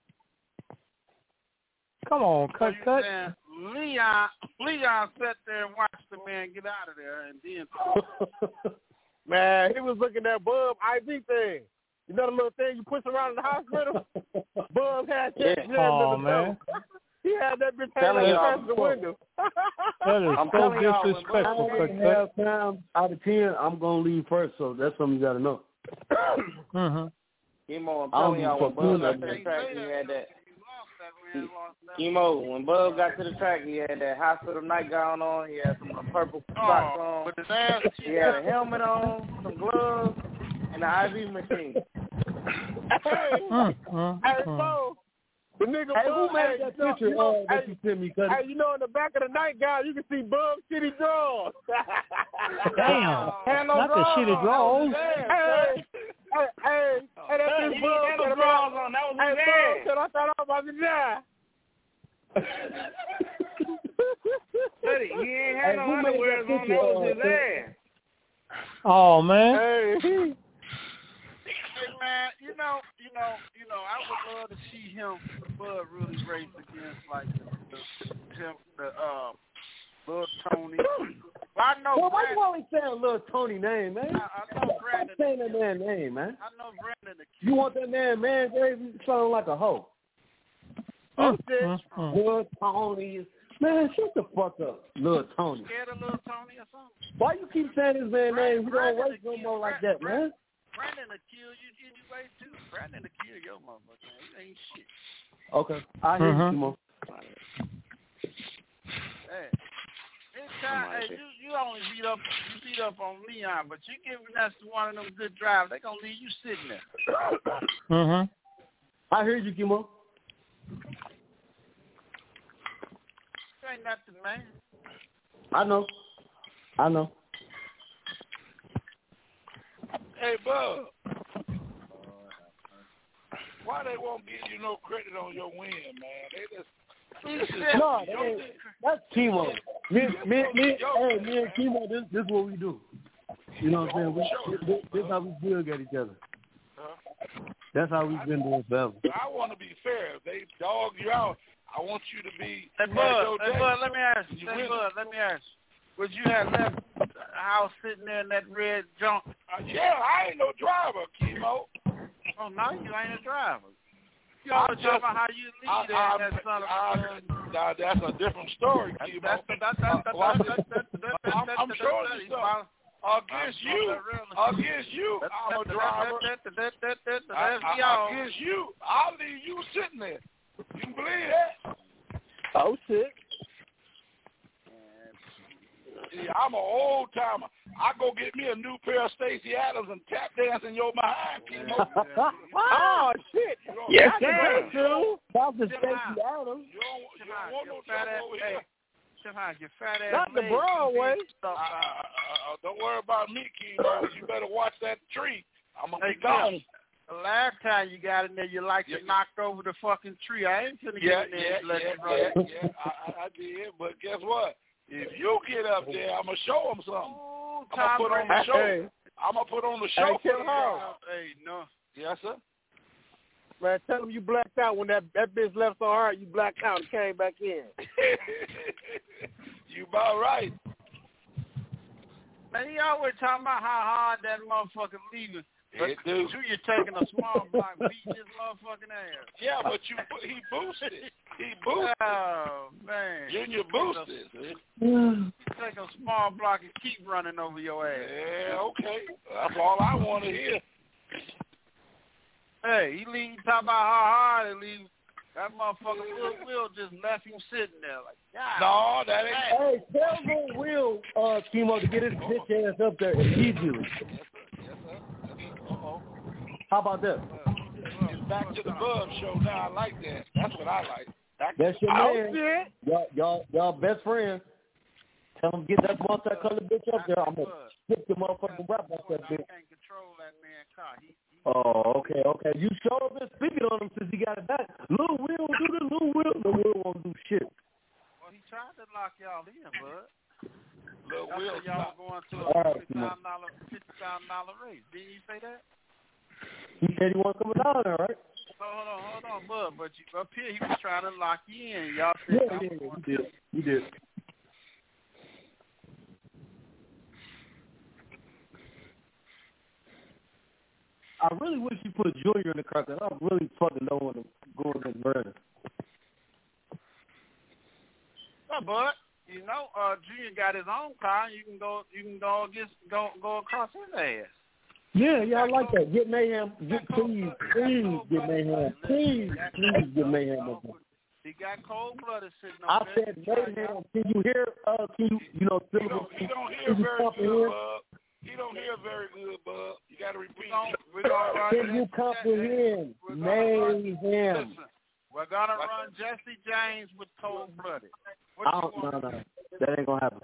Come on, cut. Leon sat there and watched the man get out of there, and then man, he was looking at Bub IV thing. You know the little thing you push around in the hospital? Bub had that. Oh man. He had that bitch hanging across the window. That is so disrespectful. Half time out of 10, I'm gonna leave first. So that's something you gotta know. I'm telling y'all, when Bub got to the track, he had that. Emo, when Bub got to the track, he had that hospital nightgown on. He had some purple socks on. With his ass, he had a helmet on, some gloves, and an IV machine. Hey, Bo. The nigga Bub, who made that picture that you sent me, Cuddy? Hey, you know, in the back of the nightgown, you can see Bub shitty drawers. Damn. Not the shitty drawers. Hey, that's his Bub. He had no drawers on. That was his ass. I thought I was about to die. He ain't had no underwear on. That was his ass. Oh, man. Hey, man, you know, I would love to see him, Bud, really race against like the Lil Tony. I know. Well, why you always saying Lil Tony name, man? I know Brandon. Stop saying that man's name, man. I know Brandon. You want that man Gravy sounding like a hoe? Lil Tony. Man, shut the fuck up, Lil Tony. Scared of Lil Tony or something? Why you keep saying his man's name? We don't race no more like that, man. Brandon will kill you anyway, too. Brandon will kill your motherfucker. You ain't shit. Okay. I hear you, Mo. Hey, you only beat up on Leon, but you giving us one of them good drives, they gonna leave you sitting there. I hear you, Kimo. Ain't nothing, man. I know. Hey, Bub. Why they won't give you no credit on your win, man? They just that's Kimo. Me and Kimo, this is what we do. You know what I'm saying? This is how we feel at each other. That's how we've been doing forever. I want to be fair. If they dog you out, I want you to be. Hey, Bud, let me ask you. Would you have left the house sitting there in that red junk? Yeah, I ain't no driver, Kimo. Oh, no, you ain't a driver. You always talking about how you leave there in that son of a Now, that's a different story, Kimo. I'm sure you something. Against you, I'm a driver. Against you, I'll leave you sitting there. You can believe that? Oh, shit. Yeah, I'm an old timer. I go get me a new pair of Stacey Adams and tap dance in your behind, Kimo. Oh, shit. Yes, that's true. That's the Stacey You Adams. don't want no trouble over here. Your fat ass. Not the Broadway. Don't worry about me, Kimo. You better watch that tree. I'm going to be gone. The last time you got in there, you like to knock over the fucking tree. I ain't gonna get in there and let you run. Yeah, I did. But guess what? If you get up there, I'm going to show them something. I'm going to put on the show. I'm going to put on the show. Hey, no. Yes, sir. Man, tell them you blacked out when that bitch left so hard. You blacked out and came back in. You about right. Man, he always talking about how hard that motherfucker leaving. But dude. You're taking a small block, beating his motherfucking ass. Yeah, but he boosted. He boosted. Oh, man. Junior boosted. Take a small block and keep running over your ass. Yeah, okay. That's all I want to hear. Hey, he talk about how hard he leaves. That motherfucker Will just left him sitting there like, God. No, that ain't. Hey, tell Will Kimo to get his bitch ass up there immediately. How about that? It's back to the Bub show now. I like that. That's what I like. That's your man. Y'all best friends. Tell him get that multicolored bitch up there. I'm gonna stick the motherfucking rap off that bitch. I can't control that man's car. Oh, okay. You sure been speaking on him since he got it back. Lil Will do this, Lil Will won't do shit. Well, he tried to lock y'all in, bud. Lil Will y'all going to a $50,000 raise. Didn't you say that? He said he wasn't coming down there, right? Hold on, bud. But up here, he was trying to lock you in. Y'all said He did. I really wish you put Junior in the car because I really fucking don't want to go against Brandon. No, bud. You know, Junior got his own car. You can go across his ass. Yeah, I like that. Get Mayhem. Please get Mayhem. Please get Mayhem up there. He got cold-blooded sitting I up there. said Mayhem. Can you hear? He don't hear very good, Bub. He don't hear very good, Bub. You got to repeat. Can you comprehend? Mayhem. Listen, we're gonna run Jesse James with cold-blooded. No. That ain't gonna happen.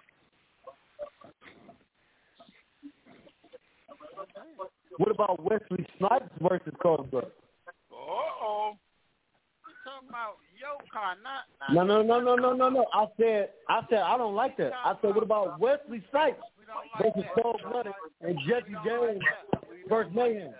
What about Wesley Snipes versus Cold-blooded? Uh-oh. We're talking about your car, not No. I said I don't like that. I said, what about Wesley Snipes versus Cold-blooded and Jesse James versus Mayhem?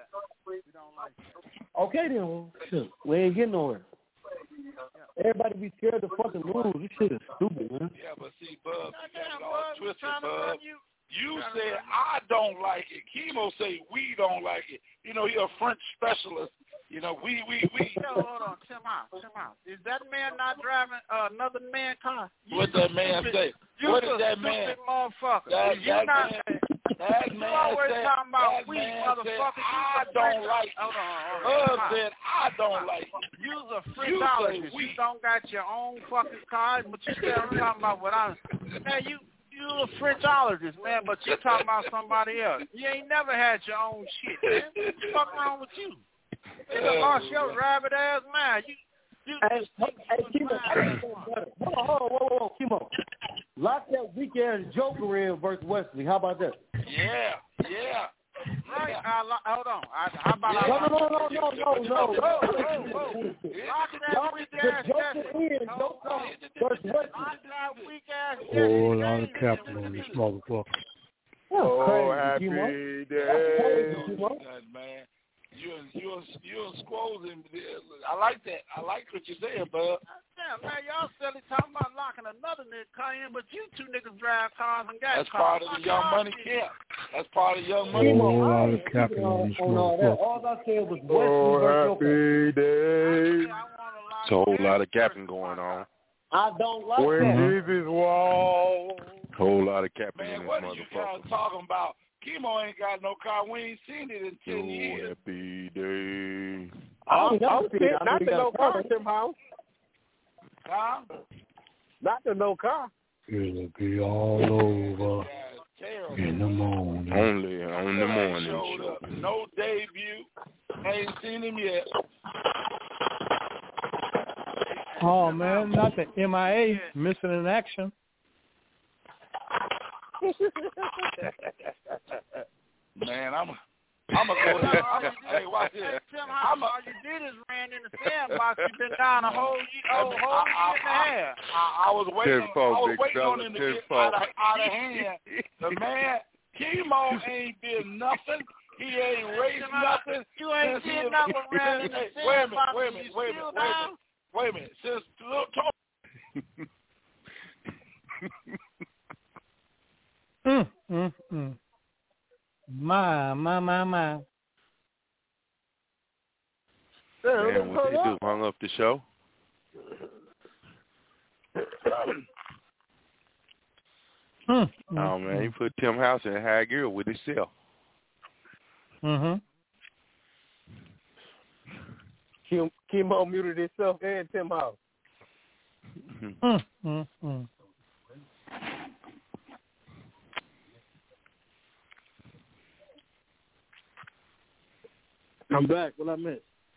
Okay, then. Shit, we ain't getting nowhere. Everybody be scared to fucking lose. This shit is stupid, man. Yeah, but see, Bub, you got it all twisted, Bub. You said I don't like it. Chemo say we don't like it. You know, you're a French specialist. You know, we. Hold on, Tim out. Is that man not driving another man's car? What that man say? What did that man? Motherfucker. That man always said, talking about we motherfuckers. I don't like it. Hold on. Said I don't like it. You's a French. You don't got your own fucking car, but you still talking about what I'm. Man, you a Frenchologist, man, but you talking about somebody else. You ain't never had your own shit, man. What the fuck wrong with you? You lost your rabbit ass mind. Hey, Kimo. Hold on, Kimo. Lock that weak ass Joker in versus Wesley. How about that? Yeah. Right. Hold on. How about No. Lock that weak ass Jesse. Whole lot of capital in this motherfucker. Happy day. Man. You're squozing. I like that. I like what you're saying, bud. Damn, man, y'all silly talking about locking another nigga car in, but you two niggas drive cars and got That's cars. part of the Young Money camp. That's part of Young Money. Whole lot of capital in this motherfucker. All I said was Wesley happy day. It's a whole lot of gapping going on. I don't like when that. Jesus walks. Whole lot of capping in Man, this what are you guys motherfucker. talking about? Chemo ain't got no car. We ain't seen it in 10 years. Happy day. Not the no car, Tim House. Huh? Not the no car. It'll be all over in the morning. Only on the morning show. No debut. Ain't seen him yet. Oh, man, not the MIA, missing in action. Man, I'm gonna go there. Hey, watch this. Tim, all you did is ran in the sandbox. You've been down a whole year and a half. I was waiting. Tenfold, on him to get out of hand. The man, Chemo ain't did nothing. He ain't raised nothing. You ain't did nothing but ran in the sandbox. Wait a minute. Since My. Man, what they do? Hung up the show? Oh, man, he put Tim House in high gear with himself. Chemo muted himself and Tim House. I'm back. What I missed?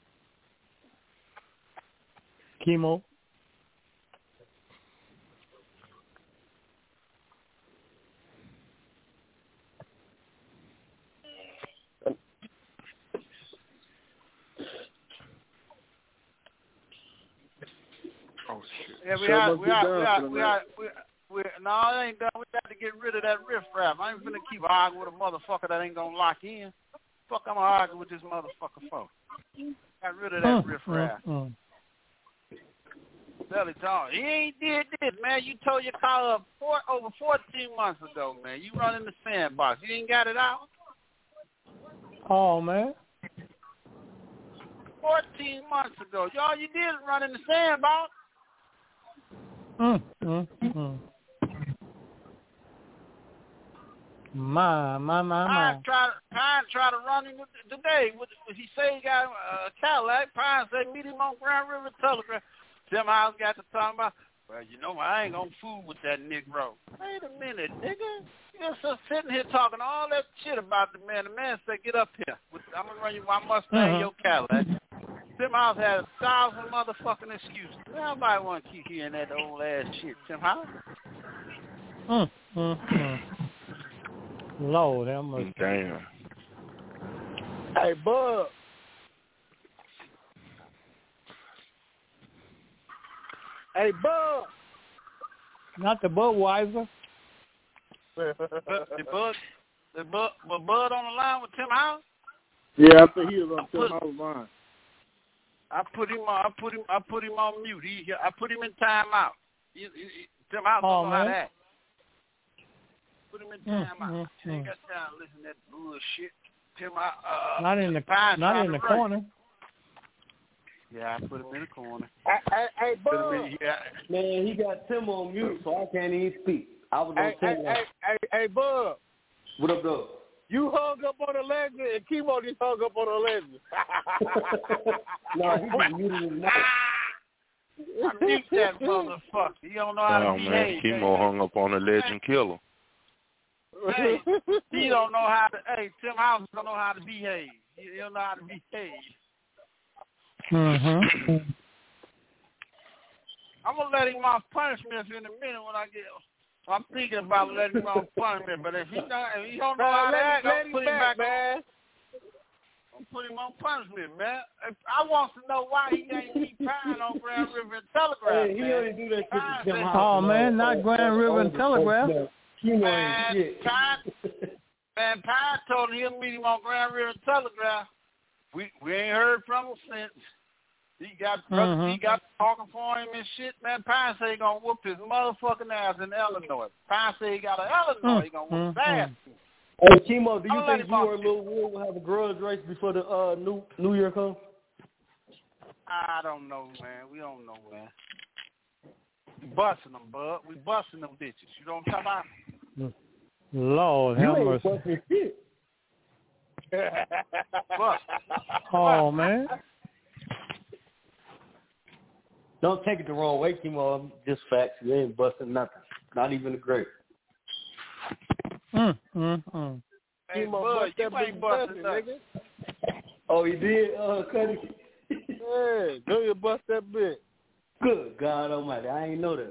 Chemo. Yeah, we no, it ain't done. We got to get rid of that riffraff. I ain't finna keep arguing with a motherfucker that ain't gonna lock in. Fuck, I'm gonna argue with this motherfucker for. Got rid of that riffraff. Belly John, he ain't did this, man. You tore your car up over 14 months ago, man. You running the sandbox. You ain't got it out. Oh, man. 14 months ago. Y'all, you did run in the sandbox. My. Pine try to run him today. He say he got a Cadillac. Pine say meet him on Grand River Telegraph. Tim House got to talking about, well, you know, I ain't going to fool with that Negro. Wait a minute, nigga. You're just sitting here talking all that shit about the man. The man said, get up here. I'm going to run you my Mustang, your Cadillac. Tim House had 1,000 motherfucking excuses. Nobody want to keep hearing that old ass shit, Tim House. Lord, how much? Damn. Hey, Bub. Hey, Bub. Not the Budweiser. The Bud on the line with Tim House? Yeah, I think he was on Tim House's line. I put him on mute. I put him in timeout. Tim House don't know how to act. Put him in timeout. He ain't got time to listen to that bullshit. Tim House. Not in the corner. Yeah, I put him in the corner. Hey, Bub. Man, he got Tim on mute, so I can't even speak. I was on Tim. Hey, Bub. What up, though? You hung up on the legend, and Chemo just hung up on the legend. No, he just muted his mic. I mute that motherfucker. He don't know how to behave. Man, Chemo hung up on the legend killer. Hey, he don't know how to. Hey, Tim House don't know how to behave. He don't know how to behave. I'm gonna let him off punishment in a minute when I get. I'm thinking about letting him off punishment, but if he don't know how to act, I'll put him back, man. I'll put him on punishment, man. I want to know why he ain't keep Pine on Grand River and Telegraph. Hey, he only do that shit to Tim House. Oh man, not Grand River and Telegraph. Man, Pine told him he'll meet him on Grand River and Telegraph. We ain't heard from him since. He got talking for him and shit. Man, Pine say he gonna whoop his motherfucking ass in Illinois. Pine say he got an Illinois. He gonna whoop his ass. Hey, Chemo, do you think you or Lil Will will have a grudge race before the New Year comes? I don't know, man. We don't know, man. We busting them, bud. We busting them bitches. You don't come out. Lord, have mercy. Oh, man. Don't take it the wrong way, Chemo. Just facts. You ain't busting nothing. Not even a grape. Hey, Bud, you ain't busting nothing. Oh, he did, Cuddy? Yeah, go you bust that bit. Good God Almighty, I ain't know that.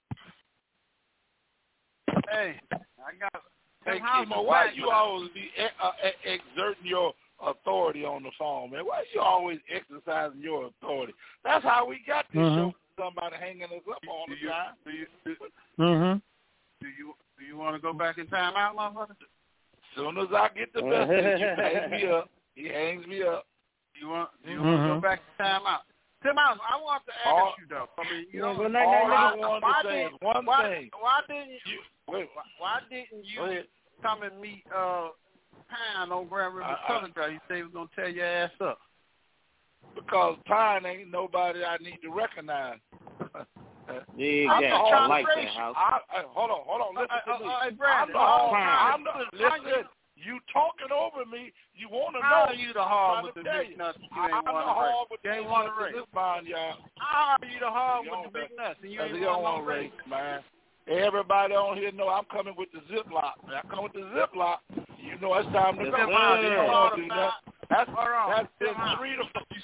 Hey, I got. Hey, Chemo, why you always be exerting your authority on the phone, man? Why you always exercising your authority? That's how we got this show. Somebody hanging us up all the time. Do you want to go back in time out, motherfucker? As soon as I get the message, you hang me up. He hangs me up. Do you want to go back in time out? Tim House, I want to ask you though. I mean, you know, all I want to say is one thing. Why didn't you come and meet Pine on Grand River Telegraph? You say he was gonna tear your ass up. Because Pine ain't nobody I need to recognize. Yeah, I like that house. Hold on. Listen to me. Hey, Brandon, listen. You talking over me. You want to know. How are you the hog with the big nuts? I'm the hog with the big nuts in this bond, y'all. How are you the hog with the big nuts? And you ain't want to race, man. Everybody on here know I'm coming with the Ziploc. When I come with the Ziploc, you know it's time to go. That's been 3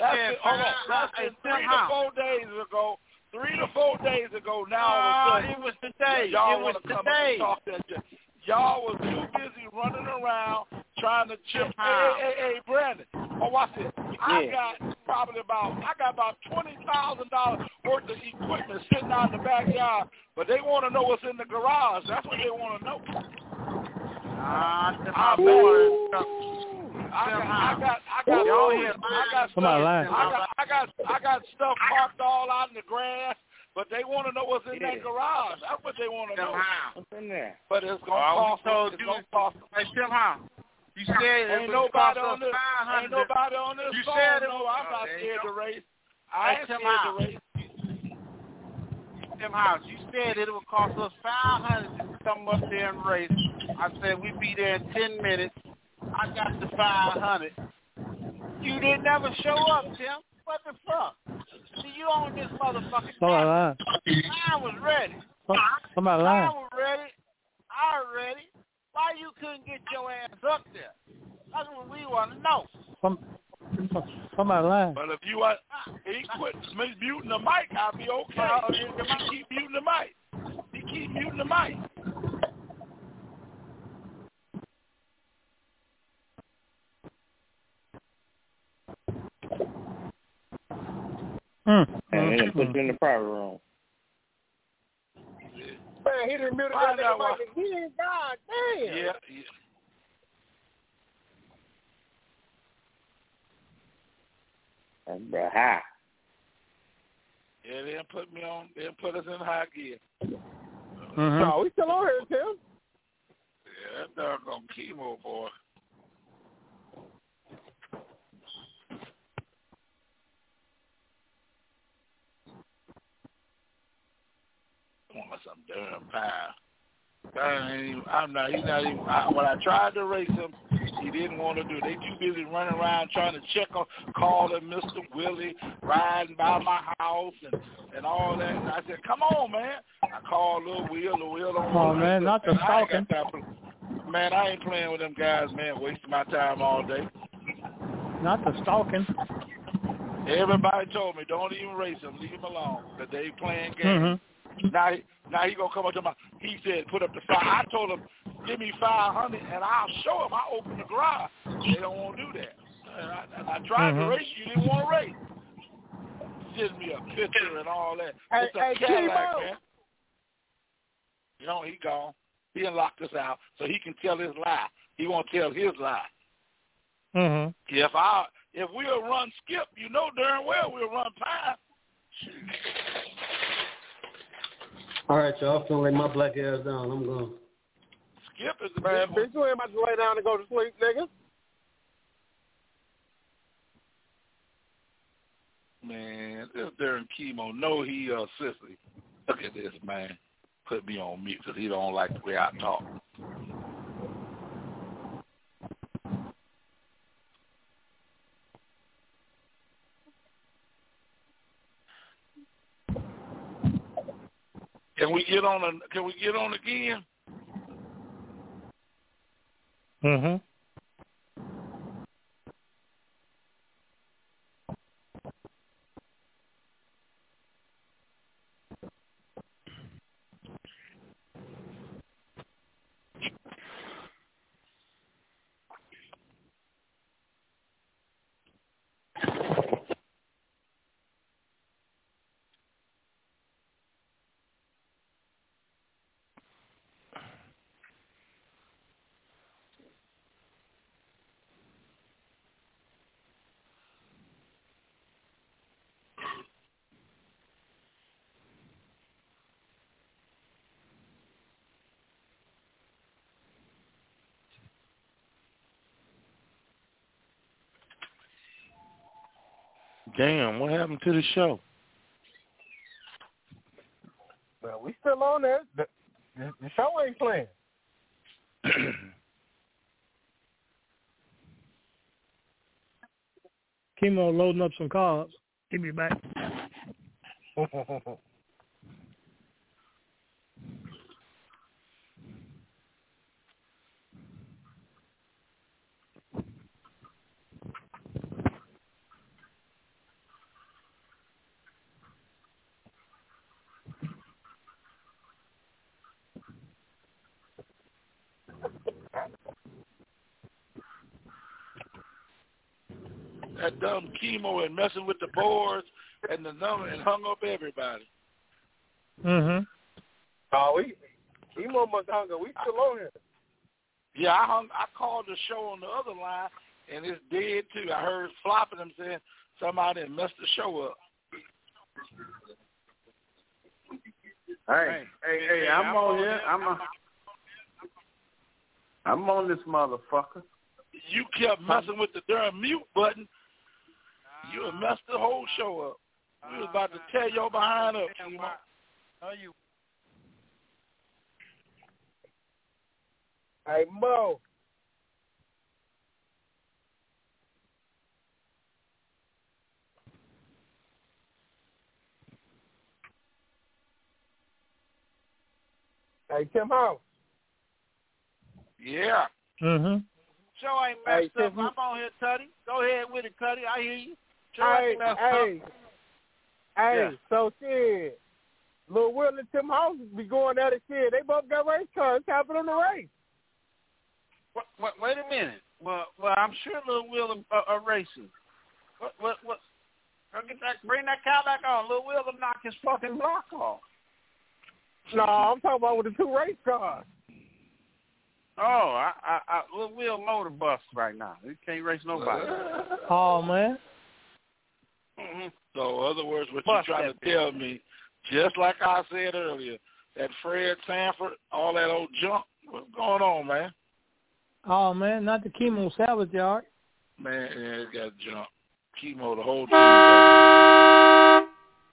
to 4 days ago. 3 to 4 days ago. Now all of a sudden, it was today. Y'all want to come and talk that shit. Y'all was too busy running around trying to chip. Hey, Brandon. Oh, watch this. I got about $20,000 worth of equipment sitting out in the backyard, but they want to know what's in the garage. That's what they want to know. I got stuff parked all out in the grass, but they want to know what's in that garage. That's what they want to know. What's in there? But it's gonna cost. Hey, Tim Howe, you said ain't nobody on this. Ain't nobody on this you phone. Said no, I'm not scared to race. I ain't scared to race. Tim House, you said it would cost us $500 to come up there and race. I said we'd be there in 10 minutes. I got the $500. You didn't never show up, Tim. What the fuck? See, you on this motherfucking Somebody Mine was ready. Somebody Mine lying. was ready. I was ready. Why you couldn't get your ass up there? That's what we want to know. Somebody lying. But if you want, he quit muting the mic, I'll be okay. He keep muting the mic. He keep muting the mic. And then put you in the private room. Man, he didn't mute the mic again. God damn. Yeah. That's the high. Yeah, they didn't put me on. They didn't put us in high gear. No, we still on here, Tim. Yeah, that doggone chemo, boy. I want some damn pie. He's not even. When I tried to race him, he didn't want to do it. They too busy running around trying to check on, calling Mr. Willie, riding by my house and all that. And I said, come on, man. I called Lil Will. Lil Will don't Oh, man, not the stalking. Man, I ain't playing with them guys, man, wasting my time all day. Not the stalking. Everybody told me, don't even race them. Leave them alone, because they playing games. Mm-hmm. Now he gonna come up to my. He said, "Put up the $5." I told him, "Give me $500 and I'll show him. I'll open the garage." They don't want to do that. And I tried to race you. Didn't want to race. Send me a picture and all that. It's a Cadillac, man. You know he gone. He done locked us out, so he can tell his lie. He won't tell his lie. Mm-hmm. If we'll run Skip, you know darn well we'll run Pine. All right, y'all. I'm gonna lay my black ass down. I'm going. Skip is the man, big bitch, you ain't about to lay down and go to sleep, nigga. Man, this darn chemo. No, he sissy. Look at this, man. Put me on mute because he don't like the way I talk. Can we get on again? Mm-hmm. Damn, what happened to the show? Well, we still on there. The show ain't playing. Chemo loading up some carbs. Give me back. that dumb chemo and messing with the boards and the number and hung up everybody. Mhm. Oh, chemo must hung up. We still on here. Yeah, I called the show on the other line, and it's dead, too. I heard flopping them saying somebody messed the show up. Hey, I'm on here. I'm on this motherfucker. You kept messing with the darn mute button. You have messed the whole show up. We was about to tear your behind up, Chemo. You. Hey, Mo. Hey, Tim House. Yeah. Mhm. Show ain't messed up. I'm on here, Cuddy. Go ahead with it, Cuddy. I hear you. Show ain't messed up. Hey, so shit. Lil Will and Tim House be going at it, shit. They both got race cars. It's happening in the race. Wait a minute. Well, I'm sure Lil Will are racing. What? Bring that cow back on. Lil Will will knock his fucking block off. No, I'm talking about with the two race cars. Oh, Lil Will motor bust right now. He can't race nobody. Oh man. Mm-hmm. So, in other words, what you're trying to tell me, just like I said earlier, that Fred Sanford, all that old junk, what's going on, man? Oh man, not the chemo salvage yard. Man, yeah, it got junk. Chemo, the whole team.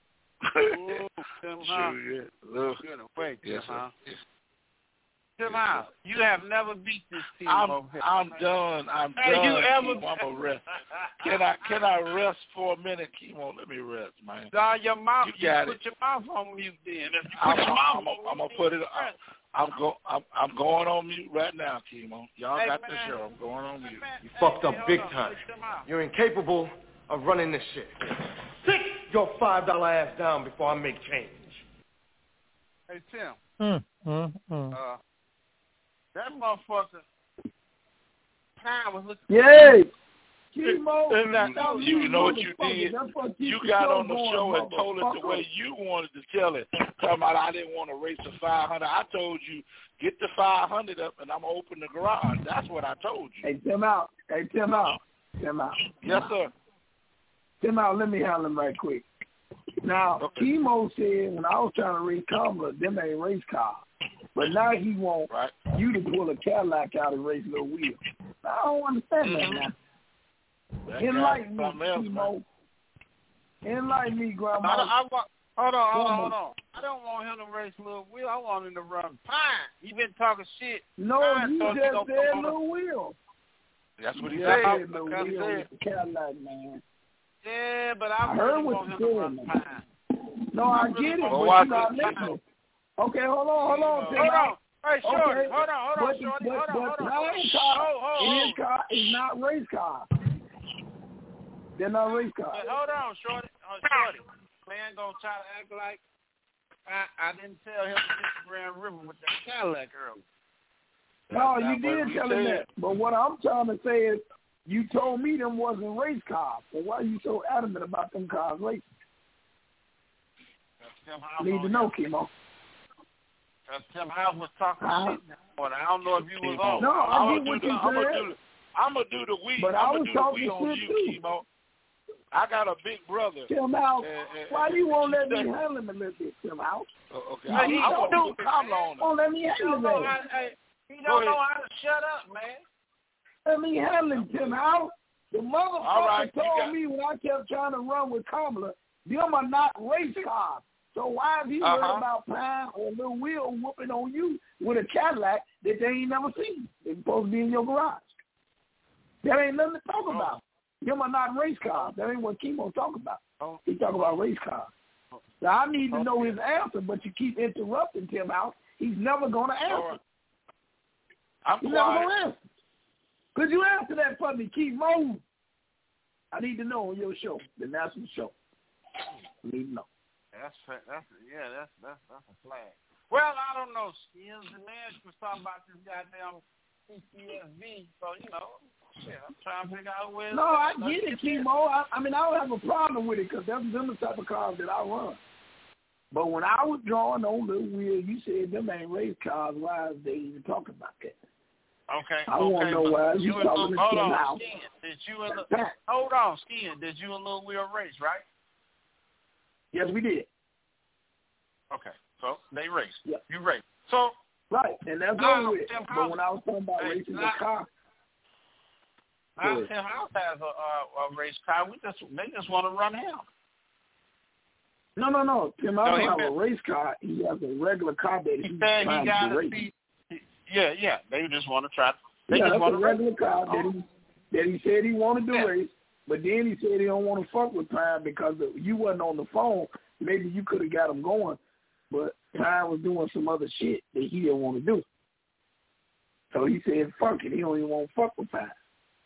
Tim House, you have never beat this team. I'm done. I'm done. I'm a rest. Can I rest for a minute, Chemo? Let me rest, man. No, your mouth. You got put your mouth on mute, then. I'm gonna put it. I'm going on mute right now, Chemo. Y'all got the show. I'm going on mute. You fucked up big time. You're incapable of running this shit. Sit your $5 ass down before I make change. Hey, Tim. That motherfucker. Time was looking. Yay! You know what you did? You got on the show and told it the way you wanted to tell it. Talking about I didn't want to race the 500. I told you, get the 500 up and I'm going to open the garage. That's what I told you. Hey, Tim out. Yes, sir. Tim out, let me handle him right quick. Now, Chemo said when I was trying to race Kamala, them ain't race cars. But now he want you to pull a Cadillac out and race Lil Will. I don't understand that now. Enlighten me, Chemo. Enlighten me, Grandma. Hold on. I don't want him to race Lil Will. I want him to run Pine. You been talking shit. No, Pine, you just said Lil Will. That's what he said. Lil Will with the Cadillac, man. Yeah, but I heard what you said, man. No, I get it, but you're not listening. Okay, hold on. Hey, Shorty, hold on, Shorty. But in his car is not race cars. They're not race cars. Hold on, Shorty. Shorty. Man gonna try to act like I didn't tell him to get the Grand River with that Cadillac earlier. No, you did tell him that. But what I'm trying to say is, you told me them wasn't race cars. So why are you so adamant about them cars racing? I need to know, Chemo. Because Tim House was talking shit, but I don't know if you was on. No, I get what you said. I'm going to do the weed. But I was talking on shit you, too. Chemo. I got a big brother. Tim House, why you won't let me handle him a little bit, Tim House? Okay. I'm going to come on him. Oh, let me handle him. He don't know how to shut up, man. Let me handle him, Tim House. The motherfucker told me when I kept trying to run with Kamala, them are not race cars. So why have you heard about Pine or Lil Will whooping on you with a Cadillac that they ain't never seen? They're supposed to be in your garage. That ain't nothing to talk about. Them are not race cars. That ain't what Chemo talk about. He talk about race cars. Now, I need to know his answer, but you keep interrupting Tim House. He's never going to answer. He's never going to answer. Could you answer that for me? Keep moving. I need to know on your show, the national show. I need to know. That's a flag. Well, I don't know. Skins and man was talking about this goddamn CCSV, so, you know, shit, I'm trying to figure out where. No, I get it, Chemo. I mean, I don't have a problem with it because that's the type of cars that I run. But when I was drawing on the wheel, you said them ain't race cars. Why is they even talking about that? Okay. I want to know why you talking to Skin now. Hold on, Skin. Did you and Lil Will race, right? Yes, we did. Okay, so they raced. Yep. You raced. So right, and that's over with. But when I was talking about racing the car, Tim House has a race car. They just want to run him. No. Tim House have a race car. He has a regular car that he's trying to race. Yeah. They just want to try. That's a regular car that he said he wanted to race, but then he said he don't want to fuck with Prime because you wasn't on the phone. Maybe you could have got him going, but Prime was doing some other shit that he didn't want to do. So he said, fuck it. He don't even want to fuck with Prime.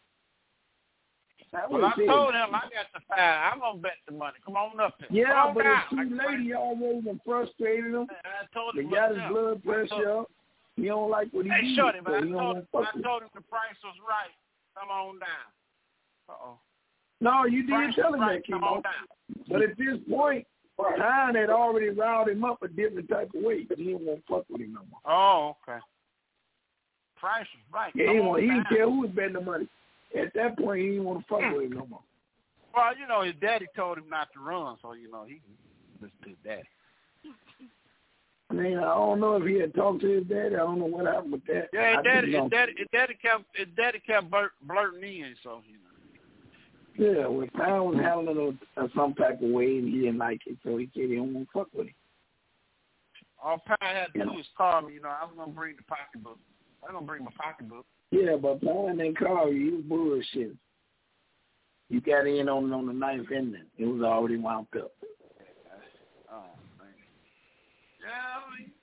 Well, I told him I got the $5. I'm going to bet the money. Come on up here. Yeah, but his lady always frustrated him. I told him they got his blood pressure up. He don't like what he did. Hey, shorty, but so I told him the price was right. Come on down. Uh-oh. No, you did tell him that, Kimo. But at this point, Time had already riled him up a different type of way. He didn't want to fuck with him no more. Oh, okay. Price is right. Yeah, he didn't care who was betting the money. At that point, he didn't want to fuck with him no more. Well, you know, his daddy told him not to run, so, you know, he just did that. I mean, I don't know if he had talked to his daddy. I don't know what happened with that. Yeah, his daddy kept blurting in, so, you know. Yeah, well, Pound was handling it some type of way, and he didn't like it, so he said he didn't want to fuck with him. All Pound had to do was call me, you know, I was going to bring the pocketbook. I was going to bring my pocketbook. Yeah, but Pound didn't call you. He was bullshit. You got in on the ninth inning. It was already wound up. Oh, man. Yeah, I mean.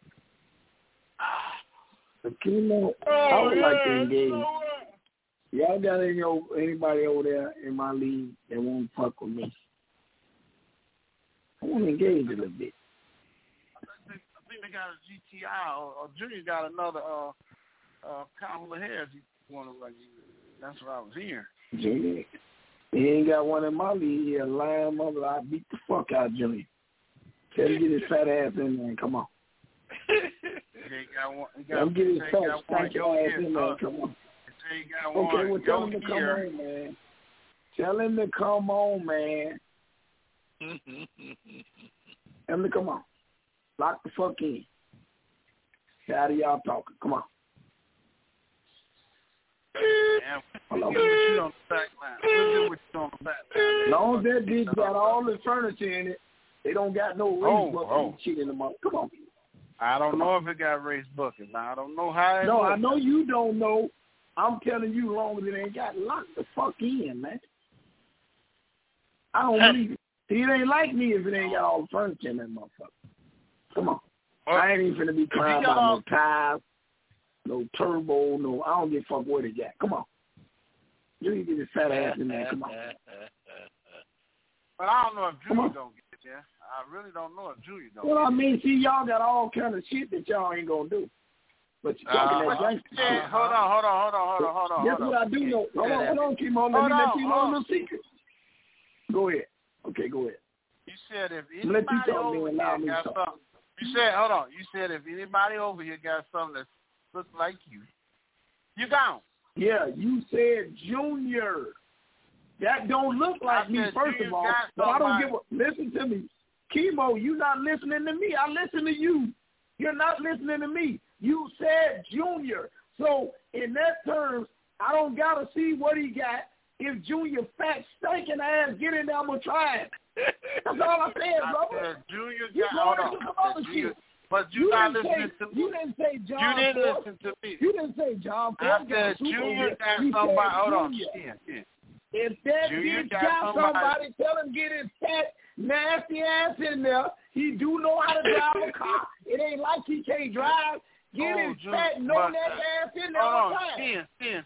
The Kimo, I would like to engage. Y'all got anybody over there in my league that won't fuck with me? I want to engage a little bit. I think they got a GTI or Junior got another Kamala Harris he want to run you. That's what I was hearing. Junior, he ain't got one in my league. He a lying mother. I beat the fuck out of Junior. Tell him to get his fat ass in there and come on. I'm getting his fat ass in there and come on. Okay, well, tell him to come on, man. Tell him to come on, man. Tell him to come on. Lock the fuck in. How do y'all talking? Come on. Hello. We'll do what you on the back. As long as that bitch got all the furniture in it, they don't got no race bucket shit in the mouth. Come on. I don't know if it got race buckets. I don't know how it I know you don't know. I'm telling you, as long as it ain't got locked the fuck in, man. I don't believe it. See, it ain't like me if it ain't got all the furniture in that motherfucker. Come on. I ain't even finna be crying about no tires, no turbo, no. I don't give a fuck what it got. Come on. You need to get his fat ass in there. Come on. But I don't know if Julie don't get it there. I really don't know if Julie don't. Well, I mean, see, y'all got all kind of shit that y'all ain't gonna do. But you're talking that gangster shit. Hold on. That's what I do know. Hold on, Kimo. Let me let you know a little secret. Go ahead. Okay, go ahead. You said if anybody over here got something. Hold on. You said if anybody over here got something that looks like you gone. Yeah, you said Junior. That don't look like me, first of all. But I don't give a... Listen to me. Kimo, you not listening to me. I listen to you. You're not listening to me. You said Junior. So in that terms, I don't got to see what he got. If Junior fat, stinking ass, get in there, I'm going to try it. That's all I said, brother. Junior got shit. But you not listening to me. You didn't say John Ford. You didn't listen to me. You didn't say John Ford. I said Junior got somebody. Hold on. If that bitch got somebody, tell him get his fat, nasty ass in there. He do know how to drive a car. It ain't like he can't drive. Get his fat, no neck ass in there. Hold on. Skin.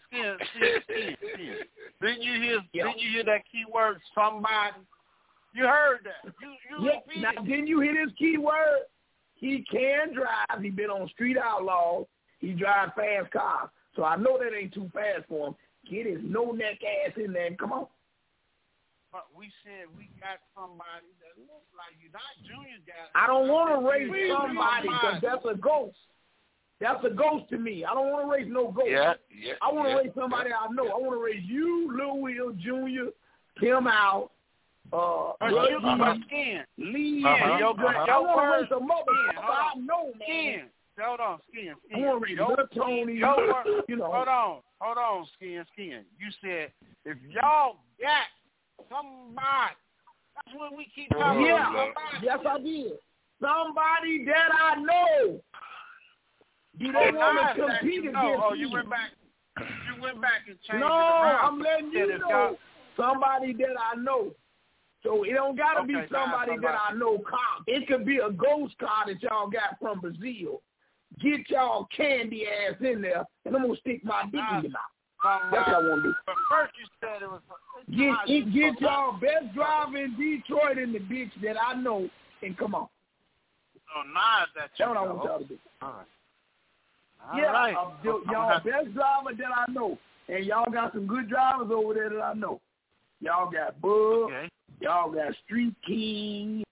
Didn't you hear that keyword, somebody? You heard that. You repeated. Now, didn't you hear his keyword? He can drive. He been on Street Outlaws. He drive fast cars. So I know that ain't too fast for him. Get his no-neck ass in there and come on. But we said we got somebody that looks like you. Not Junior's got. I don't want to raise somebody because that's a ghost. That's a ghost to me. I don't want to raise no ghost. I want to raise somebody I know. I want to raise you, Lil Will Jr., Tim Out, Skin. Lee. I want to raise some motherfucker I know, man. Skin. Hold on, Skin. I want to raise Tony. Hold on, Skin. You said if y'all got somebody, that's what we keep talking about. Yes, I did. Somebody that I know. You don't want to compete against me. You went back and changed it around. No, I'm letting you know. Somebody that I know. So it don't got to be somebody that I know cop. It could be a ghost car that y'all got from Brazil. Get y'all candy ass in there, and I'm going to stick my dick in your mouth. That's what I want to do. But first you said it was... Get y'all best driver in Detroit in the bitch that I know, and come on. So now that's what I want y'all to do. All right. Y'all best driver that I know. And y'all got some good drivers over there that I know. Y'all got Bug. Y'all got Street King.